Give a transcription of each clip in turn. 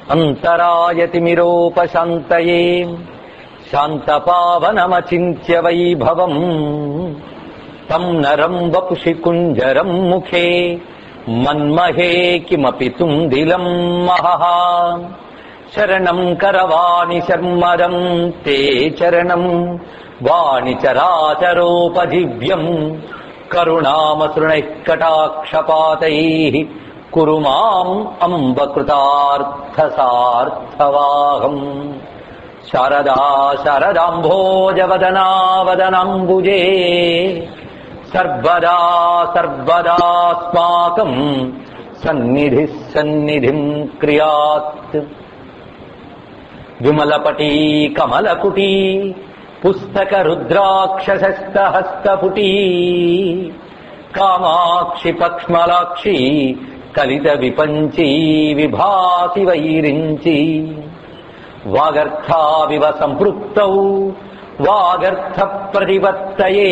అంతరాయతిమిరోపశాంతయే శాంతపావనమచింత్య వైభవం తం నరం వపుషి కుంజరం ముఖే మన్మహే కిమపి తుందిలం మహః శరణం కరవాణి శర్మరం తే చరణం వాణి చరాచరోపజీవ్యం కరుణామసృణైః కటాక్షపాతైః కురు మాం అంబ కృతార్థసార్థవాహం శారదా శారదాంభోజవదనా వదనాంబుజే సర్వదా సర్వదాస్మాకం సన్నిధిః సన్నిధిం క్రియాత్. విమలపటీ కమలకుటీ పుస్తక రుద్రాక్షసస్తహస్తపుటీ కామాక్షి పక్ష్మలాక్షి కలిత విపంచీ విభాసి వైరించి వాగర్థావివ సంపృక్తౌ వాగర్థ ప్రతిపత్తయే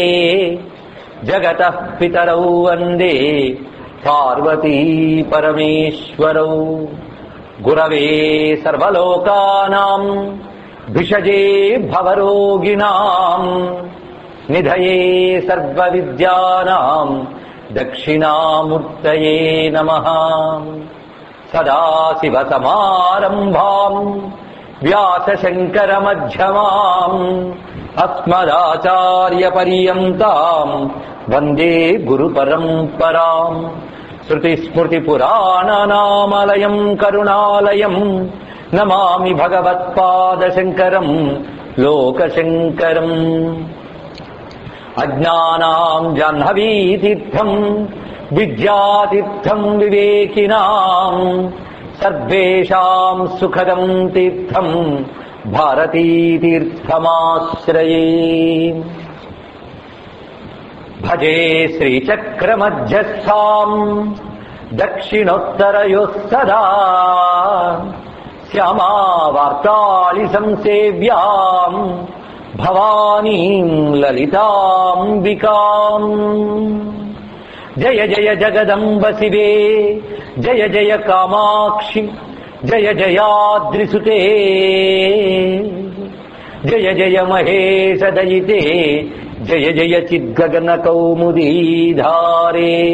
జగతః పితరౌ వందే పార్వతీ పరమేశ్వరౌ. గురవే సర్వలోకానాం భిషజే భవరోగిణాం నిధయే సర్వవిద్యానాం దక్షిణామూర్తయే నమః. సదాశివసమారంభాం వ్యాసశంకరమధ్యమాం అస్మదాచార్యపర్యంతాం వందే గురుపరంపరాం. శృతిస్మృతిపురాణానామాలయం కరుణాలయం నమామి భగవత్పాదశంకరం లోకశంకరం. అజ్ఞానాం జాహ్నవీతీర్థం విద్యాతీర్థం వివేకినాం సర్వేషాం సుఖదం తీర్థం భారతీతీర్థమాశ్రయే. భజే శ్రీచక్రమధ్యస్థాం దక్షిణోత్తరయోః సదా శ్యామావార్తాళి సంసేవ్యాం భవానీం లలితాంబికాం. జయ జయ జగదంబ శివే జయ జయ కామాక్షి జయ జయాద్రిసుతే జయ జయ మహేశ దయితే జయ జయ చిద్గగన కౌముదీధారే.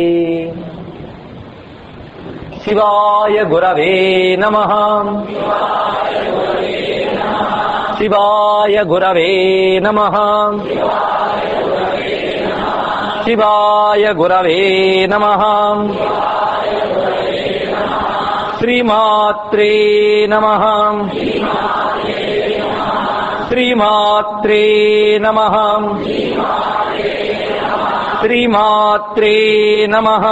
శివాయ గురవే నమః. శివాయ గురవే నమః. శివాయ గురవే నమః. శ్రీమాత్రే నమః. శ్రీమాత్రే నమః. శ్రీమాత్రే నమః.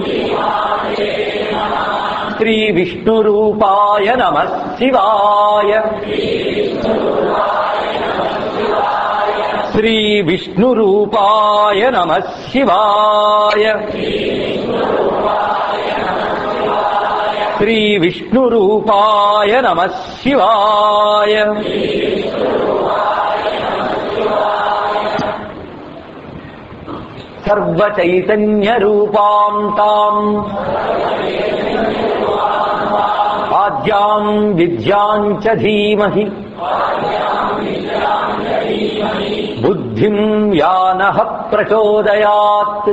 శ్రీ విష్ణురూపాయ నమః శివాయ. శ్రీ విష్ణురూపాయ నమః శివాయ. శ్రీ విష్ణురూపాయ నమః శివాయ. సర్వచైతన్యరూపాం తాం ఆద్యాం విద్యాం చ ధీమహి బుద్ధిం యా నః ప్రచోదయాత్.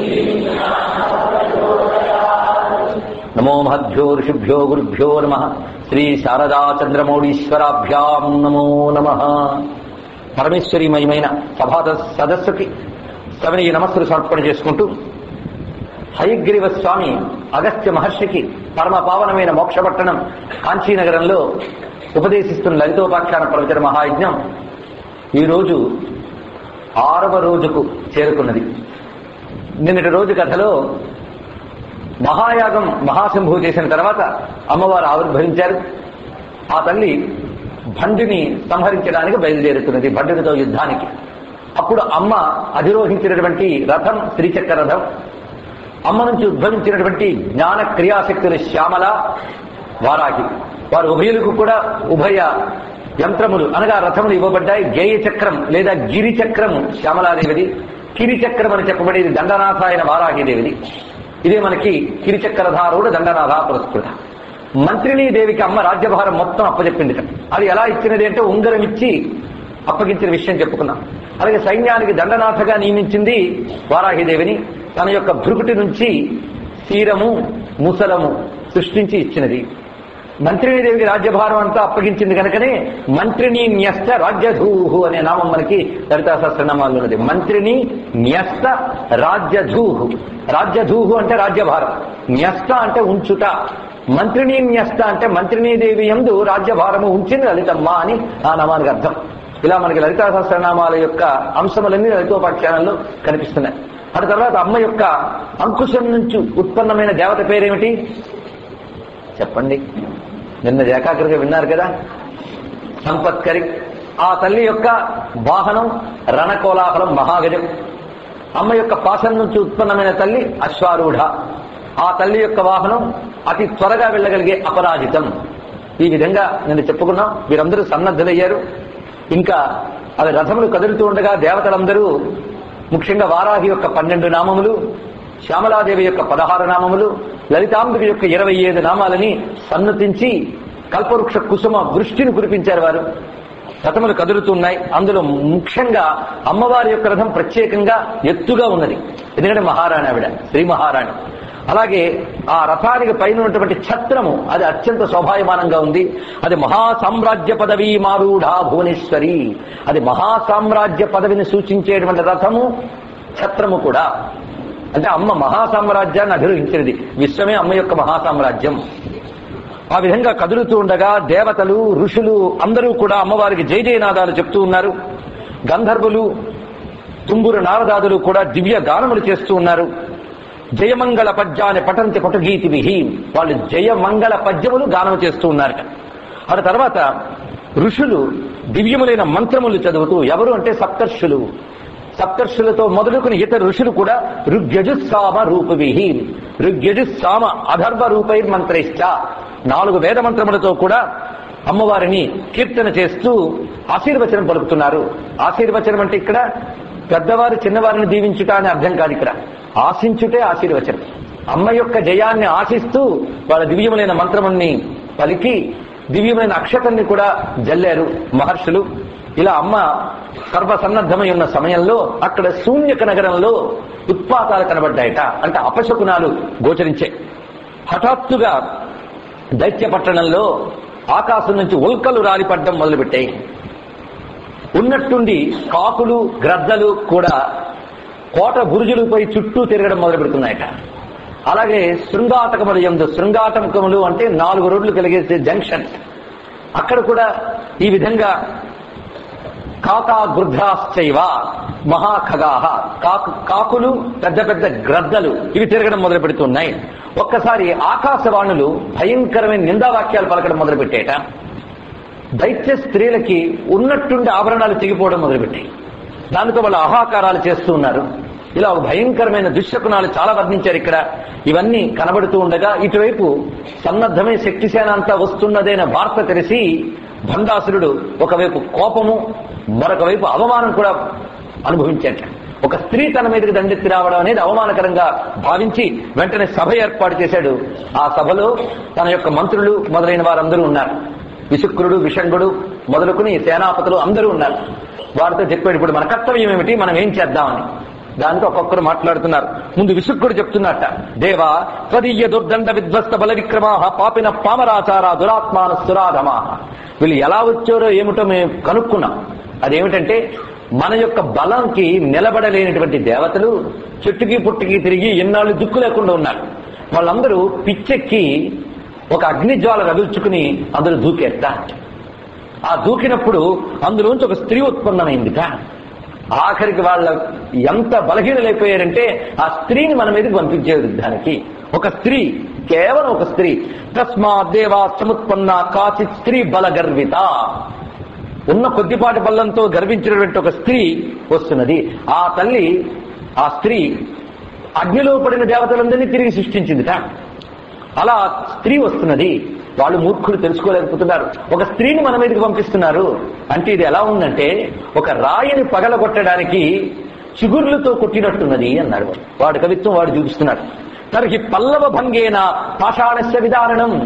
నమో మహద్భ్యో ఋషిభ్యో గురుభ్యో నమః. శ్రీ శారదా చంద్రమౌళీశ్వరాభ్యాం నమో నమః. పరమేశ్వరీమయమైన సభా సదస్సుకి సవినయ నమస్సులు సమర్పణ చేసుకుంటూ హయగ్రీవ స్వామి అగస్త్య మహర్షికి పరమ పావనమైన మోక్షపట్టణం కాంచీనగరంలో ఉపదేశిస్తున్న లలితోపాఖ్యాన ప్రవచన మహాయజ్ఞం ఈరోజు 6వ రోజుకు చేరుకున్నది. నిన్నటి రోజు కథలో మహాయాగం మహాశంభువు చేసిన తర్వాత అమ్మవారు ఆవిర్భవించారు. ఆ తల్లి భండుని సంహరించడానికి బయలుదేరుతున్నది, భండునితో యుద్ధానికి. అప్పుడు అమ్మ అధిరోహించినటువంటి రథం శ్రీచక్ర రథం. అమ్మ నుంచి ఉద్భవించినటువంటి జ్ఞాన క్రియాశక్తులు శ్యామల, వారాహి. వారు ఉభయులకు కూడా ఉభయ యంత్రములు అనగా రథములు ఇవ్వబడ్డాయి. గేయ చక్రం లేదా గిరి చక్రం శ్యామలాదేవిది, కిరిచక్రం అని చెప్పబడేది దండనాథ అయిన వారాహిదేవిది. ఇదే మనకి కిరిచక్రధారుడు దండనాథ పురస్కృత. మంత్రినీ దేవికి అమ్మ రాజ్యభారం మొత్తం అప్పచెప్పింది. అది ఎలా ఇచ్చినది అంటే ఉంగరం ఇచ్చి అప్పగించిన విషయం చెప్పుకున్నాం. అలాగే సైన్యానికి దండనాథగా నియమించింది వారాహిదేవిని. తన యొక్క భృకుటి నుంచి శీరము ముసలము సృష్టించి ఇచ్చినది. మంత్రినీదేవికి రాజ్యభారం అంతా అప్పగించింది కనుకనే మంత్రిని న్యస్త రాజ్యధూహు అనే నామం మనకి లలితా సహస్రనామాల్లో ఉన్నది. మంత్రిని న్యస్త రాజ్యధూహు. రాజ్యధూహు అంటే రాజ్యభారం, న్యస్త అంటే ఉంచుట. మంత్రిని న్యస్త అంటే మంత్రినీదేవి యందు రాజ్యభారము ఉంచింది లలితమ్మ అని ఆ నామానికి అర్థం. ఇలా మనకి లలితా సహస్రనామాల యొక్క అంశములన్నీ లలితోపాఖ్యానంలో కనిపిస్తున్నాయి. ఆ తర్వాత అమ్మ యొక్క అంకుశం నుంచి ఉత్పన్నమైన దేవత పేరేమిటి చెప్పండి? నిన్న ఏకాగ్రతగా విన్నారు కదా, సంపత్కరి. ఆ తల్లి యొక్క వాహనం రణకోలాహలం మహాగజం. అమ్మ యొక్క పాశం నుంచి ఉత్పన్నమైన తల్లి అశ్వారూఢ. ఆ తల్లి యొక్క వాహనం అతి త్వరగా వెళ్ళగలిగే అపరాజితం. ఈ విధంగా నేను చెప్పుకున్నాం. వీరందరూ సన్నద్ధులయ్యారు. ఇంకా అవి రథములు కదులుతూ ఉండగా దేవతలందరూ ముఖ్యంగా వారాహి యొక్క 12 నామములు, శ్యామలాదేవి యొక్క 16 నామములు, లలితాంబిక యొక్క 27 నామాలని సన్నతించి కల్పవృక్ష కుసుమ వృష్టిని కురిపించారు వారు. రథములు కదులుతున్నాయి. అందులో ముఖ్యంగా అమ్మవారి యొక్క రథం ప్రత్యేకంగా ఎత్తుగా ఉన్నది. ఎందుకంటే మహారాణి ఆవిడ, శ్రీ మహారాణి. అలాగే ఆ రథానికి పైన ఉన్నటువంటి ఛత్రము అది అత్యంత శోభాయమానంగా ఉంది. అది మహాసామ్రాజ్య పదవీ మారూఢ భువనేశ్వరి. అది మహాసామ్రాజ్య పదవిని సూచించేటువంటి రథము ఛత్రము కూడా. అంటే అమ్మ మహాసామ్రాజ్యాన్ని అధిరోహించినది. విశ్వమే అమ్మ యొక్క మహాసామ్రాజ్యం. ఆ విధంగా కదులుతూ ఉండగా దేవతలు ఋషులు అందరూ కూడా అమ్మవారికి జయ జయనాదాలు చెప్తూ ఉన్నారు. గంధర్వులు తుంబురు నారదాదులు కూడా దివ్య గానములు చేస్తూ ఉన్నారు. జయమంగళ పద్యాన్ని పఠంతి పటుగీతిభి. వాళ్ళు జయమంగళ పద్యములు గానం చేస్తూ ఉన్నారట. ఆ తర్వాత ఋషులు దివ్యములైన మంత్రములు చదువుతూ, ఎవరు అంటే సప్తర్షులు. సప్తర్షులతో మొదలుకుని ఇతర ఋషులు కూడా ఋగ్యజుస్సామ రూపవిహి, ఋగ్యజుస్సామ అధర్వ రూపై మంత్రైశ్చ 4 వేద మంత్రములతో కూడా అమ్మవారిని కీర్తన చేస్తూ ఆశీర్వచనం పలుకుతున్నారు. ఆశీర్వచనం అంటే ఇక్కడ పెద్దవారు చిన్నవారిని దీవించుట అని అర్థం కాదు. ఇక్కడ ఆశించుటే ఆశీర్వచనం. అమ్మ యొక్క జయాన్ని ఆశిస్తూ వాళ్ళ దివ్యములైన మంత్రముల్ని పలికి దివ్యమైన అక్షతల్ని కూడా జల్లారు మహర్షులు. ఇలా అమ్మ సర్వసన్నద్ధమై ఉన్న సమయంలో అక్కడ శూన్యక నగరంలో ఉత్పాతాలు కనబడ్డాయట. అంటే అపశకునాలు గోచరించాయి. హఠాత్తుగా దైత్య పట్టణంలో ఆకాశం నుంచి ఉల్కలు రాలిపడ్డం మొదలుపెట్టాయి. ఉన్నట్టుండి కాకులు గ్రద్దలు కూడా కోట బురుజులపై చుట్టూ తిరగడం మొదలు పెడుతున్నాయట. అలాగే శృంగాటకములు యందు, శృంగాటకములు అంటే 4 రోడ్లు కలిగేసే జంక్షన్, అక్కడ కూడా ఈ విధంగా కాకా గృధ్రాశ్చైవ మహాఖగాహ, కాకులు పెద్ద పెద్ద గ్రద్దలు ఇవి తిరగడం మొదలు పెడుతున్నాయి. ఒక్కసారి ఆకాశవాణులు భయంకరమైన నిందావాక్యాలు పలకడం మొదలుపెట్టాయట. దైత్య స్త్రీలకి ఉన్నట్టుండి ఆభరణాలు తెగిపోవడం మొదలుపెట్టాయి. దానితో వాళ్ళు ఆహాకారాలు చేస్తూ ఉన్నారు. ఇలా భయంకరమైన దుశ్శకునాలు చాలా వర్ణించారు ఇక్కడ. ఇవన్నీ కనబడుతూ ఉండగా ఇటువైపు సన్నద్ధమే శక్తిసేన అంతా వస్తున్నదైన వార్త తెలిసి భండాసురుడు ఒకవైపు కోపము, మరొక వైపు అవమానం కూడా అనుభవించాట. ఒక స్త్రీ తన మీదకి దండెత్తి రావడం అనేది అవమానకరంగా భావించి వెంటనే సభ ఏర్పాటు చేశాడు. ఆ సభలో తన యొక్క మంత్రులు మొదలైన వారందరూ ఉన్నారు. విశుక్రుడు, విషంగుడు మొదలుకుని సేనాపతులు అందరూ ఉన్నారు. వారితో చెప్పాడు, ఇప్పుడు మన కర్తవ్యం ఏమిటి, మనం ఏం చేద్దామని. దాంతో ఒక్కొక్కరు మాట్లాడుతున్నారు. ముందు విశుక్రుడు చెప్తున్నట్ట, దేవా త్వదీయ దుర్దండ విధ్వస్త బల విక్రమాహ పాపిన పామరాచార దురాత్మాన సురాధమాహ. వీళ్ళు ఎలా వచ్చారో ఏమిటో మేము కనుక్కున్నాం. అదేమిటంటే మన యొక్క బలంకి నిలబడలేనటువంటి దేవతలు చెట్టుకి పుట్టుకి తిరిగి ఎన్నాళ్ళు దిక్కు లేకుండా ఉన్నారు. వాళ్ళందరూ పిచ్చెక్కి ఒక అగ్నిజ్వాల రగుల్చుకుని అందులో దూకేస్తా. ఆ దూకినప్పుడు అందులోంచి ఒక స్త్రీ ఉత్పన్నమైందిట. ఆఖరికి వాళ్ళ ఎంత బలహీనలైపోయారంటే ఆ స్త్రీని మన మీదకి పంపించే యుద్ధానికి. ఒక స్త్రీ, కేవలం ఒక స్త్రీ. తస్మాత్ దేవా సముత్పన్న కాచిత్ స్త్రీ బల గర్విత. ఉన్న కొద్దిపాటి బలంతో గర్వించినటువంటి ఒక స్త్రీ వస్తున్నది. ఆ తల్లి, ఆ స్త్రీ అగ్నిలో పడిన దేవతలందరినీ తిరిగి సృష్టించిందిట. అలా స్త్రీ వస్తున్నది. వాళ్ళు మూర్ఖులు తెలుసుకోలేకపోతున్నారు. ఒక స్త్రీని మన మీదకి పంపిస్తున్నారు అంటే ఇది ఎలా ఉందంటే ఒక రాయిని పగలగొట్టడానికి చిగుర్లతో కొట్టినట్టున్నది అన్నాడు. వాడి కవిత్వం వాడు చూపిస్తున్నాడు. తర్హి పల్లవ భంగేన పాషాణస్య విదారణం.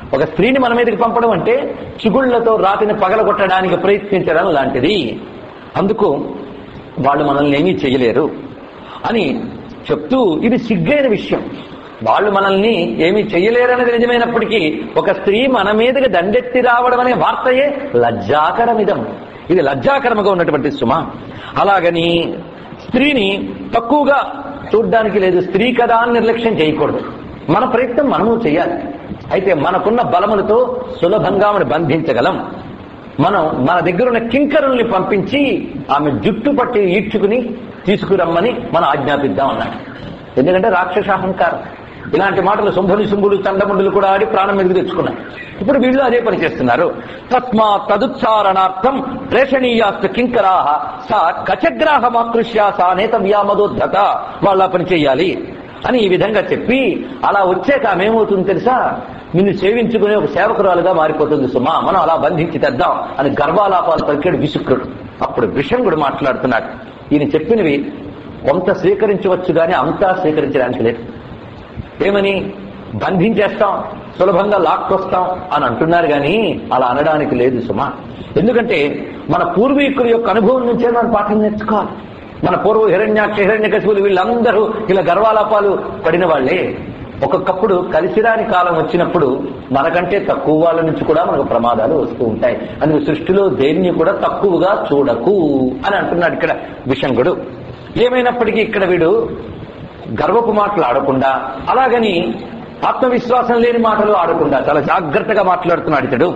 ఒక స్త్రీని మన మీదకి పంపడం అంటే చిగుళ్లతో రాతిని పగలగొట్టడానికి ప్రయత్నించడం లాంటిది. అందుకు వాళ్ళు మనల్ని ఏమీ చేయలేరు అని చెప్తూ, ఇది సిగ్గైన విషయం. వాళ్ళు మనల్ని ఏమీ చెయ్యలేరనేది నిజమైనప్పటికీ ఒక స్త్రీ మన మీదకి దండెత్తి రావడం అనే వార్తయే లజ్జాకరమిదం. ఇది లజ్జాకరముగా ఉన్నటువంటి సుమ. అలాగని స్త్రీని తక్కువగా చూడ్డానికి లేదు. స్త్రీ కదా అని నిర్లక్ష్యం చేయకూడదు. మన ప్రయత్నం మనము చేయాలి. అయితే మనకున్న బలములతో సులభంగా మనం బంధించగలం. మనం మన దగ్గర ఉన్న కింకరుల్ని పంపించి ఆమె జుట్టు పట్టి ఈడ్చుకుని తీసుకురమ్మని మనం ఆజ్ఞాపిద్దాం అన్నాడు. ఎందుకంటే రాక్షస అహంకారం. ఇలాంటి మాటలు శుంభుని శుంభులు చండముండులు కూడా ఆడి ప్రాణం మీదకి తెచ్చుకున్నారు. ఇప్పుడు వీళ్ళు అదే పని చేస్తున్నారు. తస్మాత్ తదుచ్చారణార్థం ప్రేషణీయాస్తు కింకరాహ సా కచగ్రాహమాకృష్య సా నేతవ్యామదోద్ధత. వాళ్ళ పని చెయ్యాలి అని ఈ విధంగా చెప్పి, అలా వచ్చాక ఆమెమవుతుంది తెలుసా, నిన్ను సేవించుకునే ఒక సేవకురాలుగా మారిపోతుంది సుమా, మనం అలా బంధించి తెద్దాం అని గర్వాలాపాలు పలికాడు విశుక్రుడు. అప్పుడు విషంగుడు మాట్లాడుతున్నాడు, ఈయన చెప్పినవి కొంత స్వీకరించవచ్చు గానీ అంతా స్వీకరించడానికి లేదు. ఏమని బంధించేస్తాం, సులభంగా లాక్కొస్తాం అని అంటున్నారు గాని అలా అనడానికి లేదు సుమా. ఎందుకంటే మన పూర్వీకుల యొక్క అనుభవం నుంచే మనం పాఠం నేర్చుకోవాలి. మన పూర్వ హిరణ్యాక్ష హిరణ్యకశిపులు వీళ్ళందరూ ఇలా గర్వాలాపాలు పడిన వాళ్లే. ఒక్కొక్కప్పుడు కలిసిరాని కాలం వచ్చినప్పుడు మనకంటే తక్కువ వాళ్ళ నుంచి కూడా మనకు ప్రమాదాలు వస్తూ ఉంటాయి. అందుకు సృష్టిలో దేన్ని కూడా తక్కువగా చూడకు అని అంటున్నాడు ఇక్కడ విషంగుడు. ఏమైనప్పటికీ ఇక్కడ వీడు గర్వపు మాటలు ఆడకుండా, అలాగని ఆత్మవిశ్వాసం లేని మాటలు ఆడకుండా చాలా జాగ్రత్తగా మాట్లాడుతున్నాడు ఇతడు.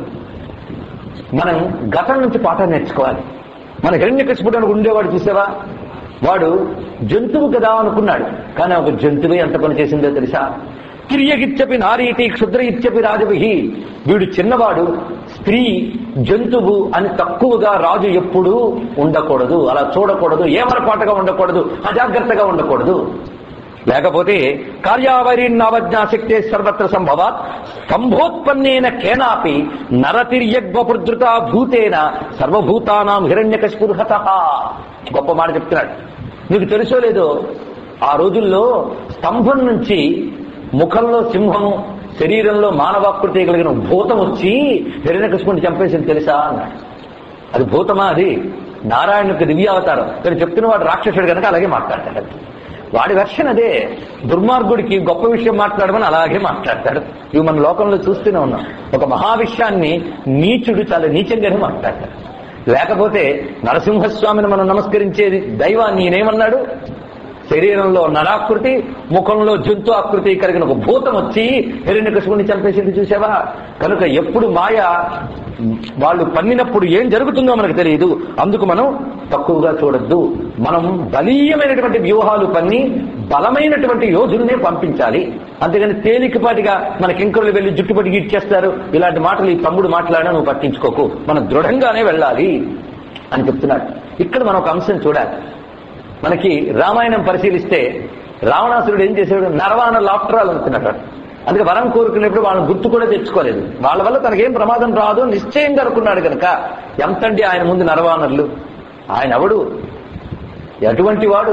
మనం గతం నుంచి పాఠం నేర్చుకోవాలి. మన హిరణ్యకశిపుడు ఉండేవాడు చూసావా, వాడు జంతువు కదా అనుకున్నాడు. కానీ ఒక జంతువే ఎంత పని చేసిందో తెలుసా. కిరియగిచ్చపి నారీతి క్షుద్ర ఇచ్చపి రాజవిహి. వీడు చిన్నవాడు, స్త్రీ, జంతువు అని తక్కువగా రాజు ఎప్పుడూ ఉండకూడదు. అలా చూడకూడదు, ఏమరపాటుగా ఉండకూడదు, అజాగ్రత్తగా ఉండకూడదు. లేకపోతే కార్యావరీన్నవజ్ఞాశక్తే సర్వత్ర సంభవాత్ స్తంభోత్పన్నేన కేనాపి నరతిర్యగ్వపృద్రుత భూతేన సర్వభూతానాం హిరణ్యకశిపుర్హత. గొప్ప మాట చెప్తున్నాడు. నీకు తెలుసో లేదో, ఆ రోజుల్లో స్తంభం నుంచి ముఖంలో సింహము, శరీరంలో మానవాకృతి కలిగిన భూతం వచ్చి హిరణ్యకశిపుని చంపేసింది తెలుసా అన్నాడు. అది భూతమా? అది నారాయణునికి దివ్యావతారం. కానీ చెప్తున్నవాడు రాక్షసుడు కనుక అలాగే మాట్లాడతాడు. వాడి వెర్షన్ అదే. దుర్మార్గుడికి గొప్ప విషయం మాట్లాడమని అలాగే మాట్లాడతాడు. ఇవి మన లోకంలో చూస్తూనే ఉన్నాం. ఒక మహావిషయాన్ని నీచుడు చాలా నీచంగానే మాట్లాడతాడు. లేకపోతే నరసింహస్వామిని మనం నమస్కరించేది దైవాన్ని ఈయనేమన్నాడు, శరీరంలో నరాకృతి, ముఖంలో జంతు ఆకృతి కలిగిన ఒక భూతం వచ్చి హిరణ్యకశిపుని చంపేసింది చూసావా. కనుక ఎప్పుడు మాయ వాళ్ళు పన్నినప్పుడు ఏం జరుగుతుందో మనకు తెలియదు. అందుకు మనం తక్కువగా చూడొద్దు. మనం బలీయమైనటువంటి వ్యూహాలు పన్ని బలమైనటువంటి యోధుల్నే పంపించాలి. అంతేగాని తేలికపాటిగా మన కింకరులు వెళ్లి జుట్టుపట్టి ఇచ్చేస్తారు, ఇలాంటి మాటలు ఈ తమ్ముడు మాట్లాడినా నువ్వు పట్టించుకోకు, మనం దృఢంగానే వెళ్ళాలి అని చెప్తున్నాడు. ఇక్కడ మనం ఒక అంశం చూడాలి. మనకి రామాయణం పరిశీలిస్తే రావణాసురుడు ఏం చేశాడు, నరవాణ లాప్ట్రాలు అనుకున్నాడు. అందుకే వరం కోరుకునేప్పుడు వాళ్ళని గుర్తు కూడా తెచ్చుకోలేదు. వాళ్ళ వల్ల తనకేం ప్రమాదం రాదు నిశ్చయంగా అనుకున్నాడు కనుక ఎంతండి ఆయన ముందు నరవాణర్లు. ఆయన ఎవడు, ఎటువంటి వాడు,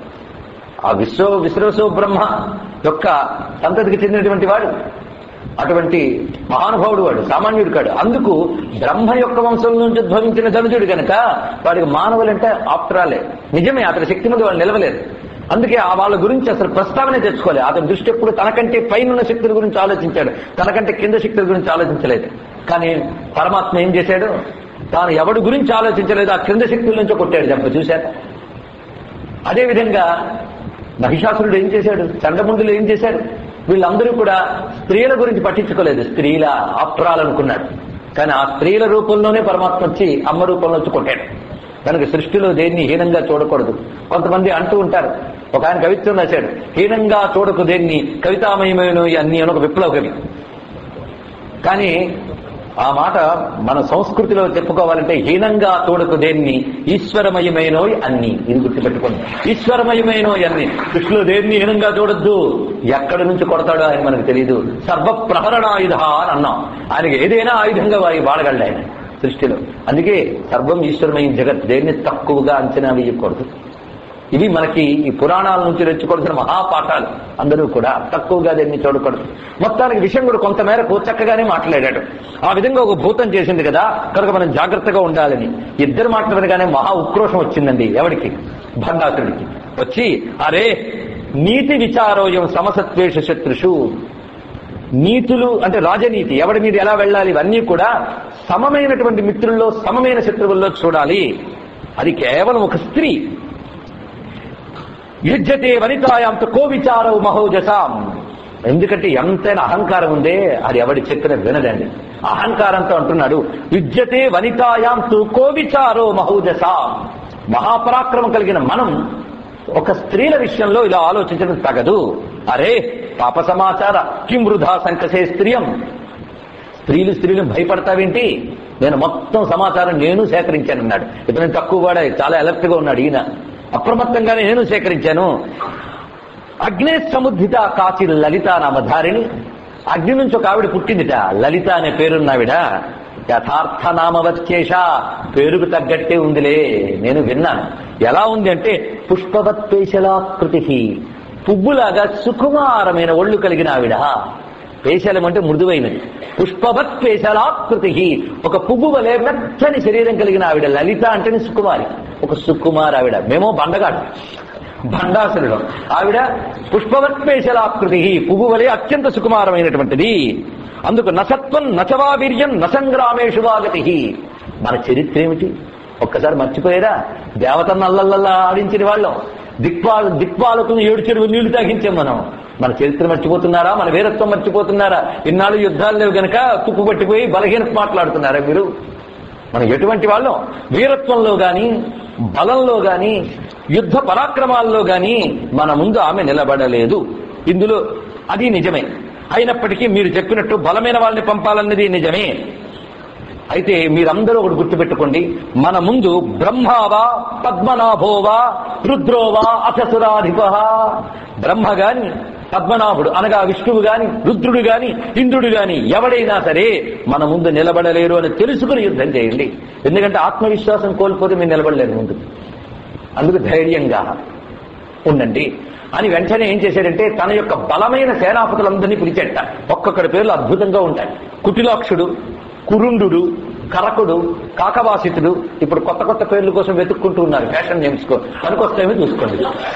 ఆ విశ్వసో బ్రహ్మ యొక్క సంతతికి చెందినటువంటి వాడు, అటువంటి మహానుభావుడు వాడు, సామాన్యుడు కాడు. అందుకు బ్రహ్మ యొక్క వంశం నుంచి ఉద్భవించిన ధనుజుడు కనుక వాడికి మానవులంటే ఆప్తరాలే. నిజమే, అతని శక్తి ముందు వాళ్ళు నిలవలేదు. అందుకే ఆ వాళ్ళ గురించి అసలు ప్రస్తావనే తెచ్చుకోలేదు. అతని దృష్టి ఎప్పుడు తనకంటే పైన శక్తుల గురించి ఆలోచించాడు, తనకంటే కింద శక్తుల గురించి ఆలోచించలేదు. కానీ పరమాత్మ ఏం చేశాడు, తాను ఎవడి గురించి ఆలోచించలేదు, ఆ కింద శక్తుల నుంచి కొట్టాడు జంప. చూశారు. అదేవిధంగా మహిషాసురుడు ఏం చేశాడు, చండముండులు ఏం చేశాడు, వీళ్ళందరూ కూడా స్త్రీల గురించి పట్టించుకోలేదు. స్త్రీల ఆప్రాలనుకున్నాడు. కానీ ఆ స్త్రీల రూపంలోనే పరమాత్మ వచ్చి అమ్మ రూపంలో వచ్చి కొట్టాడు. కనుక సృష్టిలో దేన్ని హీనంగా చూడకూడదు. కొంతమంది అంటూ ఉంటారు, ఒక ఆయన కవిత్వం రాశాడు, హీనంగా చూడకు దేన్ని కవితామయమైన అన్ని అని ఒక విప్లవ కవి. కానీ ఆ మాట మన సంస్కృతిలో చెప్పుకోవాలంటే హీనంగా చూడకు దేన్ని ఈశ్వరమయమైనోయ్ అన్ని. ఇది గుర్తుపెట్టుకోండి, ఈశ్వరమయమైనోయ్ అన్ని. సృష్టిలో దేన్ని హీనంగా చూడొద్దు. ఎక్కడి నుంచి కొడతాడో ఆయన మనకు తెలియదు. సర్వప్రహరణాయుధ అని అన్నాం. ఆయనకి ఏదైనా ఆయుధంగా వాడగలడు ఆయన సృష్టిలో. అందుకే సర్వం ఈశ్వరమయం జగత్, దేన్ని తక్కువగా అంచనా వేయకూడదు. ఇవి మనకి ఈ పురాణాల నుంచి తెచ్చుకోవాల్సిన మహాపాఠాలు. అందరూ కూడా తక్కువగా దీన్ని చూడకూడదు. మొత్తానికి విషంగుడు కొంతమేరకు చక్కగానే మాట్లాడాడు. ఆ విధంగా ఒక భూతం చేసింది కదా, కనుక మనం జాగ్రత్తగా ఉండాలని. ఇద్దరు మాట్లాడగానే మహా ఉక్రోషం వచ్చిందండి. ఎవరికి? భండాసురుడికి. వచ్చి, అరే నీతి విచారోయం సమసత్వేష శత్రుషు, నీతులు అంటే రాజనీతి, ఎవడి మీద ఎలా వెళ్ళాలి, ఇవన్నీ కూడా సమమైనటువంటి మిత్రుల్లో సమమైన శత్రువుల్లో చూడాలి. అది కేవలం ఒక స్త్రీ. యుజ్యతే వనితాయాంత కో విచారవు మహోజసాం. ఎందుకంటే ఎంతైనా అహంకారం ఉందే, అది ఎవడి చెప్పిన వినదండి. అహంకారంతో అంటున్నాడు, యుజ్యతే వనితాయాంతు కో విచారో మహోజసాం. మహాపరాక్రమం కలిగిన మనం ఒక స్త్రీల విషయంలో ఇలా ఆలోచించడం తగదు. అరే పాప సమాచార కిం వృధా సంకసే స్త్రీయం. స్త్రీలు భయపడతావేంటి? నేను మొత్తం సమాచారం నేను సేకరించానన్నాడు. ఇతను తక్కువ కూడా చాలా అలర్ట్ గా ఉన్నాడు. ఈయన అప్రమత్తంగానే నేను సేకరించాను. అగ్నే సముద్ధిత కాచి లలిత నామధారిణి. అగ్ని నుంచి ఒక ఆవిడ పుట్టిందిట, లలిత అనే పేరున్నావిడ. యథార్థ నామవత్యేష, పేరుకు తగ్గట్టే ఉందిలే, నేను విన్నాను. ఎలా ఉంది అంటే పుష్పవత్ పేశలాకృతి, పువ్వులాగా సుకుమారమైన ఒళ్ళు కలిగిన ఆవిడ. పేశలం అంటే మృదువైనది. పుష్పవత్ పేశలాకృతి, ఒక పువ్వు వలె మెత్తని శరీరం కలిగిన ఆవిడ. లలిత అంటేనే సుకుమారి, ఒక సుకుమార్ ఆవిడ. మేమో బండగాడు, భండాసురుడు. ఆవిడ పుష్పవత్ పేశలాకృతి, పువ్వు వలె అత్యంత సుకుమారమైనటువంటిది. అందుకు నసత్వం నచవావీర్యం నసంగ్రామేషు వాగతి. మన చరిత్ర ఏమిటి ఒక్కసారి మర్చిపోయారా? దేవతను అల్లల్లల్లా ఆడించిన వాళ్ళం, దిక్పాలకులను 7 చెరువులు నీళ్లు తాగించాం మనం. మన చరిత్ర మర్చిపోతున్నారా? మన వీరత్వం మర్చిపోతున్నారా? ఇన్నాళ్ళు యుద్ధాలు లేవు గనక తుప్పు పట్టిపోయి బలహీన మాట్లాడుతున్నారా మీరు? మనం ఎటువంటి వాళ్ళం? వీరత్వంలో గాని, బలంలో గాని, యుద్ధ పరాక్రమాల్లో గాని మన ముందు ఆమె నిలబడలేదు. ఇందులో అది నిజమే. అయినప్పటికీ మీరు చెప్పినట్టు బలమైన వాళ్ళని పంపాలన్నది నిజమే. అయితే మీరందరూ ఒకటి గుర్తుపెట్టుకోండి, మన ముందు బ్రహ్మావా పద్మనాభోవా రుద్రోవా అససురాధిప. బ్రహ్మ గాని, పద్మనాభుడు అనగా విష్ణువు గాని, రుద్రుడు గాని, ఇంద్రుడు గాని ఎవడైనా సరే మన ముందు నిలబడలేరు అని తెలుసుకుని యుద్ధం చేయండి. ఎందుకంటే ఆత్మవిశ్వాసం కోల్పోతే మీరు నిలబడలేరు ముందు. అందుకు ధైర్యంగా ఉండండి అని వెంటనే ఏం చేశాడంటే తన యొక్క బలమైన సేనాపతులందరినీ పిలిచేట. ఒక్కొక్కడి పేర్లు అద్భుతంగా ఉంటాయి. కుటిలాక్షుడు, కురుండు, కరకుడు, కాకవాసితుడు. ఇప్పుడు కొత్త కొత్త పేర్ల కోసం వెతుక్కుంటూ ఉన్నారు. ఫ్యాషన్ నేమ్స్కో పనికొస్తామో చూసుకోండి.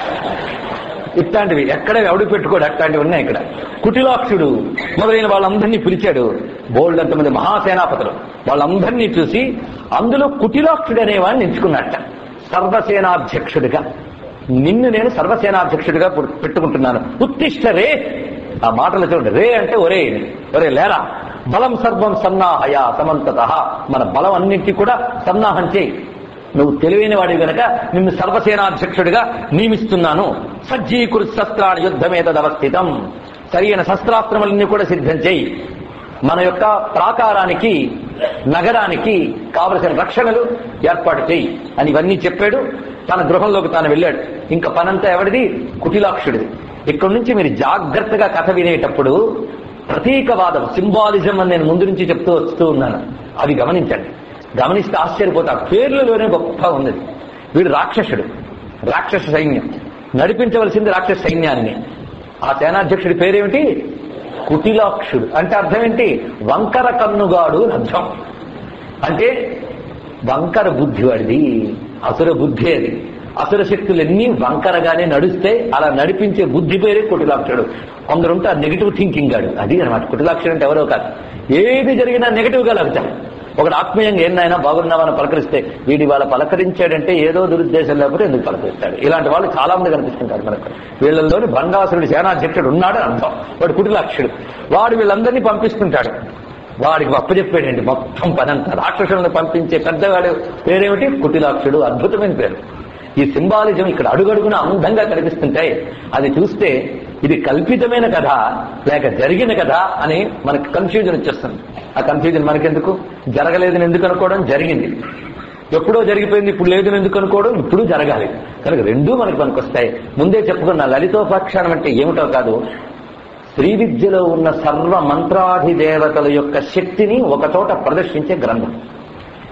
ఇట్లాంటివి ఎక్కడ ఎవడు పెట్టుకోడు, అట్లాంటివి ఉన్నాయి ఇక్కడ. కుటిలాక్షుడు మొదలైన వాళ్ళందరినీ పిలిచాడు. బోల్డ్ అంతమంది మహాసేనాపతులు. వాళ్ళందరినీ చూసి అందులో కుటిలాక్షుడు అనేవాడిని ఎంచుకున్నట్ట సర్వసేనాధ్యక్షుడిగా. నిన్ను నేను సర్వసేనాధ్యక్షుడిగా పెట్టుకుంటున్నాను. ఉత్తిష్ట రే. ఆ మాటలు చూడండి. రే అంటే ఒరే, ఒరే లేరా. బలం సర్వం సన్నాహయ సమంతత. మన బలం అన్నింటినీ కూడా సన్నాహం చేయి. నువ్వు తెలివైన వాడివి గనక నిన్ను సర్వసేనాధ్యక్షుడిగా నియమిస్తున్నాను. సజ్జీకృత శస్త్రాన్ని యుద్ధమేతదవస్థితం. సరైన శస్త్రాస్త్రములన్నీ కూడా సిద్ధం చేయి. మన యొక్క ప్రాకారానికి, నగరానికి కావలసిన రక్షణలు ఏర్పాటు చేయి అని ఇవన్నీ చెప్పాడు. తన గృహంలోకి తాను వెళ్ళాడు. ఇంకా పనంతా ఎవడిది? కుటిలాక్షుడిది. ఇక్కడి నుంచి మీరు జాగ్రత్తగా కథ వినేటప్పుడు ప్రతీకవాదం, సింబాలిజం అని నేను ముందు నుంచి చెప్తూ వస్తూ ఉన్నాను. అవి గమనించండి. గమనిస్తే ఆశ్చర్యపోతారు. పేర్లలోనే గొప్ప ఉన్నది. వీడు రాక్షసుడు, రాక్షస సైన్యం నడిపించవలసింది రాక్షస సైన్యాన్ని. ఆ సేనాధ్యక్షుడి పేరేమిటి? కుటిలాక్షుడు. అంటే అర్థం ఏంటి? వంకర కన్నుగాడు అని అర్థం. అంటే వంకర బుద్ధి వాడిది, అసుర బుద్ధి అది. అసుర శక్తులన్నీ వంకరగానే నడుస్తే అలా నడిపించే బుద్ధి పేరే కుటిలాక్షుడు. కొందరుంటే ఆ నెగిటివ్ థింకింగ్ గాడు. అది అనమాట కుటిలాక్షుడు అంటే. ఎవరో కాదు, ఏది జరిగినా నెగిటివ్ గా లాగుతాడు. ఒకడు ఆత్మీయంగా ఏమైనా బాగున్నామని పలకరిస్తే వీడి వాళ్ళ పలకరించాడంటే ఏదో దురుద్దేశం లేకపోతే ఎందుకు పలకరిస్తాడు. ఇలాంటి వాళ్ళు చాలా మంది కనిపిస్తుంటారు మనకు. వీళ్ళలోని భంగాసురుడి సేనాధ్యక్షుడు ఉన్నాడు అర్థం. వాడు కుటిలాక్షుడు. వాడు వీళ్ళందరినీ పంపిస్తుంటాడు. వాడికి అప్పచెప్పాడండి మొత్తం పనంతా. రాక్షసులను పంపించే పెద్దవాడు పేరేమిటి? కుటిలాక్షుడు. అద్భుతమైన పేరు. ఈ సింబాలిజం ఇక్కడ అడుగడుగున అందంగా కనిపిస్తుంటాయి. అది చూస్తే ఇది కల్పితమైన కథ లేక జరిగిన కథ అని మనకు కన్ఫ్యూజన్ వచ్చేస్తుంది. ఆ కన్ఫ్యూజన్ మనకెందుకు? జరగలేదని ఎందుకు అనుకోవడం, జరిగింది. ఎప్పుడో జరిగిపోయింది ఇప్పుడు లేదని ఎందుకు అనుకోవడం, ఇప్పుడు జరగాలి. కనుక రెండూ మనకు పనికొస్తాయి. ముందే చెప్పుకున్న లలితోపాఖ్యానం అంటే ఏమిటో కాదు, శ్రీ విద్యలో ఉన్న సర్వ మంత్రాధిదేవతల యొక్క శక్తిని ఒకచోట ప్రదర్శించే గ్రంథం.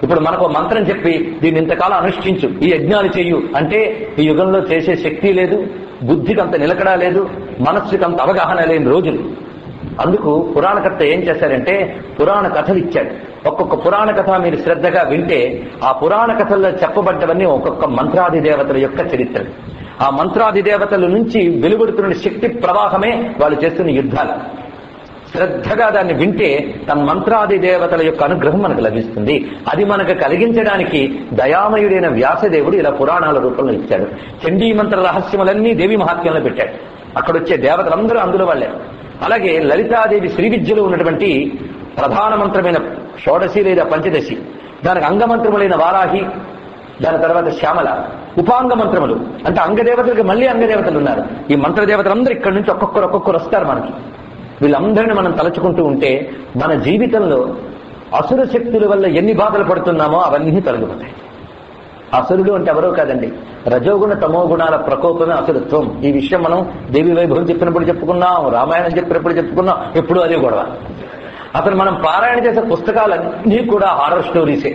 ఇప్పుడు మనకు మంత్రం చెప్పి దీన్ని ఇంతకాలం అనుష్ఠించు, ఈ యజ్ఞాలు చెయ్యు అంటే ఈ యుగంలో చేసే శక్తి లేదు, బుద్ధికి అంత నిలకడ లేదు, మనస్సుకి అంత అవగాహన లేని రోజులు. అందుకు పురాణకర్త ఏం చేశారంటే పురాణ కథలు ఇచ్చాడు. ఒక్కొక్క పురాణ కథ మీరు శ్రద్ధగా వింటే ఆ పురాణ కథల్లో చెప్పబడ్డవన్నీ ఒక్కొక్క మంత్రాది దేవతల యొక్క చరిత్ర. ఆ మంత్రాది దేవతల నుంచి వెలువడుతున్న శక్తి ప్రవాహమే వాళ్ళు చేస్తున్న యుద్ధాలు. శ్రద్ధగా దాన్ని వింటే తన మంత్రాది దేవతల యొక్క అనుగ్రహం మనకు లభిస్తుంది. అది మనకు కలిగించడానికి దయామయుడైన వ్యాసదేవుడు ఇలా పురాణాల రూపంలో ఇచ్చాడు. చండీ మంత్ర రహస్యములన్నీ దేవి మహాత్మ్యంలో పెట్టాడు. అక్కడొచ్చే దేవతలందరూ అందులో వాళ్ళే. అలాగే లలితాదేవి శ్రీ విద్యలో ఉన్నటువంటి ప్రధాన మంత్రమైన షోడశి లేదా పంచదశి, దానికి అంగమంత్రములైన వారాహి, దాని తర్వాత శ్యామల, ఉపాంగ మంత్రములు అంటే అంగదేవతలకు మళ్ళీ అంగదేవతలు ఉన్నారు. ఈ మంత్రదేవతలందరూ ఇక్కడి నుంచి ఒక్కొక్కరు వస్తారు మనకి. వీళ్ళందరినీ మనం తలుచుకుంటూ ఉంటే మన జీవితంలో అసుర శక్తుల వల్ల ఎన్ని బాధలు పడుతున్నామో అవన్నీ తొలగిపోతాయి. అసురుడు అంటే ఎవరో కాదండి, రజోగుణ తమో గుణాల ప్రకోపమే అసురత్వం. ఈ విషయం మనం దేవి వైభవం చెప్పినప్పుడు చెప్పుకున్నాం, రామాయణం చెప్పినప్పుడు చెప్పుకున్నాం, ఎప్పుడు అదే గొడవ. అసలు మనం పారాయణ చేసే పుస్తకాలన్నీ కూడా హారర్ స్టోరీసే.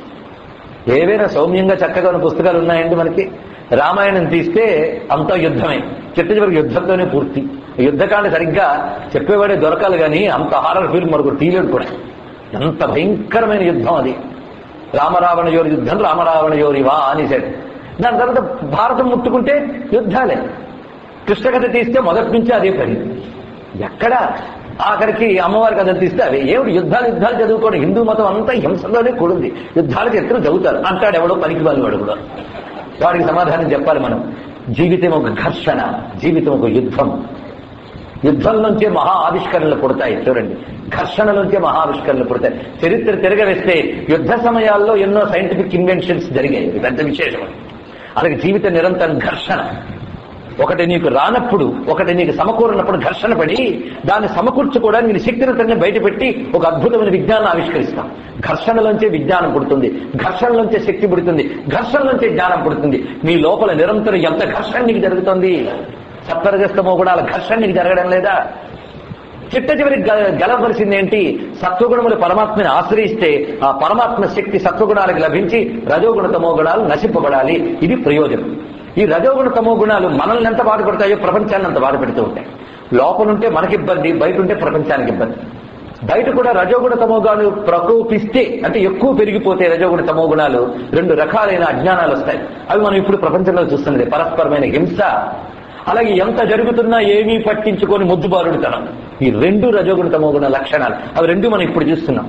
ఏవైనా సౌమ్యంగా చక్కగా ఉన్న పుస్తకాలు ఉన్నాయండి మనకి? రామాయణం తీస్తే అంతా యుద్ధమే, చివరికి యుద్ధంతోనే పూర్తి. యుద్ధకాండ సరిగ్గా చెప్పేవాడే దొరకాలి కానీ అంత హారర్ ఫిల్మ్ మరొకటి తీయలేడు కూడా. ఎంత భయంకరమైన యుద్ధం అది. రామరావణ యోరి యుద్ధం రామరావణ యోరివా అనేసాడు. దాని తర్వాత భారతం ముట్టుకుంటే యుద్ధాలే. కృష్ణకథ తీస్తే మొదటి నుంచి అదే పని. ఎక్కడ ఆఖరికి అమ్మవారి కథలు తీస్తే అవే. ఏమిటి యుద్ధాలు చదువుకోండి, హిందూ మతం అంతా హింసలోనే కూడింది, యుద్ధాలకు ఎత్తున చదువుతారు అంటాడు ఎవడో పనికి వాడు కూడా. వాడికి సమాధానం చెప్పాలి మనం. జీవితం ఒక ఘర్షణ, జీవితం ఒక యుద్ధం. యుద్ధంలోంచే మహా ఆవిష్కరణలు పుడతాయి. చూడండి, ఘర్షణలోంచే మహా ఆవిష్కరణలు పుడతాయి. చరిత్ర తిరగవేస్తే యుద్ధ సమయాల్లో ఎన్నో సైంటిఫిక్ ఇన్వెన్షన్స్ జరిగాయి, పెద్ద విశేషం. అలాగే జీవిత నిరంతరం ఘర్షణ. ఒకటి నీకు రానప్పుడు, ఒకటి నీకు సమకూరినప్పుడు ఘర్షణ పడి దాన్ని సమకూర్చుకోవడానికి నీ శక్తిని బయటపెట్టి ఒక అద్భుతమైన విజ్ఞానం ఆవిష్కరిస్తాం. ఘర్షణలోంచే విజ్ఞానం పుడుతుంది, ఘర్షణలోంచే శక్తి పుడుతుంది, ఘర్షణలోంచే జ్ఞానం పుడుతుంది. నీ లోపల నిరంతరం ఎంత ఘర్షణ నీకు జరుగుతుంది? సత్వరజస్తమో గుణాల ఘర్షణ నీకు జరగడం లేదా? చివరికి గెలవలసింది ఏంటి? సత్వగుణములు పరమాత్మని ఆశ్రయిస్తే ఆ పరమాత్మ శక్తి సత్వగుణాలకు లభించి రజోగుణ తమో గుణాలు నశింపబడాలి. ఇది ప్రయోజనం. ఈ రజోగుణ తమో గుణాలు మనల్ని ఎంత బాధపడతాయో ప్రపంచాన్ని అంత బాధపెడుతూ ఉంటాయి. లోపలుంటే మనకి ఇబ్బంది, బయట ఉంటే ప్రపంచానికి ఇబ్బంది. బయట కూడా రజోగుణ తమో గుణాలు ప్రకోపిస్తే అంటే ఎక్కువ పెరిగిపోతే రజోగుణ తమో గుణాలు రెండు రకాలైన అజ్ఞానాలు వస్తాయి. అవి మనం ఇప్పుడు ప్రపంచంలో చూస్తున్నది. పరస్పరమైన హింస, అలాగే ఎంత జరుగుతున్నా ఏమీ పట్టించుకొని ముద్దుబారుడుతనం. ఈ రెండు రజోగుణ తమో గుణ లక్షణాలు. అవి రెండు మనం ఇప్పుడు చూస్తున్నాం.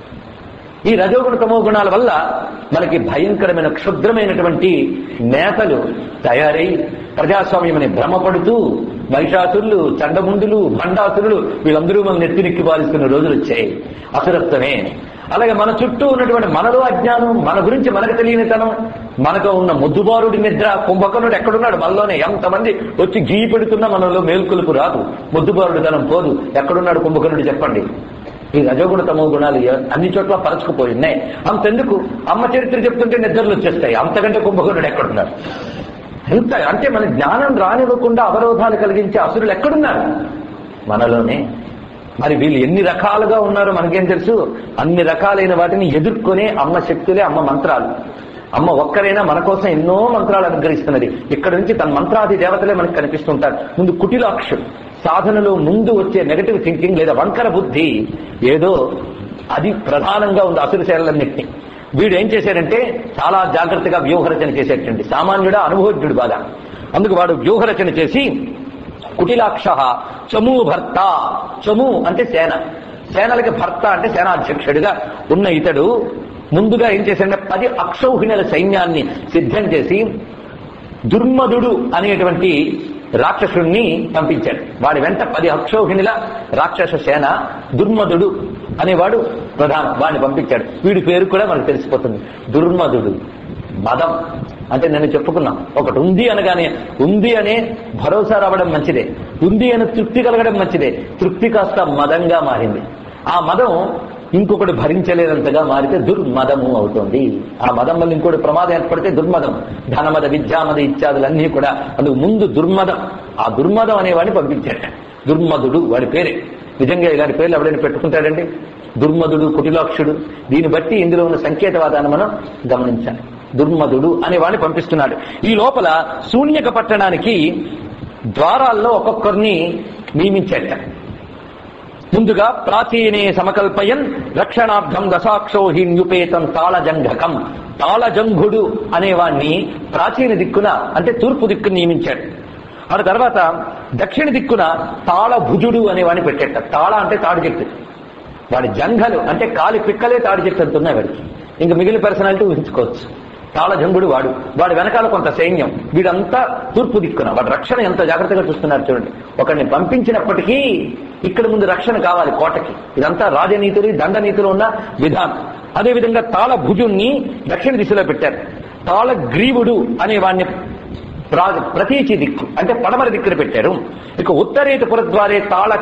ఈ రజోగుణ తమో గుణాల వల్ల మనకి భయంకరమైన క్షుద్రమైనటువంటి నేతలు తయారై ప్రజాస్వామ్యమని భ్రమపడుతూ మహిషాసురులు, చండముండులు, భండాసురులు వీళ్ళందరూ మనం నెత్తినెక్కి పాలిస్తున్న రోజులు వచ్చాయి. అసురత్వమే. అలాగే మన చుట్టూ ఉన్నటువంటి మనలో అజ్ఞానం, మన గురించి మనకు తెలియనితనం, మనకు ఉన్న ముద్దుబారుడి నిద్ర. కుంభకర్ణుడు ఎక్కడున్నాడు? మనలోనే. ఎంతమంది వచ్చి గీ పెడుతున్నా మనలో మేల్కొలుపు రాదు, ముద్దుబారుడి తనం పోదు. ఎక్కడున్నాడు కుంభకర్ణుడు చెప్పండి? ఈ రజోగుణ తమో గుణాలు అన్ని చోట్ల పరచుకుపోయినాయి. అంతెందుకు, అమ్మ చరిత్ర చెప్తుంటే నిద్రలు వచ్చేస్తాయి. అంతకంటే కుంభకర్ణుడు ఎక్కడున్నాడు? ఎంత అంటే మన జ్ఞానం రానివ్వకుండా అవరోధాలు కలిగించే అసురులు ఎక్కడున్నారు? మనలోనే. మరి వీళ్ళు ఎన్ని రకాలుగా ఉన్నారో మనకేం తెలుసు? అన్ని రకాలైన వాటిని ఎదుర్కొనే అమ్మ శక్తులే, అమ్మ మంత్రాలు. అమ్మ ఒక్కరైనా మన కోసం ఎన్నో మంత్రాలు అనుగ్రహిస్తున్నది. ఇక్కడ నుంచి తన మంత్రాది దేవతలే మనకు కనిపిస్తుంటారు. ముందు కుటిలాక్షుడు, సాధనలో ముందు వచ్చే నెగటివ్ థింకింగ్ లేదా వంకర బుద్ధి ఏదో అది ప్రధానంగా ఉంది అసురశైలన్నింటినీ. వీడు ఏం చేశాడంటే చాలా జాగ్రత్తగా వ్యూహరచన చేసేటండి. సామాన్యుడా, అనుభవజ్ఞుడు బాగా. అందుకు వాడు వ్యూహరచన చేసి కుటిలాక్ష చమూ భర్త. చము అంటే సేన, సేనలకి భర్త అంటే సేనాధ్యక్షుడిగా ఉన్న ఇతడు ముందుగా ఏం చేశాడంటే 10 అక్షౌహిణుల సైన్యాన్ని సిద్ధం చేసి దుర్మదుడు అనేటువంటి రాక్షసుణ్ణి పంపించాడు. వాడి వెంట 10 అక్షౌహిణుల రాక్షస సేన. దుర్మదుడు అనేవాడు ప్రధానం, వాడిని పంపించాడు. వీడి పేరు కూడా మనకు తెలిసిపోతుంది, దుర్మదుడు. మదం అంటే నేను చెప్పుకున్నాం, ఒకటి ఉంది అనగానే ఉంది అనే భరోసా రావడం మంచిదే, ఉంది అని తృప్తి కలగడం మంచిదే. తృప్తి కాస్త మదంగా మారింది. ఆ మదం ఇంకొకటి భరించలేనంతగా మారితే దుర్మదము అవుతుంది. ఆ మదం వల్ల ఇంకోటి ప్రమాదం ఏర్పడితే దుర్మదం. ధనమద, విద్యామద ఇత్యాదులన్నీ కూడా అందుకు ముందు దుర్మదం. ఆ దుర్మదం అనేవాడిని పంపించాడు. దుర్మదుడు వాడి పేరే. నిజంగా ఇలాంటి పేర్లు ఎవరైనా పెట్టుకుంటాడండి? దుర్మధుడు, కుటిలాక్షుడు. దీన్ని బట్టి ఇందులో ఉన్న సంకేతవాదాన్ని మనం గమనించాలి. దుర్మధుడు అనే వాడిని పంపిస్తున్నాడు. ఈ లోపల శూన్యక పట్టణానికి ద్వారాల్లో ఒక్కొక్కరిని నియమించాట. ముందుగా ప్రాచీనే సమకల్పయన్ రక్షణార్థం దశాక్షోహిన్యుపేతం తాళజంఘకం. తాళజంఘుడు అనేవాణ్ణి ప్రాచీన దిక్కున అంటే తూర్పు దిక్కును నియమించాడు. ఆ తర్వాత దక్షిణ దిక్కున తాళభుజుడు అనేవాడిని పెట్టేట. తాళ అంటే తాడు చెట్టు, వాడి జంఘలు అంటే కాలి పిక్కలే తాడు చెట్టు అంటున్నాయి వాడికి. ఇంకా మిగిలిన పర్సనాలిటీ ఊహించుకోవచ్చు. తాళజంగుడు వాడి వెనకాల కొంత సైన్యం. వీడంతా తూర్పు దిక్కున. వాడి రక్షణ ఎంత జాగ్రత్తగా చూస్తున్నారు చూడండి. ఒకరిని పంపించినప్పటికీ ఇక్కడ ముందు రక్షణ కావాలి కోటకి. ఇదంతా రాజనీతులు, దండనీతులు ఉన్న విధానం. అదేవిధంగా తాళభుజుణ్ణి దక్షిణ దిశలో పెట్టారు. తాళగ్రీవుడు అనే వాడిని ప్రతీచి దిక్కు అంటే పడమర దిక్కున పెట్టారు. ఇక ఉత్తరేత పురద్వారే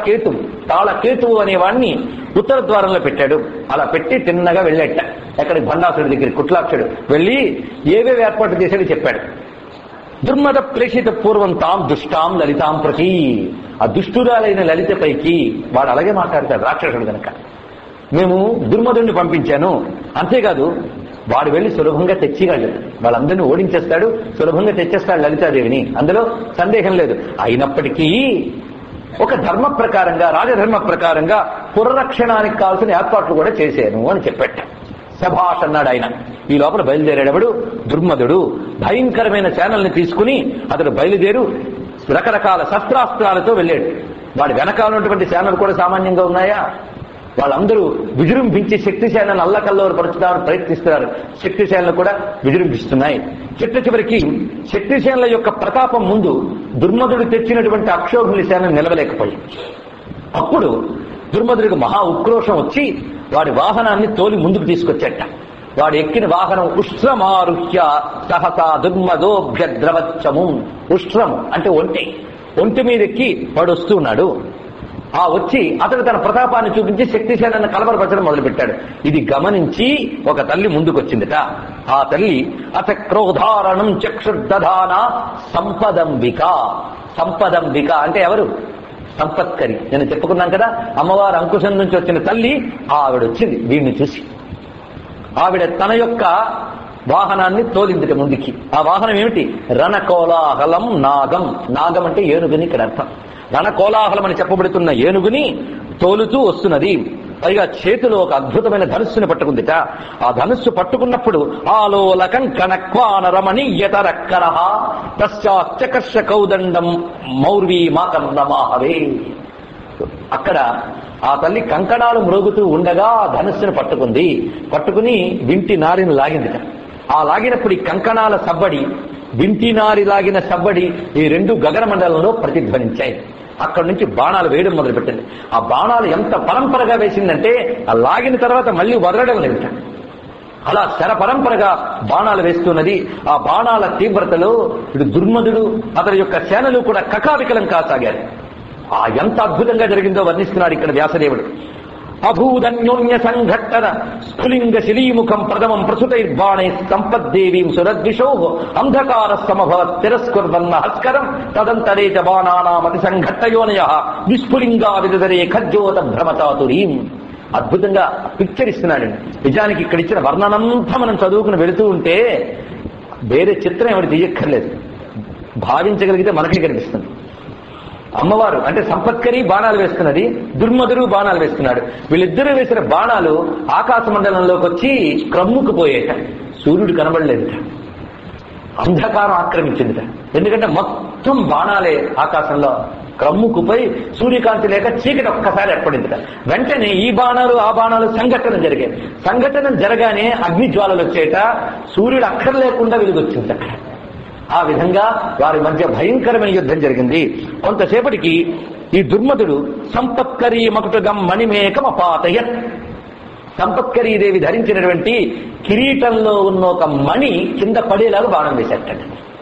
తాళకేతువు అనే వాడిని ఉత్తర ద్వారంలో పెట్టాడు. అలా పెట్టి తిన్నగా వెళ్ళేట. ఎక్కడికి? భండాసుడి దగ్గరికి. కుట్లాక్షుడు వెళ్ళి ఏవేవి ఏర్పాటు చేశాడో చెప్పాడు. దుర్మద ప్రేషిత పూర్వం తాం దుష్టాం లలితాం ప్రతి. ఆ దుష్టురాలైన లలితపైకి వాడు అలాగే మాట్లాడతాడు రాక్షసుడు కనుక. మేము దుర్మదుడిని పంపించాను, అంతేకాదు వాడు వెళ్లి సులభంగా తెచ్చిగాడు. వాళ్ళందరినీ ఓడించేస్తాడు, సులభంగా తెచ్చేస్తాడు లలితాదేవిని. అందులో సందేహం లేదు. అయినప్పటికీ ఒక ధర్మ ప్రకారంగా, రాజధర్మ ప్రకారంగా పురరక్షణానికి కావాల్సిన ఏర్పాట్లు కూడా చేశాను అని చెప్పాట. సభాష్ అన్నాడు ఆయన. ఈ లోపల బయలుదేరాడెవడు? దుర్మధుడు. భయంకరమైన సేనల్ని తీసుకుని అతడు బయలుదేరు రకరకాల శస్త్రాస్త్రాలతో వెళ్ళాడు. వాడి వెనకాల ఉన్నటువంటి సేనలు కూడా సామాన్యంగా ఉన్నాయా? వాళ్ళందరూ విజృంభించి శక్తిసేనను అల్లకల్లోరు పరచుదామని ప్రయత్నిస్తున్నారు. శక్తిసేనలు కూడా విజృంభిస్తున్నాయి. చివరికి శక్తిసేనల యొక్క ప్రతాపం ముందు దుర్మధుడు తెచ్చినటువంటి అక్షోభుని సేన నిలవలేకపోయింది. అప్పుడు దుర్మధుడికి మహా ఉక్రోషం వచ్చి వాడి వాహనాన్ని తోలి ముందుకు తీసుకొచ్చేట. వాడు ఎక్కిన వాహనం ఉష్ట్రమారుహ్య సహసా దుర్మదోభ్యద్రవచ్చము. ఉష్ట్రము అంటే ఒంటి మీద ఎక్కి వాడు వస్తున్నాడు. ఆ వచ్చి అతడు తన ప్రతాపాన్ని చూపించి శక్తిసేనను కలవరపరచడం మొదలుపెట్టాడు. ఇది గమనించి ఒక తల్లి ముందుకొచ్చిందిట. ఆ తల్లి అచక్రోధారణం చక్షుర్దధాన సంపదంబిక. సంపదంబిక అంటే ఎవరు? సంపత్కరి. నేను చెప్పుకున్నాను కదా, అమ్మవారు అంకుశం నుంచి వచ్చిన తల్లి ఆవిడొచ్చింది. వీడిని చూసి ఆవిడ తన యొక్క వాహనాన్ని తోలిందిట ముందుకి. ఆ వాహనం ఏమిటి? రణకోలాహలం నాగం. నాగం అంటే ఏనుగుని ఇక్కడ అర్థం. రణకోలాహలం అని చెప్పబడుతున్న ఏనుగుని తోలుతూ వస్తున్నది. పైగా చేతిలో ఒక అద్భుతమైన ధనుస్సుని పట్టుకుందిట. ఆ ధనుస్సు పట్టుకున్నప్పుడు ఆలోలకం కనక్వానరమణీయతరక్కర పశ్చాచ్చకర్ష కౌదండం మౌర్వీ మాతం నమాహవే. అక్కడ ఆ తల్లి కంకణాలు మ్రోగుతూ ఉండగా ధనుస్సును పట్టుకుని వింటి నారిని లాగిందిట. ఆ లాగినప్పుడు ఈ కంకణాల సబ్బడి, వింటి నారి లాగిన సబ్బడి ఈ రెండు గగన మండలంలో ప్రతిధ్వనించాయి. అక్కడి నుంచి బాణాలు వేయడం మొదలుపెట్టింది. ఆ బాణాలు ఎంత పరంపరగా వేసిందంటే ఆ లాగిన తర్వాత మళ్ళీ వదలడం లేదు. అలా శరపరంపరగా బాణాలు వేస్తున్నది. ఆ బాణాల తీవ్రతలో ఇటు దుర్మధుడు అతని యొక్క సేనలు కూడా కకావికలం కాసాగారు. ఎంత అద్భుతంగా జరిగిందో వర్ణిస్తున్నాడు ఇక్కడ వ్యాసదేవుడు. అభూదన్యోన్య సంఘట్టన స్ఫులింగ శిలీముఖం ప్రథమం ప్రసుతైర్బాణై సంపద్దేవీం సురద్విషో అంధకార సమభవత్ తిరస్కుర్వన్న హస్కరం తదంతరేచ బాణానామతి సంఘట్టయోనయ విస్ఫులింగా విదరే ఖజ్జోత భ్రమచాతురీం. అద్భుతంగా పిక్చర్ ఇస్తున్నాడండి. నిజానికి ఇక్కడ ఇచ్చిన వర్ణనంతా మనం చదువుకుని వెళుతూ ఉంటే వేరే చిత్రం ఎవరు తీయక్కర్లేదు. భావించగలిగితే మనకే కనిపిస్తుంది. అమ్మవారు అంటే సంపత్కరి బాణాలు వేస్తున్నది, దుర్మధుడు బాణాలు వేస్తున్నాడు. వీళ్ళిద్దరూ వేసిన బాణాలు ఆకాశ మండలంలోకి వచ్చి క్రమ్ముకుపోయేట. సూర్యుడు కనబడలేదుట. అంధకారం ఆక్రమించిందిట. ఎందుకంటే మొత్తం బాణాలే ఆకాశంలో క్రమ్ముకుపోయి సూర్యకాంతి లేక చీకటి ఒక్కసారి ఏర్పడిందిట. వెంటనే ఈ బాణాలు ఆ బాణాలు సంఘటన జరిగాయి. సంఘటన జరగానే అగ్నిజ్వాలలు వచ్చేట. సూర్యుడు అక్కర లేకుండా వెలుగొచ్చింది అక్కడ. ఆ విధంగా వారి మధ్య భయంకరమైన యుద్ధం జరిగింది. కొంతసేపటికి ఈ దుర్మధుడు సంపత్కరీ మకుటగం మణిమేకం అపాతయత్. సంపత్కరీదేవి ధరించినటువంటి కిరీటంలో ఉన్న ఒక మణి కింద పడేలాగా బాణం వేసేటండి.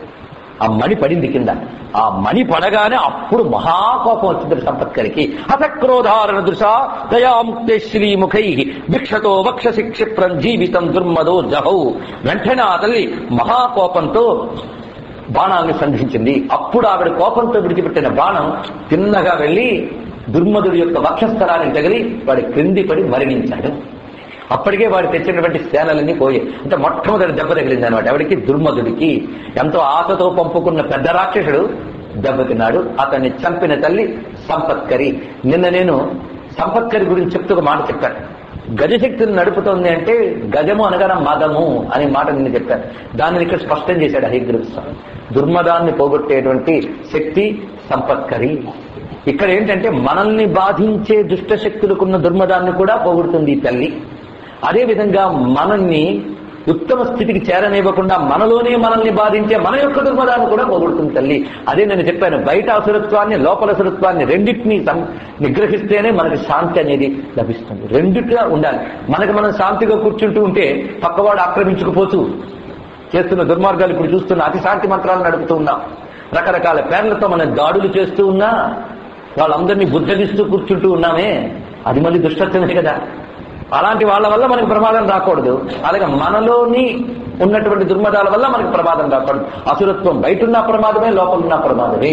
ఆ మణి పడింది కింద. ఆ మణి పడగానే అప్పుడు మహాకోపం వచ్చింది సంపత్కరికి. హతక్రోధారణ దృశా దయాముక్తే శ్రీముఖై భిక్షతో వక్షసి క్షిప్రం జీవితం దుర్మదో జహౌ. వెంటనే ఆ తల్లి మహాకోపంతో బాణాలను సంధించింది. అప్పుడు ఆవిడ కోపంతో విడిచిపెట్టిన బాణం తిన్నగా వెళ్లి దుర్మధుడి యొక్క వక్షస్థలానికి తగిలి వాడి క్రింది పడి మరణించాడు. అప్పటికే వాడు తెచ్చినటువంటి సేనలన్నీ పోయాయి. అంటే మొట్టమొదటి దెబ్బ తగిలింది అనమాట. ఎవరికి? దుర్మధుడికి. ఎంతో ఆశతో పంపుకున్న పెద్ద రాక్షసుడు దెబ్బతిన్నాడు. అతన్ని చంపిన తల్లి సంపత్కరి. నిన్న నేను సంపత్కరి గురించి చెప్తూ ఒక మాట చెప్పాను. గజశక్తిని నడుపుతోంది అంటే గజము అనగా మదము అనే మాట నిన్ను చెప్పాను. దానిని ఇక్కడ స్పష్టం చేశాడు హయగ్రీవ స్వామి. దుర్మదాన్ని పోగొట్టేటువంటి శక్తి సంపత్కరి. ఇక్కడ ఏంటంటే మనల్ని బాధించే దుష్ట శక్తులకున్న దుర్మదాన్ని కూడా పోగొడుతుంది ఈ తల్లి. అదేవిధంగా మనల్ని ఉత్తమ స్థితికి చేరనివ్వకుండా మనలోనే మనల్ని బాధించే మన యొక్క దుర్మదాన్ని కూడా పోగొడుతుంది తల్లి. అదే నేను చెప్పాను, బయట అసురత్వాన్ని లోపల అసురత్వాన్ని రెండింటినీ నిగ్రహిస్తేనే మనకి శాంతి అనేది లభిస్తుంది. రెండిట్లా ఉండాలి. మనకి మనం శాంతిగా కూర్చుంటూ ఉంటే పక్కవాడు ఆక్రమించుకుపోతూ చేస్తున్న దుర్మార్గాలు ఇప్పుడు చూస్తున్న అతి శాంతి మంత్రాలు నడుపుతూ ఉన్నాం. రకరకాల పేర్లతో మనం దాడులు చేస్తూ ఉన్నా వాళ్ళందరినీ బుద్ధగిస్తూ కూర్చుంటూ ఉన్నామే, అది మళ్ళీ దుష్టత్వమే కదా. అలాంటి వాళ్ళ వల్ల మనకు ప్రమాదం రాకూడదు. అలాగే మనలోని ఉన్నటువంటి దుర్మదాల వల్ల మనకు ప్రమాదం రాకూడదు. అసురత్వం బయటున్న ప్రమాదమే, లోపలున్న ప్రమాదమే.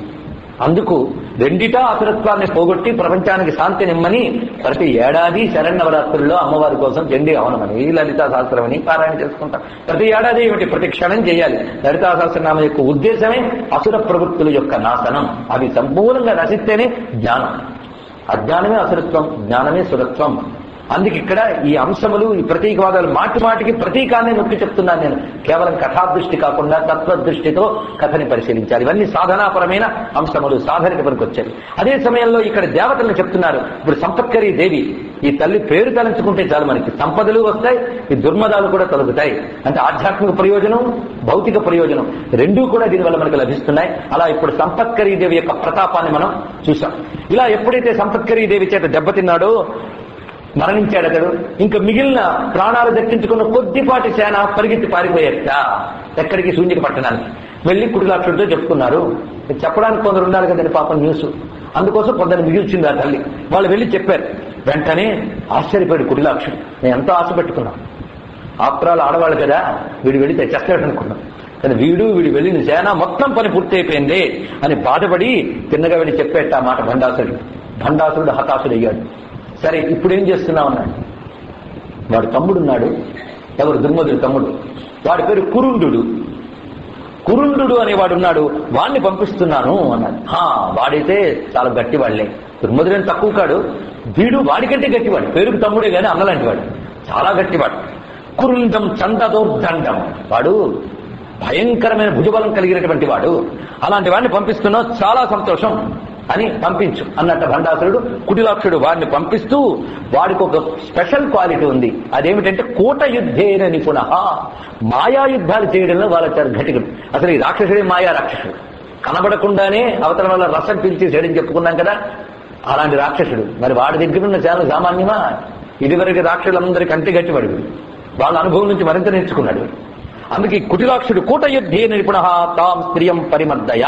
అందుకు రెండిటా అసురత్వాన్ని పోగొట్టి ప్రపంచానికి శాంతినిమ్మని ప్రతి ఏడాది శరన్నవరాత్రుల్లో అమ్మవారి కోసం చండీ హవనమని లలితా సహస్రమని పారాయణ చేసుకుంటాం. ప్రతి ఏడాది ఏమిటి? ప్రతి క్షణం చేయాలి. లలితా సహస్రనామం యొక్క ఉద్దేశమే అసుర ప్రవృత్తుల యొక్క నాశనం. అవి సంపూర్ణంగా నశిస్తేనే జ్ఞానం. అజ్ఞానమే అసురత్వం, జ్ఞానమే సురత్వం. అందుకు ఇక్కడ ఈ అంశములు, ఈ ప్రతీకవాదాలు మాటి మాటికి ప్రతీకాన్ని నొక్కి చెప్తున్నాను నేను. కేవలం కథాదృష్టి కాకుండా తత్వదృష్టితో కథని పరిశీలించాలి. ఇవన్నీ సాధనాపరమైన అంశములు, సాధనకి పనికొచ్చాయి. అదే సమయంలో ఇక్కడ దేవతలను చెప్తున్నారు. ఇప్పుడు సంపత్కరీ దేవి, ఈ తల్లి పేరు తలంచుకుంటే చాలు మనకి సంపదలు వస్తాయి, ఈ దుర్మదాలు కూడా తొలగుతాయి. అంటే ఆధ్యాత్మిక ప్రయోజనం, భౌతిక ప్రయోజనం రెండూ కూడా దీనివల్ల మనకు లభిస్తున్నాయి. అలా ఇప్పుడు సంపత్కరీ దేవి యొక్క ప్రతాపాన్ని మనం చూసాం. ఇలా ఎప్పుడైతే సంపత్కరీ దేవి చేత దెబ్బతిన్నాడో, మరణించాడు అతడు. ఇంకా మిగిలిన ప్రాణాలు దక్కించుకున్న కొద్దిపాటి సేన పరిగెత్తి పారిపోయేట ఎక్కడికి? శూన్యక పట్టణానికి వెళ్ళి కుటిలాక్షుడితో చెప్పుకున్నారు. చెప్పడానికి కొందరు ఉండాలి కదండి పాపం న్యూస్. అందుకోసం కొందరు మిగిల్చింది ఆ తల్లి. వాళ్ళు వెళ్ళి చెప్పారు. వెంటనే ఆశ్చర్యపోయాడు కుటిలాక్షుడు. నేను ఎంతో ఆశ పెట్టుకున్నాం, ఆప్రాలు ఆడవాళ్ళు కదా, వీడు వెళ్ళి తెచ్చేస్తాడు అనుకున్నాం. కానీ వీడు వెళ్ళిన సేన మొత్తం పని పూర్తి అయిపోయింది అని బాధపడి తిన్నగా వెళ్ళి చెప్పేట ఆ మాట భండాసురుడు. భండాసురుడు హతాశుడయ్యాడు. సరే ఇప్పుడు ఏం చేస్తున్నావు అన్నాడు. వాడు తమ్ముడున్నాడు. ఎవరు? దుర్మధుడు తమ్ముడు. వాడి పేరు కురుండు. కురుండు అనేవాడు ఉన్నాడు, వాడిని పంపిస్తున్నాను అన్నాడు. వాడైతే చాలా గట్టివాళ్లే. దుర్మధుడని తక్కువ కాడు, వీడు వాడికంటే గట్టివాడు. పేరుకు తమ్ముడే గాని అన్నలాంటి వాడు, చాలా గట్టివాడు. కురుండం చందదోర్దండం, వాడు భయంకరమైన భుజబలం కలిగినటువంటి వాడు. అలాంటి వాడిని పంపిస్తున్నావు, చాలా సంతోషం అని పంపించు అన్నట్టు భండాసురుడు. కుటిలాక్షుడు వాడిని పంపిస్తూ, వాడికి ఒక స్పెషల్ క్వాలిటీ ఉంది. అదేమిటంటే కూట యుద్ధేన నిపుణ, మాయా యుద్ధాలు చేయడంలో వాళ్ళ ఘటికుడు. అసలు ఈ రాక్షసుడే మాయా రాక్షసుడు. కనబడకుండానే అవతల వల్ల రసం పిలిచి చేయడం చెప్పుకున్నాం కదా, అలాంటి రాక్షసుడు. మరి వాడి దగ్గర ఉన్న చాలా సామాన్యమా? ఇదివరకు రాక్షసులందరికీ అంతే గట్టివాడు. వాళ్ళ అనుభవం నుంచి మరింత నేర్చుకున్నాడు. అందుకే కుటిలాక్షుడు కూట యుద్ధేన నిపుణ తాం స్త్రియం పరిమర్దయ,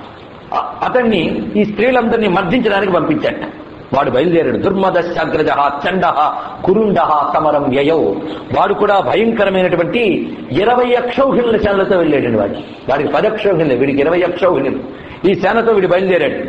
అతన్ని ఈ స్త్రీలందరినీ మర్దించడానికి పంపించాట. వాడు బయలుదేరాడు. దుర్మదశాగ్రజ చండ కురుండ సమరం వ్యయౌ, వాడు కూడా భయంకరమైనటువంటి 20 అక్షౌహిణుల సేనలతో వెళ్ళాడండి. వాడికి 10 అక్షౌహిణులు, వీడికి 20 అక్షౌహిణులు. ఈ సేనతో వీడు బయలుదేరాడు.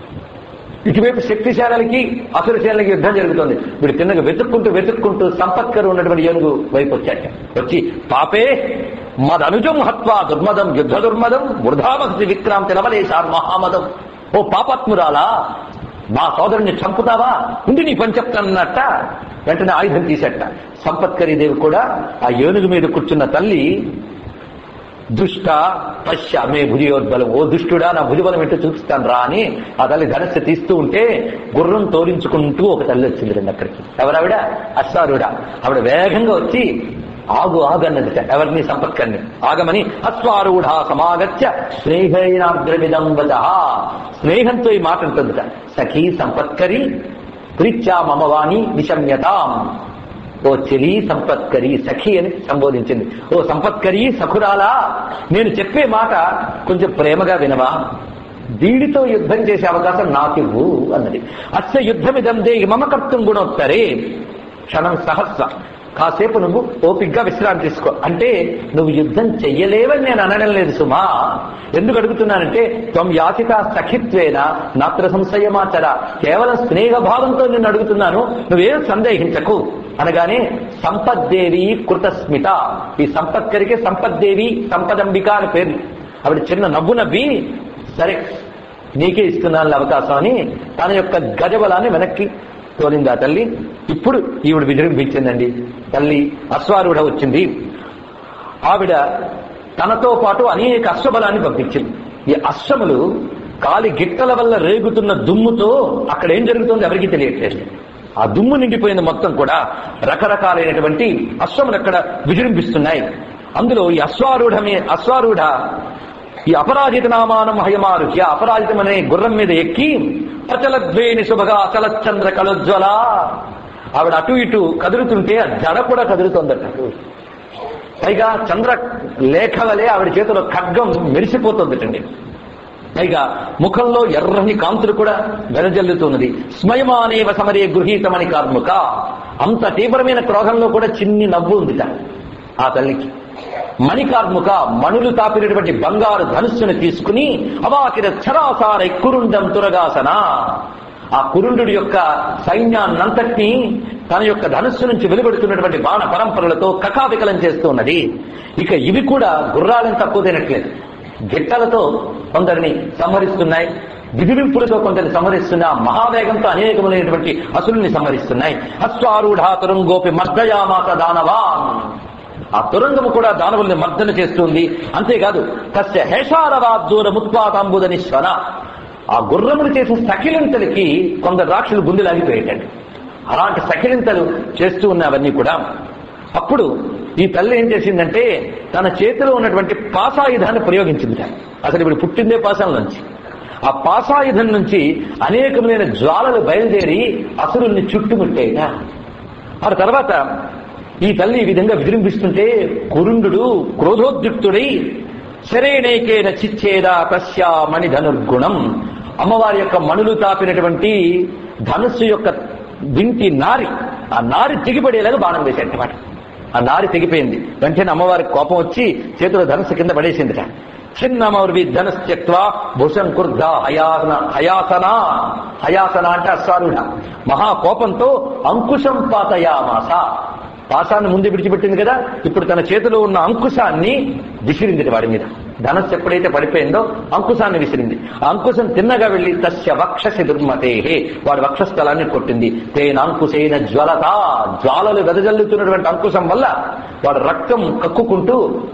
ఇటువైపు శక్తి సేనలకి అసుర సేనలకి యుద్ధం జరుగుతుంది. వీడు కిందకి వెతుక్కుంటూ సంపత్కరు ఉన్నటువంటి ఏనుగు వైపు వచ్చాట. వచ్చి పాపే మదనుజం హత్వా దుర్మదం యుద్ధ దుర్మదం వృధామసి విక్రాంతి నవలేశాన్ మహామదం. ఓ పాపాత్మురాలా, మా సోదరుని చంపుతావా? ఉండి నీ పని చెప్తానన్నట్ట వెంటనే ఆయుధం తీసేట. సంపత్కరీదేవి కూడా ఆ ఏనుగు మీద కూర్చున్న తల్లి, దుష్ట పశ్య మే భుజయోద్బలం, ఓ దుష్టుడా నా భుజబలం ఏంటో చూపిస్తాను రా అని ఆ తల్లి ధనస్సు తీస్తూ ఉంటే గుర్రం తోరించుకుంటూ ఒక తల్లి వచ్చింది రండి అక్కడికి. ఎవరావిడ? అశ్వారుడా. ఆవిడ వేగంగా వచ్చి ఆగు అన్నదిట. ఎవరిని? సంపత్కర్ని. ఆగమని అశ్వారూఢ సమాగత్య స్నేహైనాగ్రమిదం వచ, స్నేహంతో ఈ మాట ఉంటుందిట. సఖీ సంపత్కరి ప్రీత్యా మమవాణి నిశమ్యతాం, ఓ చెలి సంపత్కరి, సఖి అని సంబోధించింది. ఓ సంపత్కరి సఖురాలా, నేను చెప్పే మాట కొంచెం ప్రేమగా వినవా, దీడితో యుద్ధం చేసే అవకాశం నాకివ్వు అన్నది. అస్య యుద్ధమిదం దేహి మమ కర్తుం గుణోత్తరే క్షణం సహస్ర, కాసేపు నువ్వు ఓపిగ్గా విశ్రాంతి తీసుకో. అంటే నువ్వు యుద్ధం చెయ్యలేవని నేను అనడం లేదు సుమా. ఎందుకు అడుగుతున్నానంటే త్వం యాచిత సఖిత్వేన నాత్ర సంశయమాచర, కేవలం స్నేహభావంతో నిన్ను అడుగుతున్నాను, నువ్వేం సందేహించకు అనగానే సంపద్దేవి కృతస్మిత, ఈ సంపత్కరికే సంపద్దేవి సంపదంబిక అని పేరు. ఆవిడ చిన్న నవ్వు నవ్వి సరే నీకే ఇస్తున్నాను అవకాశం అని తన యొక్క గజబలాన్ని వెనక్కి తోలింది ఆ తల్లి. ఇప్పుడు ఈవిడ విజృంభించిందండి. తల్లి అశ్వారూఢ వచ్చింది. ఆవిడ తనతో పాటు అనేక అశ్వబలాన్ని పంపించింది. ఈ అశ్వములు కాలి గిట్టల వల్ల రేగుతున్న దుమ్ముతో అక్కడ ఏం జరుగుతుందో ఎవరికి తెలియట్లేదు. ఆ దుమ్ము నిండిపోయింది మొత్తం కూడా. రకరకాలైనటువంటి అశ్వములు అక్కడ విజృంభిస్తున్నాయి. అందులో ఈ అశ్వారూఢ ఈ అపరాజిత నామానం హయమారుహ్య, అపరాజితం అనే గుర్రం మీద ఎక్కి ప్రచలద్వేణి శుభగా అచలచంద్ర కలోజ్వల, ఆవిడ అటు ఇటు కదులుతుంటే ఆ జడ కూడా కదులుతోందట. పైగా చంద్ర లేఖ వలె ఆవిడ చేతిలో ఖడ్గం మెరిసిపోతుందటండి. పైగా ముఖంలో ఎర్రని కాంతులు కూడా వెదజల్లుతున్నది. స్మయమానేవ సమరే గృహీతమని కార్ముక, అంత తీవ్రమైన క్రోధంలో కూడా చిన్ని నవ్వు ఉందిట ఆ తల్లికి. మణికార్ముక, మణులు తాపినటువంటి బంగారు ధనుస్సును తీసుకుని అవాకిర చరాసార కురుండం తురగాసన, ఆ కురుండు యొక్క సైన్యాన్నంతటినీ తన యొక్క ధనుస్సు నుంచి వెలువడుతున్నటువంటి బాణ పరంపరలతో కకావికలం చేస్తూ ఉన్నది. ఇక ఇవి కూడా గుర్రాలను తక్కువ తినట్లేదు. గిట్టలతో కొందరిని సంహరిస్తున్నాయి, విధివింపులతో కొందరిని సంహరిస్తున్నాయి, మహావేగంతో అనేకమైనటువంటి అసురుల్ని సంహరిస్తున్నాయి. అశ్వారూఢ తురంగోపి మర్దయామాత దానవా, ఆ తురంగము కూడా దానవుల్ని మర్దన చేస్తుంది. అంతేకాదు తస్య హేషారవాద్దూర ముత్పాతాంబుదనిశ్వన, ఆ గుర్రములు చేసే సకిలింతలకి కొందరు రాక్షసులు గుండెలాగిపోయేటండి. అలాంటి సకిలింతలు చేస్తూ ఉన్నవన్నీ కూడా. అప్పుడు ఈ తల్లి ఏం చేసిందంటే తన చేతిలో ఉన్నటువంటి పాసాయుధాన్ని ప్రయోగించింది. అసలు ఇప్పుడు పుట్టిందే పాసాల నుంచి. ఆ పాసాయుధం నుంచి అనేకమైన జ్వాలలు బయలుదేరి అసురుల్ని చుట్టుముట్టాయిట. ఆ తర్వాత ఈ తల్లి ఈ విధంగా విజృంభిస్తుంటే కురుండు క్రోధోద్యుక్తుడై శరేణైకేన చిచ్చేదా తస్యా మణిధనుర్గుణం, అమ్మవారి యొక్క మణులు తాపినటువంటి ధనుస్సు యొక్క వింటి నారి, ఆ నారి తెగిపడేలాగా బాణం వేసేటమాట. ఆ నారి తెగిపోయింది. వెంటనే అమ్మవారికి కోపం వచ్చి చేతిలో ధనుస్సు కింద పడేసిందిట. చిన్నమౌర్వి ధనుస్త్యక్వా భూషంకుర్ధ హయాసన అంటే అశ్వారూఢ మహాకోపంతో అంకుశం పాతయామాస, పాసాన్ని ముందు విడిచిపెట్టింది కదా, ఇప్పుడు తన చేతిలో ఉన్న అంకుశాన్ని విసిరింది వాడి మీద. ధనస్సు ఎప్పుడైతే పడిపోయిందో అంకుశాన్ని విసిరింది. ఆ అంకుశం తిన్నగా వెళ్లి తస్య వక్షసి దుర్మతే, వాడి వక్షస్థలాన్ని కొట్టింది. తేనాంకుశైన జ్వలత, జ్వాలలు వెదజల్లుతున్నటువంటి అంకుశం వల్ల వాడు రక్తం కక్కుకుంటూ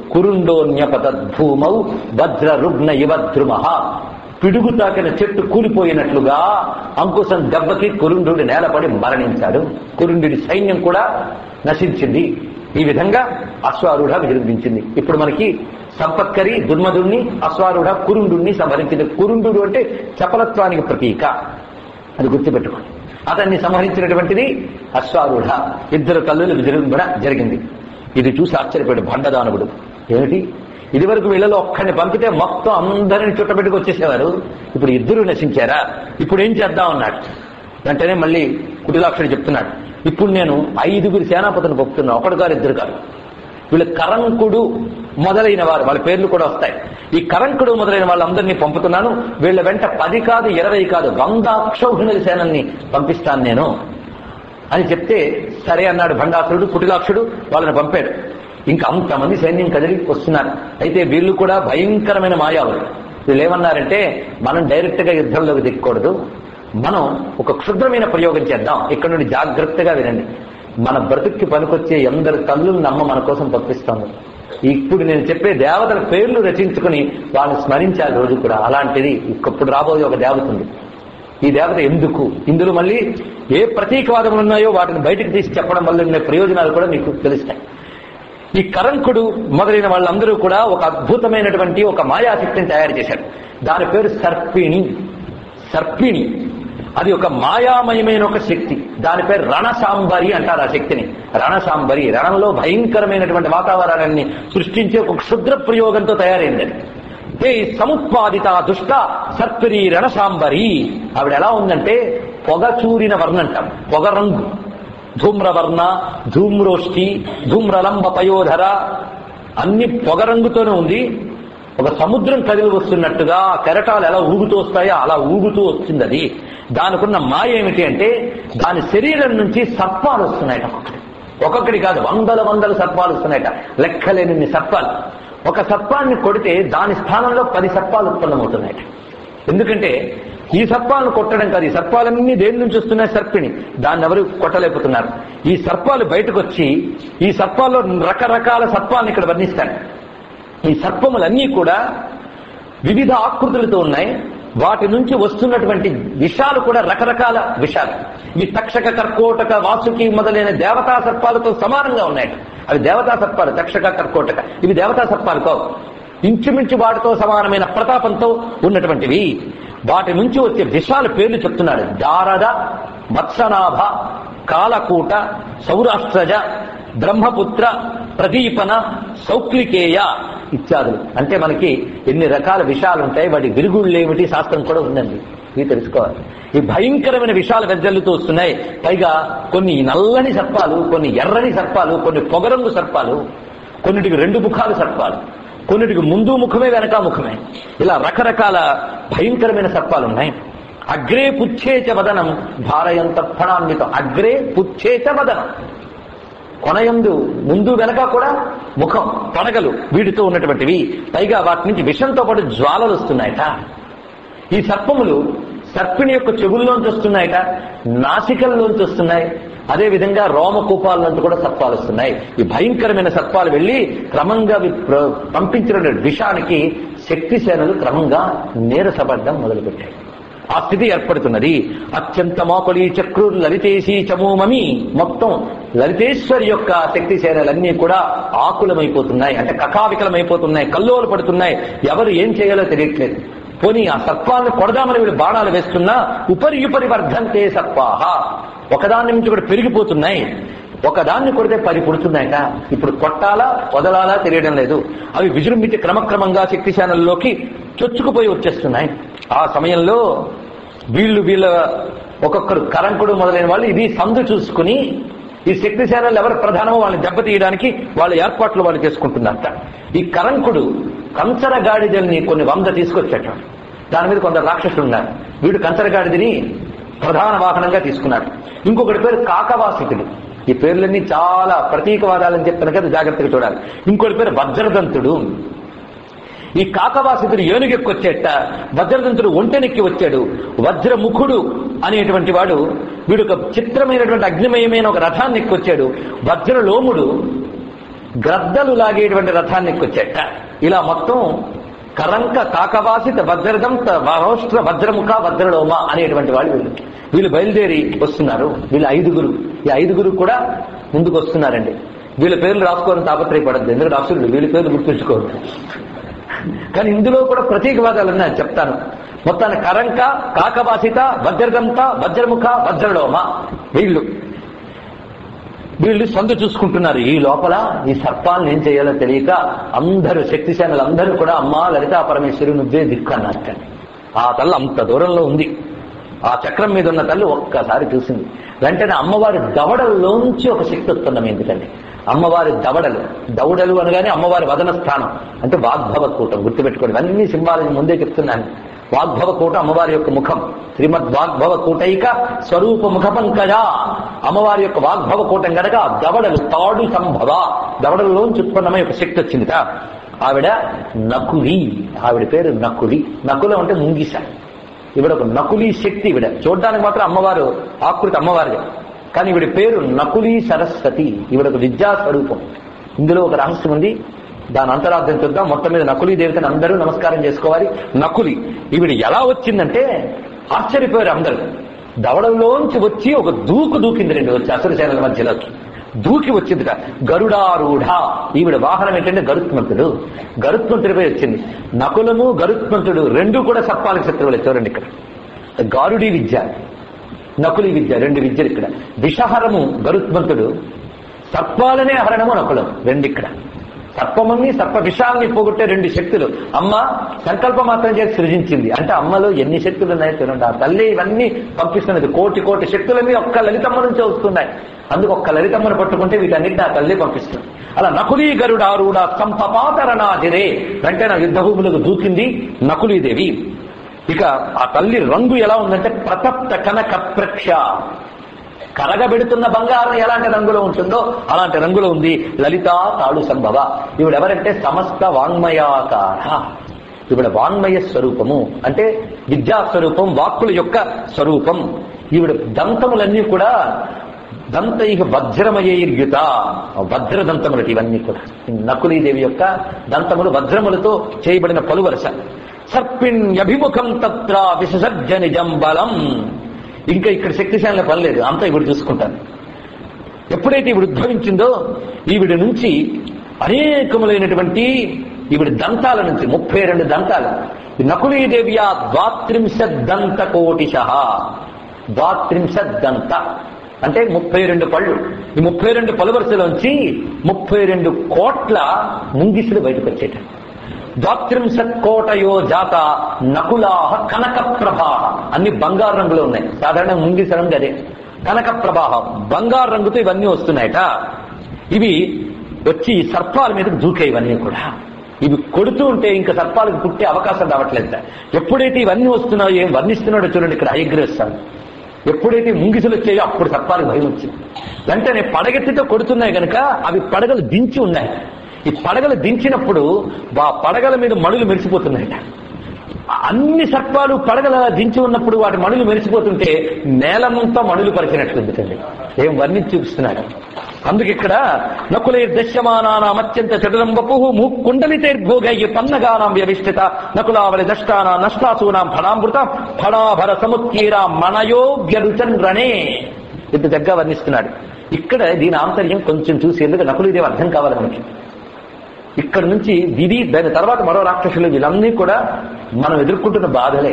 కురుండోన్యపతద్భూమౌ వజ్ర రుగ్న ఇవద్రుమ, పిడుగు తాకిన చెట్టు కూలిపోయినట్లుగా అంకుశం దెబ్బకి కురుండు నేలపడి మరణించాడు. కురుండి సైన్యం కూడా నశించింది. ఈ విధంగా అశ్వారూఢ విజృంభించింది. ఇప్పుడు మనకి సంపత్కరి దుర్మధుణ్ణి, అశ్వారూఢ కురుండుని సంహరించింది. కురుండు అంటే చపలత్వానికి ప్రతీక, అది గుర్తుపెట్టుకోండి. అతన్ని సంహరించినటువంటిది అశ్వారూఢ. ఇద్దరు కల్లులు విజృంభణ జరిగింది. ఇది చూసి ఆశ్చర్యపోయాడు భండదానవుడు. ఏమిటి, ఇదివరకు వీళ్ళలో ఒక్కడిని పంపితే మొత్తం అందరిని చుట్టబెట్టుకు వచ్చేసేవారు, ఇప్పుడు ఇద్దరు నశించారా, ఇప్పుడు ఏం చేద్దాం అన్నాడు. వెంటనే మళ్ళీ కుటిలాక్షుడు చెప్తున్నాడు, ఇప్పుడు నేను 5 సేనాపతులను పంపుతున్నా, ఒకడు కాదు ఇద్దరు కాదు. వీళ్ళు కరంకుడు మొదలైన వారు, వాళ్ళ పేర్లు కూడా వస్తాయి. ఈ కరంకుడు మొదలైన వాళ్ళందరినీ పంపుతున్నాను. వీళ్ళ వెంట 10 కాదు 20 కాదు 100 అక్షౌహిణుల సేనల్ని పంపిస్తాను నేను అని చెప్తే సరే అన్నాడు భండాసురుడు. కుటిలాక్షుడు వాళ్ళని పంపాడు. ఇంకా అంతమంది సైన్యం కదిలి వస్తున్నారు. అయితే వీళ్ళు కూడా భయంకరమైన మాయావులు. వీళ్ళు ఏమన్నారంటే, మనం డైరెక్ట్ గా యుద్ధంలోకి దిక్కకూడదు, మనం ఒక క్షుద్రమైన ప్రయోగం చేద్దాం. ఇక్కడ నుండి జాగ్రత్తగా వినండి. మన బ్రతుక్కి పనికొచ్చే ఎందరు తల్లులను అమ్మ మన కోసం పంపిస్తాము. ఇప్పుడు నేను చెప్పే దేవతల పేర్లు రచించుకుని వాళ్ళని స్మరించాలి రోజు కూడా. అలాంటిది ఇప్పుడు రాబోయే ఒక దేవత ఉంది. ఈ దేవత ఎందుకు, ఇందులో మళ్ళీ ఏ ప్రతీకవాదములు ఉన్నాయో వాటిని బయటకు తీసి చెప్పడం వల్ల ఉండే ప్రయోజనాలు కూడా మీకు తెలుస్తాయి. ఈ కరంకుడు మొదలైన వాళ్ళందరూ కూడా ఒక అద్భుతమైనటువంటి ఒక మాయాశక్తిని తయారు చేశారు. దాని పేరు సర్పిణి. సర్పిణి అది ఒక మాయామయమైన ఒక శక్తి. దాని పేరు రణశాంబరి అంటారు ఆ శక్తిని. రణశాంబరి రణంలో భయంకరమైనటువంటి వాతావరణాన్ని సృష్టించే ఒక క్షుద్ర ప్రయోగంతో తయారైంది. ఏ సముత్పాదిత దుష్ట సర్పిణి రణశాంబరి. ఆవిడ ఎలా ఉందంటే పొగ చూరిన వర్ణంటాం, పొగ రంగు. ధూమ్రవర్ణ, ధూమ్రోష్టి, ధూమ్రలంబ పయోధర, అన్ని పొగరంగుతోనే ఉంది. ఒక సముద్రం కదిలి వస్తున్నట్టుగా కెరటాలు ఎలా ఊగుతూ వస్తాయో అలా ఊగుతూ వచ్చింది అది. దానికున్న మాయ ఏమిటి అంటే దాని శరీరం నుంచి సర్పాలు వస్తున్నాయట. ఒక్కొక్కటి కాదు, వందల సర్పాలు వస్తున్నాయట, లెక్కలేని సర్పాలు. ఒక సర్పాన్ని కొడితే దాని స్థానంలో 10 సర్పాలు ఉత్పన్నమవుతున్నాయట. ఎందుకంటే ఈ సర్పాలను కొట్టడం కాదు, ఈ సర్పాలన్నీ దేని నుంచి వస్తున్నాయి? సర్పిణి. దాన్ని ఎవరు కొట్టలేకపోతున్నారు. ఈ సర్పాలు బయటకు వచ్చి ఈ సర్పాల్లో రకరకాల సర్పాలను ఇక్కడ వర్ణిస్తాడు. ఈ సర్పములన్నీ కూడా వివిధ ఆకృతులతో ఉన్నాయి. వాటి నుంచి వస్తున్నటువంటి విషాలు కూడా రకరకాల విషాలు. ఇవి తక్షక, కర్కోటక, వాసుకి మొదలైన దేవతా సర్పాలతో సమానంగా ఉన్నాయి. అవి దేవతా సర్పాలు. తక్షక, కర్కోటక ఇవి దేవతా సర్పాలు కావు. ఇంచుమించు వాటితో సమానమైన ప్రతాపంతో ఉన్నటువంటివి. వాటి నుంచి వచ్చే విషాల పేర్లు చెప్తున్నాడు. దారద, మత్సనాభ, కాలకూట, సౌరాష్ట్రజ, బ్రహ్మపుత్ర, ప్రదీపన, సౌక్లికేయ ఇత్యాదులు. అంటే మనకి ఎన్ని రకాల విషయాలు ఉంటాయి, వాటి విరుగుళ్ళు ఏమిటి శాస్త్రం కూడా ఉందండి. ఇవి తెలుసుకోవాలి. ఈ భయంకరమైన విషయాలు వెజ్జల్లుతూ వస్తున్నాయి. పైగా కొన్ని నల్లని సర్పాలు, కొన్ని ఎర్రని సర్పాలు, కొన్ని పొగరంగు సర్పాలు, కొన్నిటికి 2 ముఖాలు సర్పాలు, కొన్నిటికి ముందు ముఖమే వెనక ముఖమే, ఇలా రకరకాల భయంకరమైన సర్పాలు ఉన్నాయి. అగ్రే పుచ్చేచ వదనం భారయంత ఫణాన్వితం. అగ్రే పుచ్చేచ వదనం, కొనయందు ముందు వెనక కూడా ముఖం, పడగలు వీటితో ఉన్నటువంటివి. పైగా వాటి నుంచి విషంతో పాటు జ్వాలలు వస్తున్నాయట. ఈ సర్పములు సర్పిణి యొక్క చెవుల్లోంచి వస్తున్నాయట, నాసికల్లోంచి వస్తున్నాయి. అదేవిధంగా రోమకూపాల్లోంచి కూడా సర్పాలు వస్తున్నాయి. ఈ భయంకరమైన సర్పాలు వెళ్లి క్రమంగా పంపించిన విషానికి శక్తి సేనలు క్రమంగా నీరసపడ్డం మొదలుపెట్టాయి. ఆ స్థితి ఏర్పడుతున్నది. అత్యంత మోకళీ చక్రు లలితేశీ చమూమమి, మొత్తం లలితేశ్వరి యొక్క శక్తి సేనలన్నీ కూడా ఆకులమైపోతున్నాయి, అంటే కకావికలమైపోతున్నాయి, కల్లోలు పడుతున్నాయి. ఎవరు ఏం చేయాలో తెలియట్లేదు. పోనీ ఆ సర్పాలను కొడదామని వీళ్ళు బాణాలు వేస్తున్నా ఉపరి వర్ధంతే సర్పాహ, ఒకదాని నుంచి కూడా పెరిగిపోతున్నాయి. ఒకదాన్ని కొడితే 10 పుడుతున్నాయట. ఇప్పుడు కొట్టాలా వదలాలా తెలియడం లేదు. అవి విజృంభించి క్రమక్రమంగా శక్తిశానల్లోకి చొచ్చుకుపోయి వచ్చేస్తున్నాయి. ఆ సమయంలో వీళ్ళ ఒక్కొక్కరు కరంకుడు మొదలైన వాళ్ళు ఇది సందు చూసుకుని ఈ శక్తిశానలు ఎవరు ప్రధానమో వాళ్ళని దెబ్బతీయడానికి వాళ్ళ ఏర్పాట్లు వాళ్ళు చేసుకుంటున్నారట. ఈ కరంకుడు కంచర గాడిదల్ని కొన్ని 100 తీసుకొచ్చాట. దాని మీద కొందరు రాక్షసులు ఉన్నారు. వీడు కంచర గాడిదని ప్రధాన వాహనంగా తీసుకున్నాడు. ఇంకొకటి పేరు కాకవాసితుడు. ఈ పేర్లన్నీ చాలా ప్రతీకవాదాలని చెప్తాను కదా, జాగ్రత్తగా చూడాలి. ఇంకోటి పేరు వజ్రదంతుడు. ఈ కాకవాసితుడు ఏనుగెక్కొచ్చేట, వజ్రదంతుడు ఒంటెనెక్కి వచ్చాడు. వజ్రముఖుడు అనేటువంటి వాడు వీడు ఒక చిత్రమైనటువంటి అగ్నిమయమైన ఒక రథాన్ని ఎక్కొచ్చాడు. వజ్రలోముడు గ్రద్దలు లాగేటువంటి రథాన్ని ఎక్కొచ్చేట. ఇలా మొత్తం కరంక, కాకవాసిత, వజ్రదంత, వహోష్ట్ర, వజ్రముఖ, వజ్రలోమ అనేటువంటి వాళ్ళు వీళ్ళు బయలుదేరి వస్తున్నారు. వీళ్ళు 5గురు. ఈ 5గురు కూడా ముందుకు వస్తున్నారండి. వీళ్ళ పేర్లు రాసుకోవాలని తాపత్రయపడద్దు, ఎందుకంటే అసలు వీళ్ళ పేర్లు గుర్తుంచుకోవద్దు. కానీ ఇందులో కూడా ప్రతీకవాదాలన్నా చెప్తాను. మొత్తాన్ని కరంక, కాకవాసిత, వజ్రదంత, వజ్రముఖ, వజ్రలోమ వీళ్ళు సందు చూసుకుంటున్నారు. ఈ లోపల ఈ సర్పాలను ఏం చేయాలో తెలియక అందరూ శక్తిశానులు అందరూ కూడా అమ్మా లలితా పరమేశ్వరి నువ్వే దిక్కు అన్నారు. ఆ తల్లి అంత దూరంలో ఉంది. ఆ చక్రం మీద ఉన్న తల్లి ఒక్కసారి చూసింది. వెంటనే అమ్మవారి దవడల్లోంచి ఒక శక్తి వస్తున్నాం. ఎందుకండి అమ్మవారి దవడలు అనగానే అమ్మవారి వదన స్థానం అంటే వాగ్భవ కూటం. గుర్తుపెట్టుకోండి, అన్ని సింబాలని ముందే చెప్తున్నాను. వాగ్భవ కూట అమ్మవారి యొక్క ముఖం. శ్రీమద్ వాగ్భవ కూటైక స్వరూప ముఖ పంకజ. అమ్మవారి యొక్క వాగ్భవ కూటం గనక దవడలు తాడు సంభవ, దవడల్లోంచి ఉత్పన్నమై ఒక శక్తి వచ్చిందిట. ఆవిడ నకులి. ఆవిడ పేరు నకులి. నకులం అంటే ముంగిస. ఈవిడ ఒక నకులీ శక్తి. ఈవిడ చూడడానికి మాత్రం అమ్మవారు ఆకృతి అమ్మవారిది, కానీ ఈవిడ పేరు నకులీ సరస్వతి. ఈవిడ ఒక విద్యా స్వరూపం. ఇందులో ఒక రహస్యం ఉంది, దాని అంతరార్థం చూద్దాం. మొత్తం మీద నకులీ దేవతను అందరూ నమస్కారం చేసుకోవాలి. నకులి ఈవిడ ఎలా వచ్చిందంటే ఆశ్చర్యపోయారు అందరూ. దవడంలోంచి వచ్చి ఒక దూకింది. వచ్చి అసురసేనల మధ్యలోకి దూకి వచ్చిందిట. గరుడారూఢ. ఈవిడ వాహనం ఏంటంటే గరుత్మంతుడు. గరుత్మంతుడిపై వచ్చింది. నకులము గరుత్మంతుడు రెండు కూడా సర్పాలకు శత్రువులే. చూడండి ఇక్కడ గారుడి విద్య, నకులి విద్య, 2 విద్యలు ఇక్కడ. విషహరము గరుత్మంతుడు, సర్పాలనే హరణము నకులం, 2 ఇక్కడ. సర్పముని సర్ప విషాల్ని పోగొట్టే 2 శక్తులు అమ్మ సంకల్పం మాత్రం చేసి సృజించింది. అంటే అమ్మలో ఎన్ని శక్తులు ఉన్నాయో చూడండి. ఆ తల్లి ఇవన్నీ పంపిస్తున్నది. కోటి శక్తులన్నీ ఒక్క లలితమ్మ నుంచే వస్తున్నాయి. అందుకు ఒక్క లలితమ్మను పట్టుకుంటే వీటన్నిటిని ఆ తల్లి పంపిస్తుంది. అలా నకులీ గరుడారూఢ సంపపాతరణాదిరే వెంటనే యుద్ధభూములకు దూకింది నకులీదేవి. ఇక ఆ తల్లి రంగు ఎలా ఉందంటే ప్రతప్త కనక ప్రక్ష, కరగబెడుతున్న బంగారం ఎలాంటి రంగులో ఉంటుందో అలాంటి రంగులో ఉంది. లలిత తాళు సంభవ. ఇవిడెవరంటే సమస్త వాంగ్మయాకార. ఈవిడ వాంగ్మయ స్వరూపము, అంటే విద్యాస్వరూపం, వాక్కుల యొక్క స్వరూపం. ఈవిడ దంతములన్నీ కూడా దంతై వజ్రమయేర్యుత, వజ్రదంతములు ఇవన్నీ కూడా. నకులీదేవి యొక్క దంతములు వజ్రములతో చేయబడిన పలువరస. సర్పిణ్యభిముఖం తత్ర విసర్జ నిజం బలం. ఇంకా ఇక్కడ శక్తిశాలిన పని లేదు, అంతా ఈవిడ చూసుకుంటాను. ఎప్పుడైతే ఈవిడ ఉద్భవించిందో ఈవిడ నుంచి అనేకములైనటువంటి ఈవిడ దంతాల నుంచి 32 దంతాలు. నకులీదేవియా 32 దంత కోటిశ. 32 దంత అంటే 32 పళ్ళు. ఈ 32 పలు వరుసలోంచి 32 కోట్ల ముంగిసులు బయటకు వచ్చేట. 32 కోటయో జాత నకులాహ కనక ప్రభాహ. అన్ని బంగారు రంగులో ఉన్నాయి. సాధారణ ముంగిస రంగు అదే. కనక ప్రభాహ బంగారు రంగుతో ఇవన్నీ వస్తున్నాయట. ఇవి వచ్చి సర్పాల మీద దూకే. ఇవన్నీ కూడా ఇవి కొడుతూ ఉంటే ఇంకా సర్పాలకు పుట్టే అవకాశం రావట్లేదు. ఎప్పుడైతే ఇవన్నీ వస్తున్నాయో ఏం వర్ణిస్తున్నాడో చూడండి ఇక్కడ హయగ్రీవస్వామి. ఎప్పుడైతే ముంగిసులు వచ్చాయో అప్పుడు సర్పాలకు భయం వచ్చింది. వెంటనే పడగెత్తితో కొడుతున్నాయి కనుక అవి పడగలు దించి ఉన్నాయి. ఈ పడగలు దించినప్పుడు ఆ పడగల మీద మణులు మెరిసిపోతున్నాయట. అన్ని సర్పాలు పడగల దించి ఉన్నప్పుడు వాటి మణులు మెరిసిపోతుంటే నేలమంతా మణులు పరిచినట్లుంది. ఏం వర్ణించి చూపిస్తున్నాడు. అందుకు ఇక్కడ నకులైర్దశ్యమానానాం అత్యంత చతురం వపుః మూకుండలితైర్భోగై పన్నగానాం వ్యవిష్ఠిత నకులావలి దష్టానాం నష్టాసూనాం ఫణామృతం ఫణాభర సముత్కీరా మనయోగ్యరుచన్ రణే. ఇంత దగ్గర వర్ణిస్తున్నాడు. ఇక్కడ దీని ఆంతర్యం కొంచెం చూసేందుకు నకులీదేవి అర్థం కావాలి మనకి. ఇక్కడ నుంచి విధి, దాని తర్వాత మరో రాక్షసులు, వీళ్ళన్నీ కూడా మనం ఎదుర్కొంటున్న బాధలే.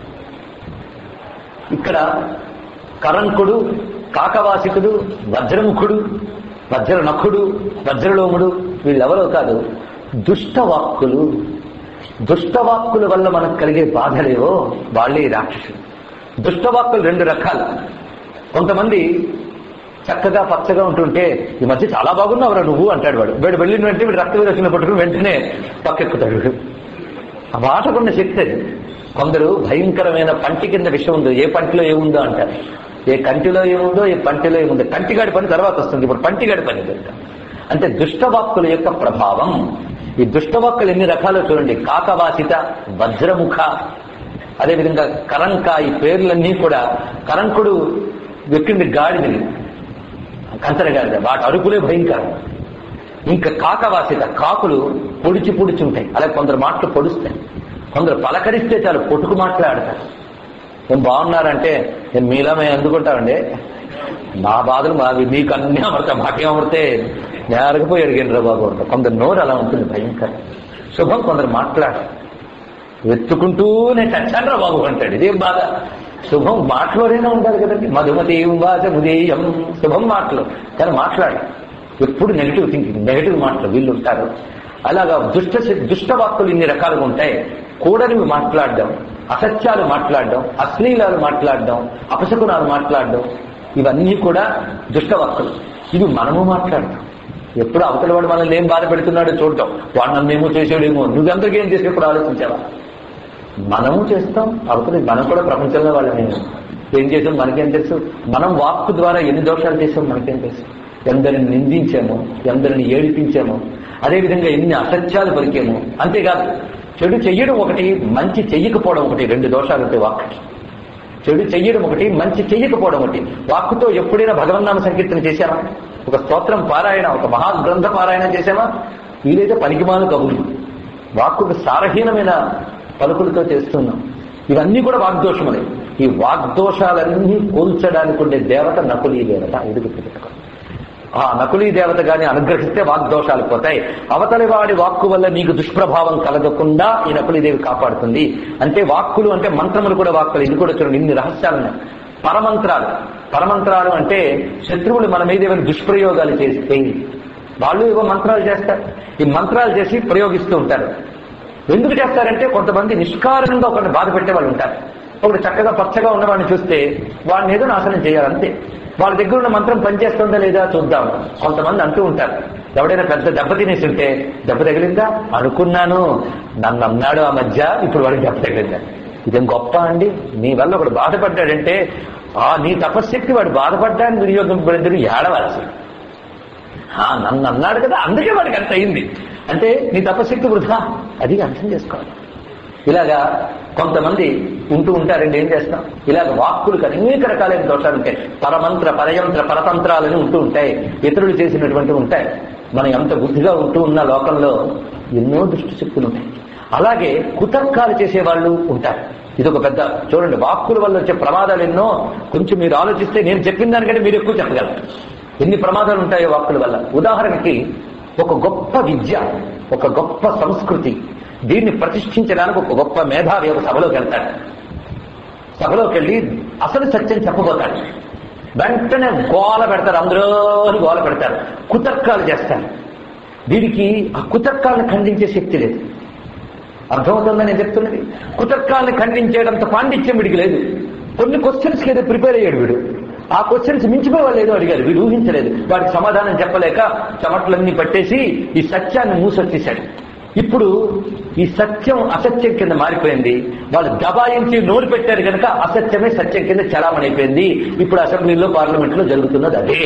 ఇక్కడ కరంకుడు, కాకవాసికుడు, వజ్రముఖుడు, వజ్రనఖుడు, వజ్రలోముడు వీళ్ళెవరో కాదు, దుష్టవాక్కులు. దుష్టవాక్కుల వల్ల మనకు కలిగే బాధలేవో వాళ్ళే రాక్షసులు. దుష్టవాక్కులు 2 రకాలు. కొంతమంది చక్కగా పచ్చగా ఉంటుంటే ఈ మధ్య చాలా బాగున్నావురా నువ్వు అంటాడు. వాడు వెళ్ళిన వెంటనే వీడు రక్త విరచన పట్టుకుని వెంటనే పక్కెక్కుతాడు. ఆ మాటకున్న శక్తి అది. కొందరు భయంకరమైన పంటి కింద విషయం ఉంది, ఏ పంటిలో ఏముందో అంటారు. ఏ కంటిలో ఏముందో ఏ పంటిలో ఏముందో. కంటిగాడి పని తర్వాత వస్తుంది, ఇప్పుడు పంటిగాడి పని దొరక. అంటే దుష్టవాక్కుల యొక్క ప్రభావం. ఈ దుష్టవాక్కులు ఎన్ని రకాలో చూడండి. కాకవాసిత, వజ్రముఖ, అదేవిధంగా కరంక. ఈ పేర్లన్నీ కూడా కరంకుడు వెక్కింది గాడిదని, కంచరగాడిద, వాటి అరుపులే భయంకరం. ఇంకా కాకవాసిత, కాకులు పొడిచి ఉంటాయి. అలాగే కొందరు మాటలు పొడుస్తాయి. కొందరు పలకరిస్తే చాలు పొట్టుకు మాట్లాడతారు. ఏం బాగున్నారంటే నేను మీలా మేము అందుకుంటామండి, నా బాధలు మావి, మీకు అన్నీ అమృత, మాకేం అమృతే, నేను అరగపోయి అడిగినరా బాబు అంట. కొందరు నోరు అలా ఉంటుంది భయంకరం. శుభం కొందరు మాట్లాడు, వెతుకుంటూనే చచ్చండ్రా బాబు అంటాడు. ఇదేం బాధ. శుభం మాటలోనే ఉంటారు కదండి. మధుమతి వాచ ముదేయం, శుభం మాటలు, కానీ మాట్లాడు. ఎప్పుడు నెగిటివ్ థింకింగ్, నెగిటివ్ మాటలు వీళ్ళు ఉంటారు. అలాగా దుష్టవాక్కులు ఇన్ని రకాలుగా ఉంటాయి. కూడనివి మాట్లాడడం, అసత్యాలు మాట్లాడడం, అశ్లీలాలు మాట్లాడడం, అపశకునాలు మాట్లాడడం, ఇవన్నీ కూడా దుష్టవాక్కులు. ఇవి మనము మాట్లాడతాం. ఎప్పుడు అవతల వాడు మనల్ని ఏం బాధ పెడుతున్నాడో చూడటం, వాడు నన్నేమో చేసాడేమో, నువ్వెంతకీ ఏం చేసి ఎప్పుడు ఆలోచించావా? మనము చేస్తాం, అవతల మనం కూడా ప్రపంచంలో వాళ్ళని ఏం చేసాం మనకేం తెలుసు. మనం వాక్కు ద్వారా ఎన్ని దోషాలు చేసాం మనకేం తెలుసు. ఎందరిని నిందించాము, ఎందరిని ఏడిపించాము, అదేవిధంగా ఎన్ని అసత్యాలు పలికాము. అంతేకాదు చెడు చెయ్యడం ఒకటి, మంచి చెయ్యకపోవడం ఒకటి, 2 దోషాలు ఉంటాయి వాక్కుకి. చెడు చెయ్యడం ఒకటి, మంచి చెయ్యకపోవడం ఒకటి. వాక్కుతో ఎప్పుడైనా భగవన్నామ సంకీర్తన చేశామా? ఒక స్తోత్రం పారాయణ, ఒక మహాగ్రంథ పారాయణ చేశామా? వీలైతే పనికిమాల కబుర్లు, వాక్కుకు సారహీనమైన పలుకులతో చేస్తున్నాం. ఇవన్నీ కూడా వాగ్దోషములే. ఈ వాగ్దోషాలన్నీ కూల్చడానికి ఉండే దేవత నకులీ దేవత. ఇది గుర్తుపెట్టుకో. ఆ నకులీ దేవత గాని అనుగ్రహిస్తే వాగ్దోషాలు పోతాయి. అవతలి వాడి వాక్కు వల్ల నీకు దుష్ప్రభావం కలగకుండా ఈ నకులీదేవి కాపాడుతుంది. అంటే వాక్కులు అంటే మంత్రములు కూడా వాక్కులు. ఇది కూడా చూడండి, ఇన్ని రహస్యాలున్నాయి. పరమంత్రాలు, పరమంత్రాలు అంటే శత్రువులు మన మీద ఏమైనా దుష్ప్రయోగాలు చేస్తే వాళ్ళు ఏవో మంత్రాలు చేస్తారు. ఈ మంత్రాలు చేసి ప్రయోగిస్తూ ఉంటారు. ఎందుకు చేస్తారంటే కొంతమంది నిష్కారణంగా ఒకరిని బాధ పెట్టే వాళ్ళు ఉంటారు. ఒకటి చక్కగా పచ్చగా ఉన్నవాడిని చూస్తే వాడిని ఏదో నాశనం చేయాలంతే. వాళ్ళ దగ్గర ఉన్న మంత్రం పనిచేస్తుందా లేదా చూద్దాం. కొంతమంది అంటూ ఉంటారు, ఎవడైనా పెద్ద దెబ్బ తినేసి ఉంటే దెబ్బ తగిలిందా అనుకున్నాను, నన్ను అన్నాడు ఆ మధ్య, ఇప్పుడు వాడికి దెబ్బ తగిలిందా. ఇదేం గొప్ప అండి. నీ వల్ల ఒకడు బాధపడ్డాడంటే నీ తపశ్శక్తి వాడు బాధపడ్డాన్ని వినియోగింపబడింది ఏడవలసి. నన్ను అన్నాడు కదా అందుకే వాడికి అంత అయింది అంటే నీ తపశ్శక్తి వృధా, అది అర్థం చేసుకోవాలి. ఇలాగా కొంతమంది ఉంటూ ఉంటారండి. ఏం చేస్తాం, ఇలాగ వాక్కులకు అనేక రకాలైన దోషాలు ఉంటాయి. పరమంత్ర పరయంత్ర పరతంత్రాలని ఉంటూ ఉంటాయి, ఇతరులు చేసినటువంటి ఉంటాయి. మనం ఎంత బుద్ధిగా ఉంటూ ఉన్న లోకంలో ఎన్నో దుష్ట శక్తులు ఉంటాయి. అలాగే కుతర్కాలు చేసేవాళ్ళు ఉంటారు. ఇది ఒక పెద్ద చూడండి, వాక్కుల వల్ల వచ్చే ప్రమాదాలు ఎన్నో. కొంచెం మీరు ఆలోచిస్తే నేను చెప్పిన దానికంటే మీరు ఎక్కువ చెప్పగలరు ఎన్ని ప్రమాదాలు ఉంటాయో వాక్కుల వల్ల. ఉదాహరణకి ఒక గొప్ప విద్య, ఒక గొప్ప సంస్కృతి, దీన్ని ప్రతిష్ఠించడానికి ఒక గొప్ప మేధావి ఒక సభలోకి వెళ్తాడు. సభలోకి వెళ్ళి అసలు సత్యం చెప్పబోతాడు. వెంటనే గోల పెడతారు, అందరూ గోల పెడతారు, కుతర్కాలు చేస్తారు. దీనికి ఆ కుతర్కాలను ఖండించే శక్తి లేదు. అర్థమవుతుందని నేను చెప్తున్నది. కుతర్కాలను ఖండించేటంత పాండిత్యం వీడికి లేదు. కొన్ని క్వశ్చన్స్కి ఏదో ప్రిపేర్ అయ్యాడు వీడు. ఆ క్వశ్చన్స్ మించిపోయి వాళ్ళు ఏదో అడిగారు, వీడు ఊహించలేదు. వాడికి సమాధానం చెప్పలేక చెమట్లన్నీ పట్టేసి ఈ సత్యాన్ని మూసొచ్చేశాడు. ఇప్పుడు ఈ సత్యం అసత్యం కింద మారిపోయింది. వాళ్ళు దబాయించి నోరు పెట్టారు కనుక అసత్యమే సత్యం కింద చలామణి అయిపోయింది. ఇప్పుడు అసెంబ్లీలో పార్లమెంట్లో జరుగుతున్నది అదే.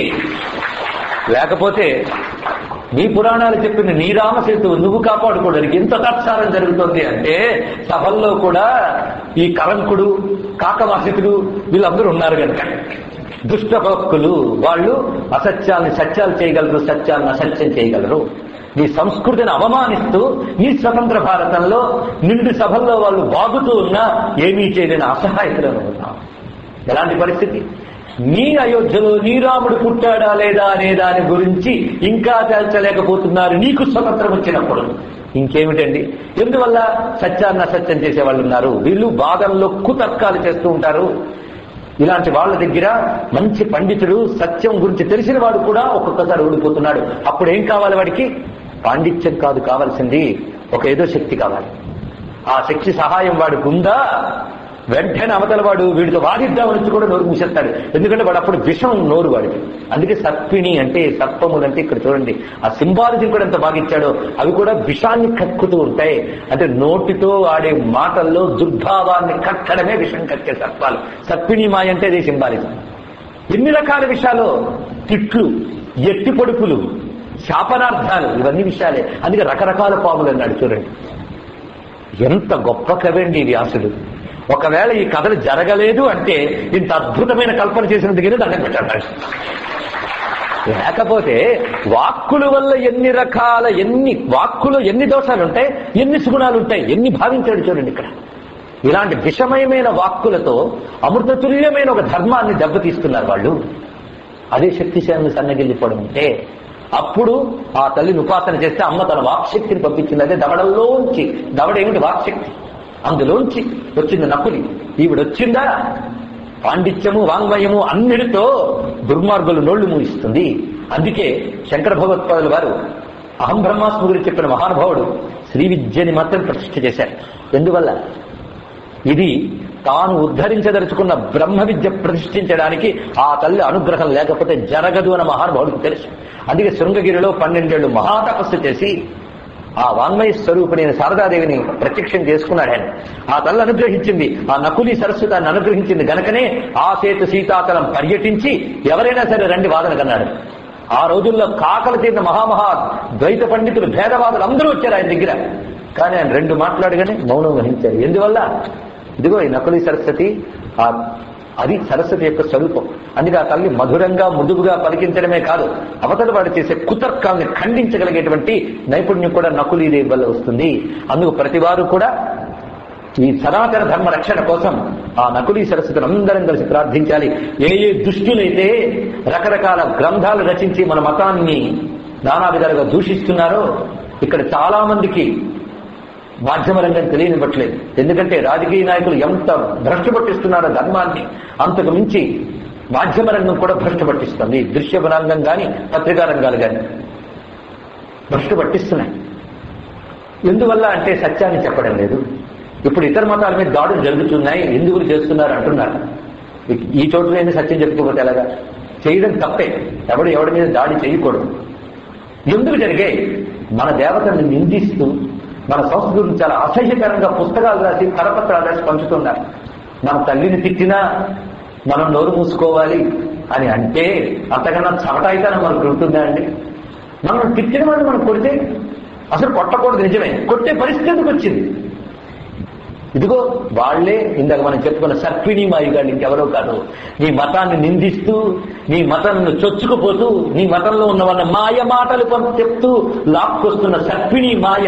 లేకపోతే నీ పురాణాలు చెప్పిన నీ రామసేతువు నువ్వు కాపాడుకోవడానికి ఎంత తత్సారం జరుగుతుంది అంటే సభల్లో కూడా ఈ కలంకుడు కాకవాసికుడు వీళ్ళందరూ ఉన్నారు కనుక దుష్టభక్తులు. వాళ్ళు అసత్యాన్ని సత్యాలు చేయగలరు, సత్యాన్ని అసత్యం చేయగలరు. నీ సంస్కృతిని అవమానిస్తూ నీ స్వతంత్ర భారతంలో నిండు సభల్లో వాళ్ళు బాగుతూ ఉన్నా ఏమీ చేయలేని అసహాయతలను ఉన్నాం. ఎలాంటి పరిస్థితి? నీ అయోధ్యలో నీ రాముడు పుట్టాడా లేదా అనే దాని గురించి ఇంకా తేల్చలేకపోతున్నారు నీకు స్వతంత్రం వచ్చినప్పుడు. ఇంకేమిటండి? ఎందువల్ల? సత్యాన్ని అసత్యం చేసేవాళ్ళు ఉన్నారు. వీళ్ళు వాదనలో కుతర్కాలు చేస్తూ ఉంటారు. ఇలాంటి వాళ్ళ దగ్గర మంచి పండితుడు, సత్యం గురించి తెలిసిన వాడు కూడా ఒక్కొక్కసారి ఓడిపోతున్నాడు. అప్పుడు ఏం కావాలి వాడికి? పాండిత్యం కాదు కావాల్సింది, ఒక ఏదో శక్తి కావాలి. ఆ శక్తి సహాయం వాడికి ఉందా? వెంటనే అవతల వాడు వీడితో వాదిద్దామని కూడా నోరు మూసేస్తాడు. ఎందుకంటే వాడు అప్పుడు విషం నోరు వాడికి. అందుకే సర్పిణి అంటే సర్పములంటే ఇక్కడ చూడండి ఆ సింబాలజీ కూడా ఎంత బాగిచ్చాడో. అవి కూడా విషాన్ని కక్కుతూ ఉంటాయి. అంటే నోటితో ఆడే మాటల్లో దుర్భావాన్ని కక్కడమే విషం కక్కే సర్పాలు. సర్పిణి మాయ అంటే అదే సింబాలిజం. ఎన్ని రకాల విషయాలు, తిట్లు, ఎట్టి పొడుపులు, శాపనార్థాలు, ఇవన్నీ విషయాలే. అందుకే రకరకాల పాములు అన్నాడు చూడండి. ఎంత గొప్ప కవండి వ్యాసుడు. ఒకవేళ ఈ కథలు జరగలేదు అంటే ఇంత అద్భుతమైన కల్పన చేసినందుకనే దండం పెట్టాడు. లేకపోతే వాక్కుల వల్ల ఎన్ని రకాల వాక్కులు ఎన్ని దోషాలు ఉంటాయి, ఎన్ని సుగుణాలు ఉంటాయి, ఎన్ని భావించాడు చూడండి ఇక్కడ. ఇలాంటి విషమయమైన వాక్కులతో అమృతతుల్యమైన ఒక ధర్మాన్ని దెబ్బతీస్తున్నారు వాళ్ళు. అదే శక్తిశాలను సన్నగిల్లిపోవడం అంటే అప్పుడు ఆ తల్లిని ఉపాసన చేస్తే అమ్మ తన వాక్శక్తిని పంపించింది. అదే దవడల్లోంచి, దవడ ఏమిటి? వాక్శక్తి. అందులోంచి వచ్చింది నకులి. ఈవిడొచ్చిందా పాండిత్యము వాంగ్మయము అన్నిటితో దుర్మార్గులు నోళ్లు మూయిస్తుంది. అందుకే శంకర భగవత్పాదుల వారు అహం బ్రహ్మాస్మి గురించి చెప్పిన మహానుభావుడు శ్రీ విద్యని మాత్రం ప్రతిష్ఠ చేశారు. ఎందువల్ల? ఇది తాను ఉద్ధరించదలుచుకున్న బ్రహ్మ విద్య ప్రతిష్ఠించడానికి ఆ తల్లి అనుగ్రహం లేకపోతే జరగదు అన్న మహానుభావుడికి తెలుసు. అందుకే శృంగగిరిలో 12 ఏళ్లు మహాతపస్సు చేసి ఆ వాంగ్మయ స్వరూపుడైన శారదాదేవిని ప్రత్యక్షం చేసుకున్నాడు ఆయన. ఆ తల్లి అనుగ్రహించింది, ఆ నకులి సరస్వతాన్ని అనుగ్రహించింది గనకనే ఆ సేతు సీతాతలం పర్యటించి ఎవరైనా సరే రండి వాదన కన్నాడు. ఆ రోజుల్లో కాకలు తీరిన మహామహా ద్వైత పండితులు, భేదవాదులు అందరూ వచ్చారు ఆయన దగ్గర. కానీ ఆయన 2 మాట్లాడగానే మౌనం వహించారు. ఎందువల్ల? ఇదిగో ఈ నకులి సరస్వతి, అది సరస్వతి యొక్క స్వరూపం. అందుకే ఆ తల్లి మధురంగా మృదువుగా పలికించడమే కాదు, అవతల వాడు చేసే కుతర్కాల్ని ఖండించగలిగేటువంటి నైపుణ్యం కూడా నకులీదేవి వల్ల వస్తుంది. అందుకు ప్రతివారు కూడా ఈ సనాతన ధర్మ రక్షణ కోసం ఆ నకులీ సరస్వతిని అందరం కలిసి ప్రార్థించాలి. ఏ దుష్టులైతే రకరకాల గ్రంథాలు రచించి మన మతాన్ని నానా విధాలుగా దూషిస్తున్నారో ఇక్కడ చాలా మందికి మాధ్యమ రంగం తెలియనివ్వట్లేదు. ఎందుకంటే రాజకీయ నాయకులు ఎంత భ్రష్టు పట్టిస్తున్నారో ధర్మాన్ని, అంతకు మించి మాధ్యమ రంగం కూడా భ్రష్టు పట్టిస్తుంది. దృశ్య రంగం కానీ పత్రికా రంగాలు కానీ. భ్రష్టు పట్టిస్తున్నాయి. ఎందువల్ల అంటే సత్యాన్ని చెప్పడం లేదు. ఇప్పుడు ఇతర మతాల మీద దాడులు జరుగుతున్నాయి, ఎందుకు చేస్తున్నారు అంటున్నారు. ఈ చోటులోనే సత్యం చెప్పుకోకపోతే ఎలాగా? చేయడం తప్పే. ఎవడి మీద దాడి చేయకూడదు. ఎందుకు జరిగాయి? మన దేవతల్ని నిందిస్తూ మన సంస్కృతిని చాలా అసహ్యకరంగా పుస్తకాలు రాసి కరపత్రాలు రాసి పంచుతున్నారు. మన తల్లిని తిట్టినా మనం నోరు మూసుకోవాలి అని అంటే అంతకన్నా చమటాయితనం మనకు ఉంటుందా అండి? మనం తిట్టిన వాళ్ళు మనం కొడితే అసలు కొట్టకూడదు, నిజమే. కొట్టే పరిస్థితి ఎందుకు వచ్చింది? ఇదిగో వాళ్లే ఇందాక మనం చెప్పుకున్న సర్పిణీ మాయిగాళ్ళు, ఇంకెవరో కాదు. నీ మతాన్ని నిందిస్తూ, నీ మతాన్ని చొచ్చుకుపోతూ, నీ మతంలో ఉన్న వాళ్ళ మాయ మాటలు చెప్తూ లాక్కొస్తున్న సర్పిణీ మాయ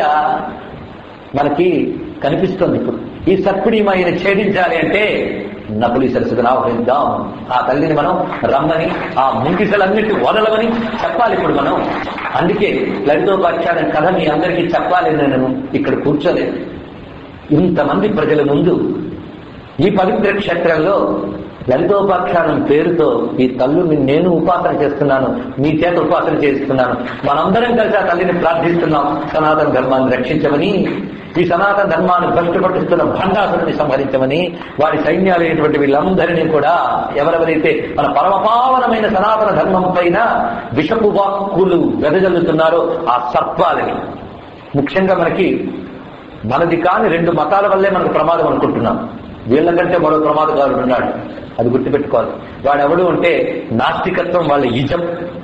మనకి కనిపిస్తుంది. ఇప్పుడు ఈ సర్పిణీ మాయని ఛేదించాలి అంటే నకులి సరస్వతిని ఆహ్వానిద్దాం. ఆ తల్లిని మనం రమ్మని, ఆ ముంగిసలన్నిటి వదలమని చెప్పాలి ఇప్పుడు మనం. అందుకే లలితోపాఖ్యానం కథ మీ అందరికీ చెప్పాలి. నేను ఇక్కడ కూర్చోలేదు. ఇంతమంది ప్రజల ముందు ఈ పవిత్ర క్షేత్రంలో లలితోపాఖ్యానం పేరుతో ఈ తల్లుని నేను ఉపాసన చేస్తున్నాను, మీ చేత ఉపాసన చేస్తున్నాను. మనందరం కలిసి ఆ తల్లిని ప్రార్థిస్తున్నాం, సనాతన ధర్మాన్ని రక్షించమని, ఈ సనాతన ధర్మాన్ని భ్రష్టుపట్టిస్తున్న భండాసురుని సంహరించమని, వారి సైన్యాలైనటువంటి వీళ్ళందరినీ కూడా ఎవరెవరైతే మన పరమపావనమైన సనాతన ధర్మం పైన విషపు వాక్కులు వెదజల్లుతున్నారో ఆ సర్పాలని, ముఖ్యంగా మనది కాని 2 మతాల వల్లే మనకు ప్రమాదం అనుకుంటున్నాం. వీళ్ళకంటే మరో ప్రమాదకారుడు ఉన్నాడు, అది గుర్తుపెట్టుకోవాలి. వాడెవడు అంటే నాస్తికత్వం వాళ్ళ ఇజం.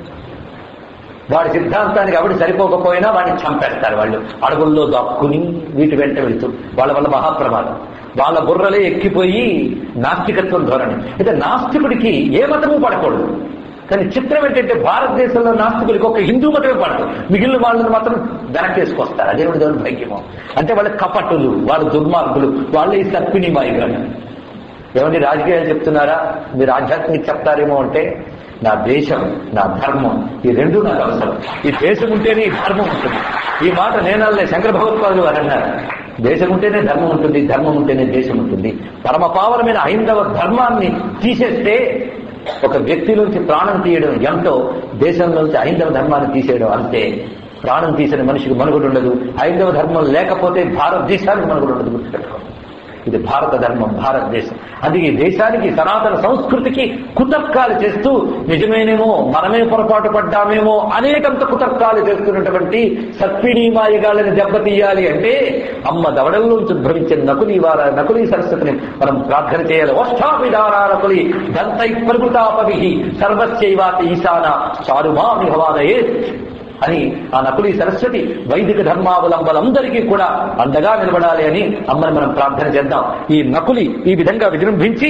వాడి సిద్ధాంతానికి ఎవడు సరిపోకపోయినా వాడిని చంపేస్తారు. వాళ్ళు అడవుల్లో దాక్కుని వీటి వెంట వెళుతూ వాళ్ళ వల్ల మహాప్రమాదం. వాళ్ళ బుర్రలే ఎక్కిపోయి నాస్తికత్వం ధోరణి. అయితే నాస్తికుడికి ఏ మతము పడకూడదు. కానీ చిత్రం ఏంటంటే భారతదేశంలో నాస్తికులకి ఒక హిందూ మతమే పడదు, మిగిలిన వాళ్ళని మాత్రం వెనక్కేసుకొస్తారు. అదే దౌర్భాగ్యమో. అంటే వాళ్ళ కపటులు, వాళ్ళ దుర్మార్గులు, వాళ్ళ ఈ సర్పిణి మాయిగాడు. ఏమంటే రాజకీయాలు చెప్తున్నారా, మీరు ఆధ్యాత్మిక చెప్తారేమో అంటే నా దేశం, నా ధర్మం, ఈ 2 నాకు అవసరం. ఈ దేశం ఉంటేనే ఈ ధర్మం ఉంటుంది. ఈ మాట నేనల్లే, శంకర భగవత్పాదులు వారు అన్నారు. దేశం ఉంటేనే ధర్మం ఉంటుంది, ధర్మం ఉంటేనే దేశం ఉంటుంది. పరమ పావనమైన హైందవ ధర్మాన్ని తీసేస్తే ఒక వ్యక్తి నుంచి ప్రాణం తీయడం ఎంతో, దేశంలోంచి హైందవ ధర్మాన్ని తీసేయడం అంతే. ప్రాణం తీసిన మనిషికి మనుగడ ఉండదు. హైందవ ధర్మం లేకపోతే భారతదేశానికి మనుగడ ఉండదు. గుర్తుపెట్టుకోండి, ఇది భారత ధర్మం, భారతదేశం. అందుకే ఈ దేశానికి, సనాతన సంస్కృతికి కుతర్కాలు చేస్తూ, నిజమేనేమో మనమే పొరపాటు పడ్డామేమో అనేకంత కుతర్కాలు చేస్తున్నటువంటి సర్పిణీ మాయగాళ్ళని దెబ్బతీయాలి అంటే అమ్మ దవడల్లోంచి ఉద్భవించిన నకులీ సరస్వతిని మనం ప్రార్థన చేయాలి. ఓష్టాపిదారా నకులి దంతై ప్రకృతాపవి సర్వస్యైవాతి ఈశాన చారుమామి భవాదయే అని ఆ నకులీ సరస్వతి వైదిక ధర్మావలంబలందరికీ కూడా అండగా నిలబడాలి అని అమ్మని మనం ప్రార్థన చేద్దాం. ఈ నకులి ఈ విధంగా విజృంభించి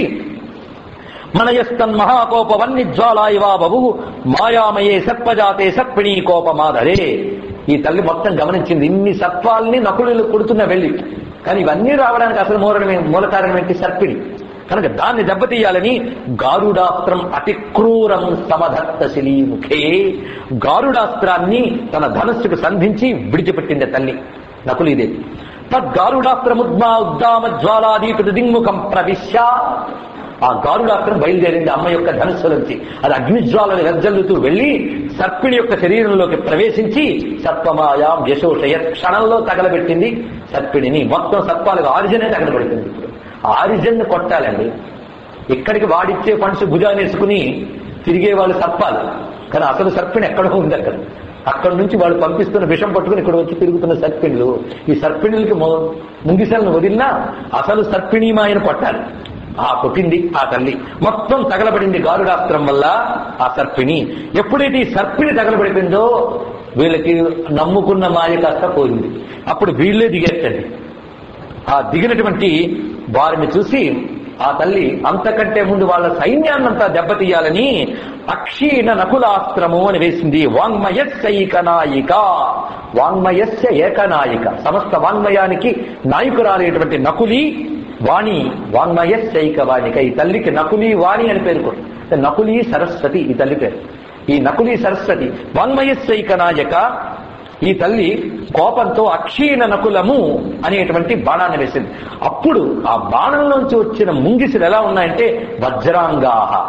మనయస్తన్ మహాకోప వన్నిజ్వాలాయివా బభు మాయామయే సర్పజాతే సర్పిణీ కోపమాధరే. ఈ తల్లి మొత్తం గమనించింది. ఇన్ని సర్పాల్ని నకులు కొడుతున్న వెళ్ళి, కానీ ఇవన్నీ రావడానికి అసలు మూల కారణం ఏంటి? సర్పిణి. కనుక దాన్ని దెబ్బతీయాలని గారుడాస్త్రం అతి క్రూరం సమధత్త శిలీముఖే, గారుడాస్త్రాన్ని తన ధనస్సుకు సంధించి విడిచిపెట్టింది తల్లి నకులీదేవి. తద్గారుడాస్త్రముద్మా ఉద్దామ జ్వాలాదీపిత దింగ్ముఖం ప్రవిశ్య. ఆ గారుడాస్త్రం బయలుదేరింది అమ్మ యొక్క ధనుస్సు నుంచి. అది అగ్నిజ్వాలను వెజ్జల్లుతూ వెళ్లి సర్పిణి యొక్క శరీరంలోకి ప్రవేశించి సర్పమాయాం యశోషయ క్షణంలో తగలబెట్టింది సర్పిణిని. మొత్తం సర్పాలకు ఆరిజనే తగలబెడుతుంది. ఇప్పుడు ఆరిజన్ కొట్టాలండి. ఇక్కడికి వాడిచ్చే ఫండ్స్ భుజానేసుకుని తిరిగే వాళ్ళు సర్పాలు, కానీ అసలు సర్పిణి ఎక్కడో ఉంది. అక్కడి నుంచి వాళ్ళు పంపిస్తున్న విషం పట్టుకుని ఇక్కడ వచ్చి తిరుగుతున్న సర్పిణులు. ఈ సర్పిణులకి ముంగిసలను వదిలినా అసలు సర్పిణీమాయను కొట్టాలి. కొట్టింది ఆ తల్లి. మొత్తం తగలబడింది గారుడాస్త్రం వల్ల ఆ సర్పిణి. ఎప్పుడైతే ఈ సర్పిణి తగలబడిపోయిందో వీళ్ళకి నమ్ముకున్న మాయ కాస్త పోయింది. అప్పుడు వీళ్ళే దిగేస్తండి. ఆ దిగినటువంటి వారిని చూసి ఆ తల్లి అంతకంటే ముందు వాళ్ళ సైన్యాన్నంతా దెబ్బతీయాలని అక్షీణ నకులాస్త్రము అని వేసింది. వాంగ్మయస్య ఏకనాయిక, వాంగ్మయస్య ఏకనాయిక, సమస్త వాంగ్మయానికి నాయకురాలైనటువంటి నకులి వాణి, వాంగ్మయస్యైక వాణిక. ఈ తల్లికి నకులి వాణి అని పేర్కొంది. నకులీ సరస్వతి ఈ తల్లి పేరు. ఈ నకులీ సరస్వతి వాంగ్మయస్యైక నాయక. ఈ తల్లి కోపంతో అక్షీణ నకులము అనేటువంటి బాణాన్ని వేసింది. అప్పుడు ఆ బాణంలోంచి వచ్చిన ముంగిసులు ఎలా ఉన్నాయంటే వజ్రాంగాహ,